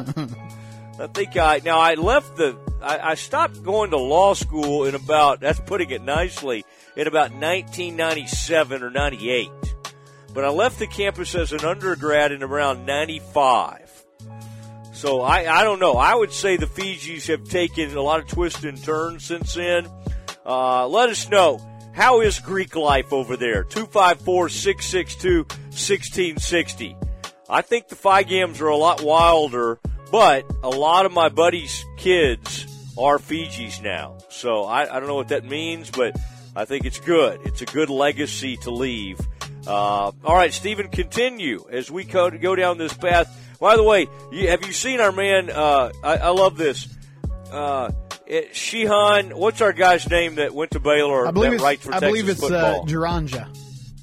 Speaker 2: I think I now I left the I, I stopped going to law school in about, that's putting it nicely, in about nineteen ninety-seven or ninety-eight. But I left the campus as an undergrad in around ninety-five. So I, I don't know. I would say the Fijis have taken a lot of twists and turns since then. Uh, let us know. How is Greek life over there? two five four, six six two, one six six zero. I think the Phi Gams are a lot wilder, but a lot of my buddies' kids are Fijis now. So I, I don't know what that means, but I think it's good. It's a good legacy to leave. Uh, all right, Stephen, continue as we go, go down this path. By the way, you, have you seen our man? Uh, I, I love this. Uh, it, Sheehan, what's our guy's name that went to Baylor?
Speaker 4: I believe
Speaker 2: that
Speaker 4: it's,
Speaker 2: writes for
Speaker 4: I
Speaker 2: Texas
Speaker 4: believe it's uh,
Speaker 2: football?
Speaker 4: Jaranja.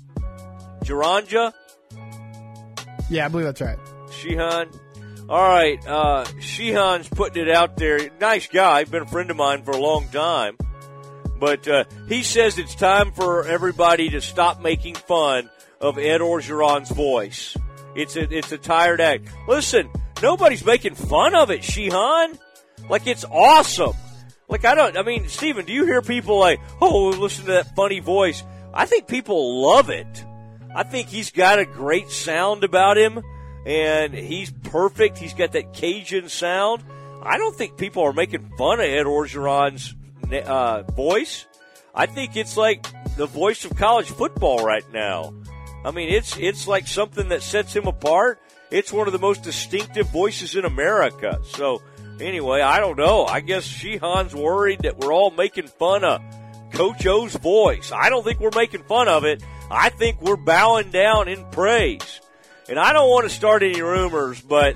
Speaker 2: Jaranja?
Speaker 4: Yeah, I believe that's right.
Speaker 2: Sheehan. All right, uh, Sheehan's putting it out there. Nice guy. Been a friend of mine for a long time. But uh, he says it's time for everybody to stop making fun of Ed Orgeron's voice. It's a, it's a tired act. Listen, nobody's making fun of it, Sheehan. Like, it's awesome. Like, I don't, I mean, Stephen, do you hear people like, oh, listen to that funny voice? I think people love it. I think he's got a great sound about him, and he's perfect. He's got that Cajun sound. I don't think people are making fun of Ed Orgeron's uh, voice. I think it's like the voice of college football right now. I mean, it's it's like something that sets him apart. It's one of the most distinctive voices in America. So, anyway, I don't know. I guess Sheehan's worried that we're all making fun of Coach O's voice. I don't think we're making fun of it. I think we're bowing down in praise. And I don't want to start any rumors, but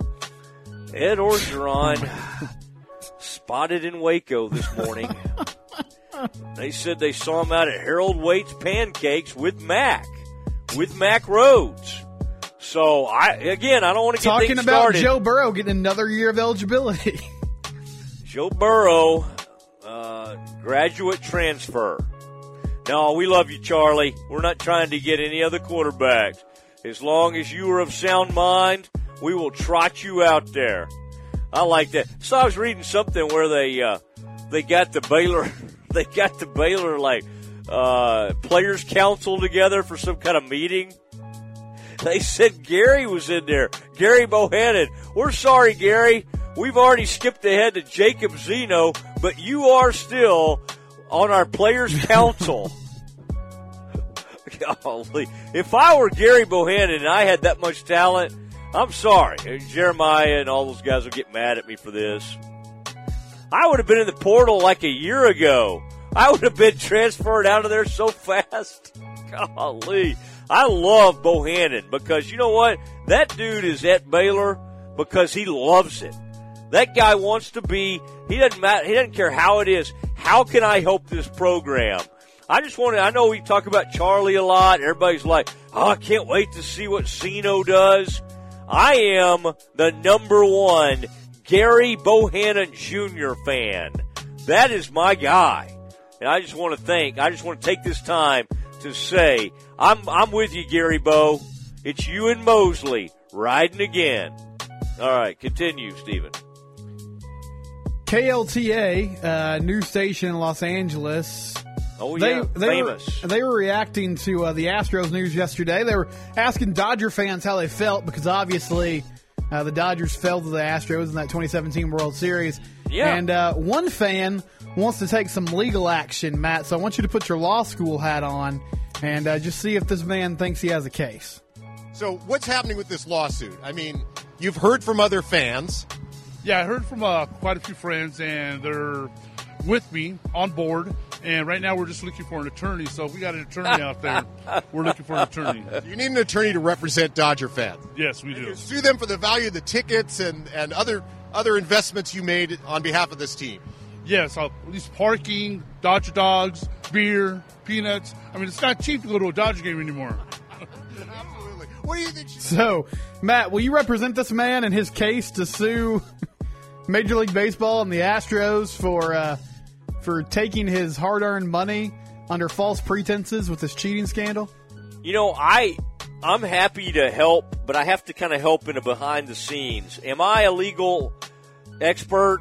Speaker 2: Ed Orgeron spotted in Waco this morning. They said they saw him out at Harold Waite's Pancakes with Mac, with Mac Rhodes. So, I again, I don't want to get
Speaker 4: Talking
Speaker 2: things
Speaker 4: about
Speaker 2: started.
Speaker 4: Joe Burrow getting another year of eligibility.
Speaker 2: Joe Burrow, uh, graduate transfer. No, we love you, Charlie. We're not trying to get any other quarterbacks. As long as you are of sound mind, we will trot you out there. I like that. So I was reading something where they uh, they got the Baylor, they got the Baylor like uh, players council together for some kind of meeting. They said Gary was in there. Gary Bohannon. We're sorry, Gary. We've already skipped ahead to Jacob Zeno, but you are still on our players council. Golly. If I were Gary Bohannon and I had that much talent, I'm sorry. Jeremiah and all those guys will get mad at me for this. I would have been in the portal like a year ago. I would have been transferred out of there so fast. Golly. I love Bohannon because you know what? That dude is at Baylor because he loves it. That guy wants to be, he doesn't matter, he doesn't care how it is. How can I help this program? I just want to, I know we talk about Charlie a lot. Everybody's like, oh, I can't wait to see what Zeno does. I am the number one Gary Bohannon Junior fan. That is my guy. And I just want to thank, I just want to take this time to say, I'm, I'm with you, Gary Bo. It's you and Mosley riding again. All right, continue, Stephen.
Speaker 4: K L T A, uh, news station in Los Angeles.
Speaker 2: Oh, yeah,
Speaker 4: they, they
Speaker 2: famous.
Speaker 4: Were, they were reacting to uh, the Astros news yesterday. They were asking Dodger fans how they felt because obviously uh, the Dodgers fell to the Astros in that twenty seventeen World Series.
Speaker 2: Yeah.
Speaker 4: And uh, one fan wants to take some legal action, Matt, so I want you to put your law school hat on and uh, just see if this man thinks he has a case.
Speaker 10: So what's happening with this lawsuit? I mean, you've heard from other fans.
Speaker 11: Yeah, I heard from uh, quite a few friends, and they're with me on board. And right now we're just looking for an attorney. So if we got an attorney out there, we're looking for an attorney.
Speaker 10: You need an attorney to represent Dodger fans.
Speaker 11: Yes, we do.
Speaker 10: Sue them for the value of the tickets and, and other other investments you made on behalf of this team.
Speaker 11: Yes, uh, at least parking, Dodger dogs, beer, peanuts. I mean, it's not cheap to go to a Dodger game anymore.
Speaker 10: Absolutely. What do you think?
Speaker 4: So, Matt, will you represent this man in his case to sue Major League Baseball and the Astros for uh, for taking his hard-earned money under false pretenses with this cheating scandal?
Speaker 2: You know, I, I'm happy to help, but I have to kind of help in the behind the scenes. Am I a legal expert?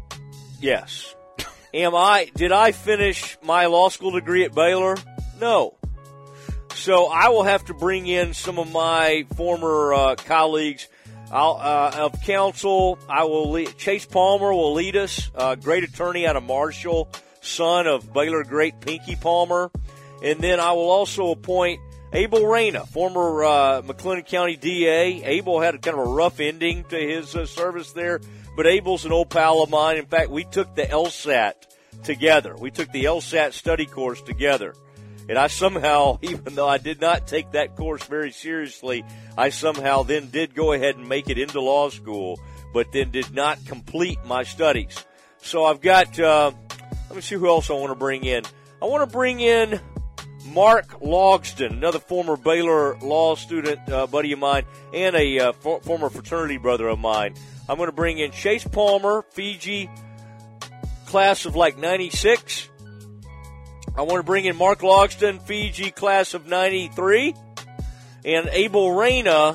Speaker 2: Yes. Am I, did I finish my law school degree at Baylor? No. So I will have to bring in some of my former uh, colleagues I'll, uh, of counsel. I will lead, Chase Palmer will lead us, uh, great attorney out of Marshall, son of Baylor great Pinky Palmer. And then I will also appoint Abel Reyna, former uh, McLennan County D A. Abel had a kind of a rough ending to his uh, service there, but Abel's an old pal of mine. In fact, we took the LSAT together. We took the LSAT study course together. And I somehow, even though I did not take that course very seriously, I somehow then did go ahead and make it into law school, but then did not complete my studies. So I've got, uh, let me see who else I want to bring in. I want to bring in Mark Logston, another former Baylor law student, uh, buddy of mine, and a uh, for- former fraternity brother of mine. I'm going to bring in Chase Palmer, Fiji, class of like ninety-six. I want to bring in Mark Logston, Fiji, class of ninety-three. And Abel Reyna,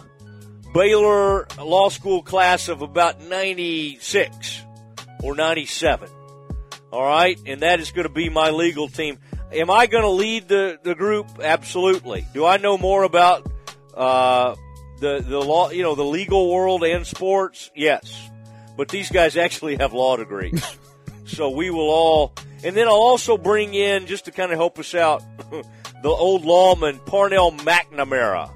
Speaker 2: Baylor Law School class of about ninety-six or ninety-seven. All right? And that is going to be my legal team. Am I going to lead the, the group? Absolutely. Do I know more about uh, the the law, you know, the legal world and sports? Yes. But these guys actually have law degrees. So we will all, and then I'll also bring in, just to kind of help us out, the old lawman, Parnell McNamara,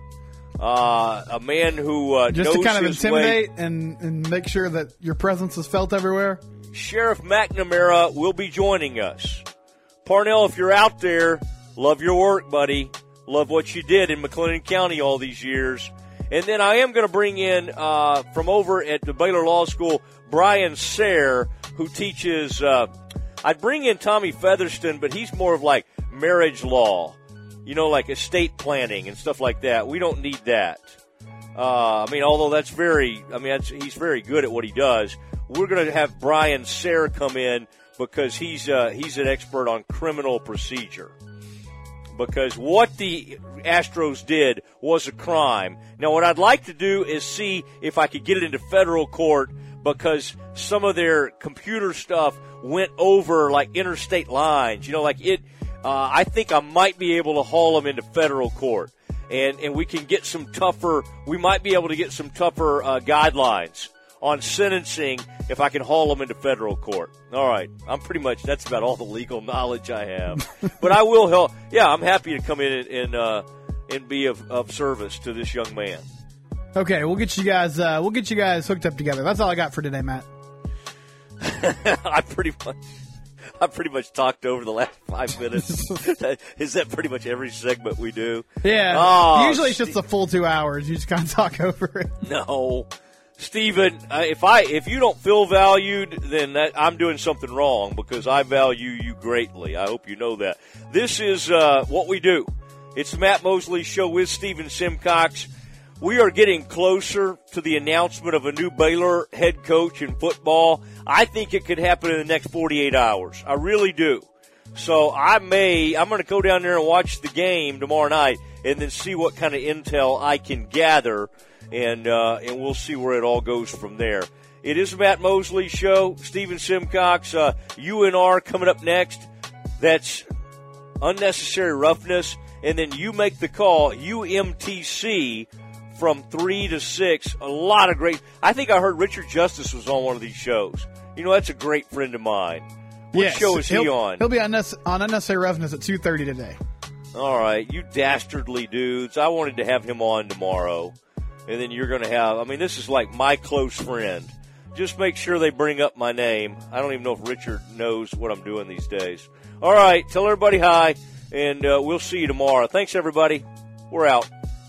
Speaker 2: uh, a man who uh,
Speaker 4: just
Speaker 2: knows
Speaker 4: to kind of
Speaker 2: his
Speaker 4: intimidate
Speaker 2: way.
Speaker 4: and, and make sure that your presence is felt everywhere.
Speaker 2: Sheriff McNamara will be joining us. Parnell, if you're out there, love your work, buddy. Love what you did in McLennan County all these years. And then I am going to bring in, uh, from over at the Baylor Law School, Brian Sayre, who teaches, uh, I'd bring in Tommy Featherston, but he's more of like marriage law, you know, like estate planning and stuff like that. We don't need that. Uh, I mean, although that's very, I mean, that's, he's very good at what he does. We're going to have Brian Sayre come in because he's, uh, he's an expert on criminal procedure. Because what the Astros did was a crime. Now, what I'd like to do is see if I could get it into federal court, because some of their computer stuff went over like interstate lines. You know, like it, uh, I think I might be able to haul them into federal court. And, and we can get some tougher, we might be able to get some tougher uh, guidelines on sentencing if I can haul them into federal court. All right. I'm pretty much, that's about all the legal knowledge I have. But I will help. Yeah, I'm happy to come in and, and, uh, and be of, of service to this young man.
Speaker 4: Okay, we'll get you guys. Uh, we'll get you guys hooked up together. That's all I got for today, Matt.
Speaker 2: I pretty much, I pretty much talked over the last five minutes. Is that pretty much every segment we do?
Speaker 4: Yeah.
Speaker 2: Oh,
Speaker 4: usually it's just the full two hours. You just kind of talk over it.
Speaker 2: No, Stephen. Uh, if I if you don't feel valued, then that, I'm doing something wrong because I value you greatly. I hope you know that. This is uh, what we do. It's the Matt Mosley Show with Stephen Simcox. We are getting closer to the announcement of a new Baylor head coach in football. I think it could happen in the next forty-eight hours. I really do. So I may, I'm going to go down there and watch the game tomorrow night and then see what kind of intel I can gather, and uh, and we'll see where it all goes from there. It is the Matt Mosley Show. Stephen Simcox, uh, U N R coming up next. That's Unnecessary Roughness. And then you make the call, U M T C, from three to six. A lot of great. I think I heard Richard Justice was on one of these shows. You know, that's a great friend of mine. What
Speaker 4: yes,
Speaker 2: show is he
Speaker 4: he'll,
Speaker 2: on?
Speaker 4: He'll be on, on Unnecessary Roughness at two thirty today.
Speaker 2: All right, you dastardly dudes. I wanted to have him on tomorrow. And then you're going to have, I mean, this is like my close friend. Just make sure they bring up my name. I don't even know if Richard knows what I'm doing these days. All right, tell everybody hi, and uh, we'll see you tomorrow. Thanks, everybody. We're out.